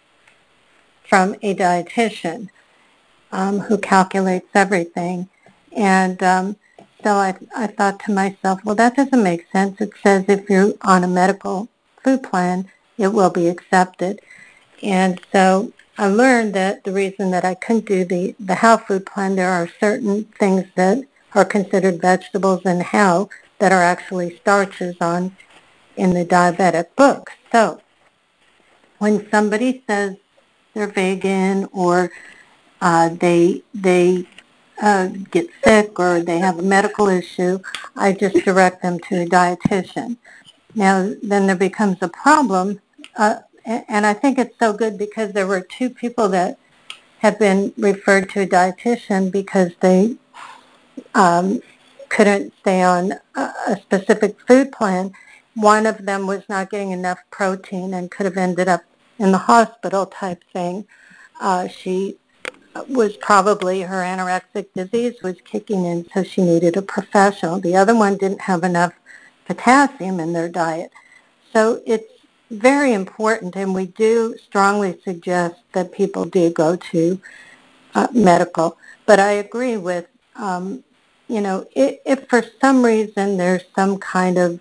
from a dietitian um, who calculates everything. And um, so I, I thought to myself, well, that doesn't make sense. It says if you're on a medical food plan, it will be accepted. And so I learned that the reason that I couldn't do the, the How food plan, there are certain things that are considered vegetables in How that are actually starches on in the diabetic book. So when somebody says they're vegan or uh, they they uh, get sick or they have a medical issue, I just direct them to a dietitian. Now, then there becomes a problem. Uh, And I think it's so good because there were two people that have been referred to a dietitian because they um, couldn't stay on a, a specific food plan. One of them was not getting enough protein and could have ended up in the hospital type thing. Uh, she was probably, her anorexic disease was kicking in, so she needed a professional. The other one didn't have enough potassium in their diet. So it's very important, and we do strongly suggest that people do go to uh, medical. But I agree with, um, you know, if, if for some reason there's some kind of,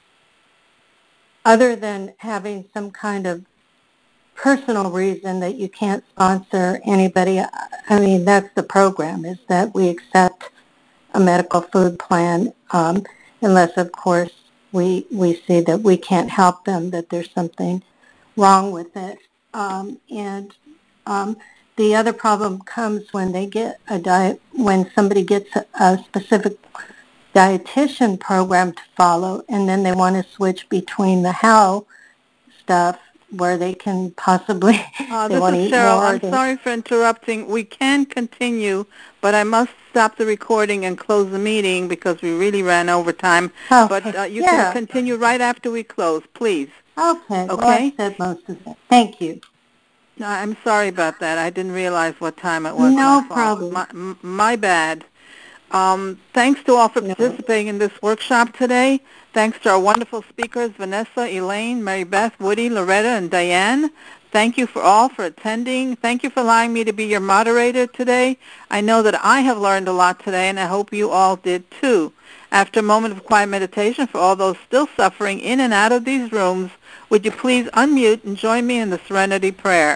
other than having some kind of personal reason that you can't sponsor anybody, I mean, that's the program, is that we accept a medical food plan, um, unless, of course, we we see that we can't help them, that there's something wrong with it. Um, and um, the other problem comes when they get a diet, when somebody gets a, a specific dietitian program to follow, and then they want to switch between the How stuff where they can possibly, uh, they want to eat Cheryl, more. I'm they, sorry for interrupting. We can continue, but I must stop the recording and close the meeting because we really ran over time. Okay. But uh, you yeah. can continue right after we close, please. Okay. Okay? Well, I said most of it. Thank you. No, I'm sorry about that. I didn't realize what time it was. No my fault. problem. My, my bad. Um, thanks to all for participating in this workshop today. Thanks to our wonderful speakers, Vanessa, Elaine, Mary Beth, Woody, Loretta, and Diane. Thank you for all for attending. Thank you for allowing me to be your moderator today. I know that I have learned a lot today, and I hope you all did too. After a moment of quiet meditation for all those still suffering in and out of these rooms, would you please unmute and join me in the Serenity Prayer?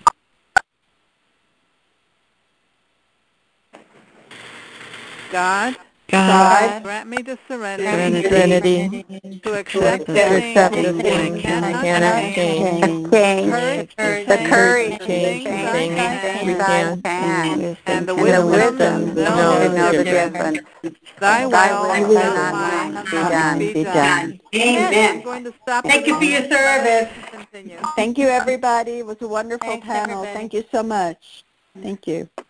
God, God, grant me the serenity, serenity to accept to the accept the things things I I cannot cannot change, change, courage to the courage change to the change things the I things can, we can, and the and the wisdom wisdom to to know the difference. Thy will, not mine, be done. be Be done. done. Amen. I'm going to stop. Thank you for your service. Continue. Thank you, everybody. It was a wonderful Thanks, panel. everybody. Thank you so much. Thank you.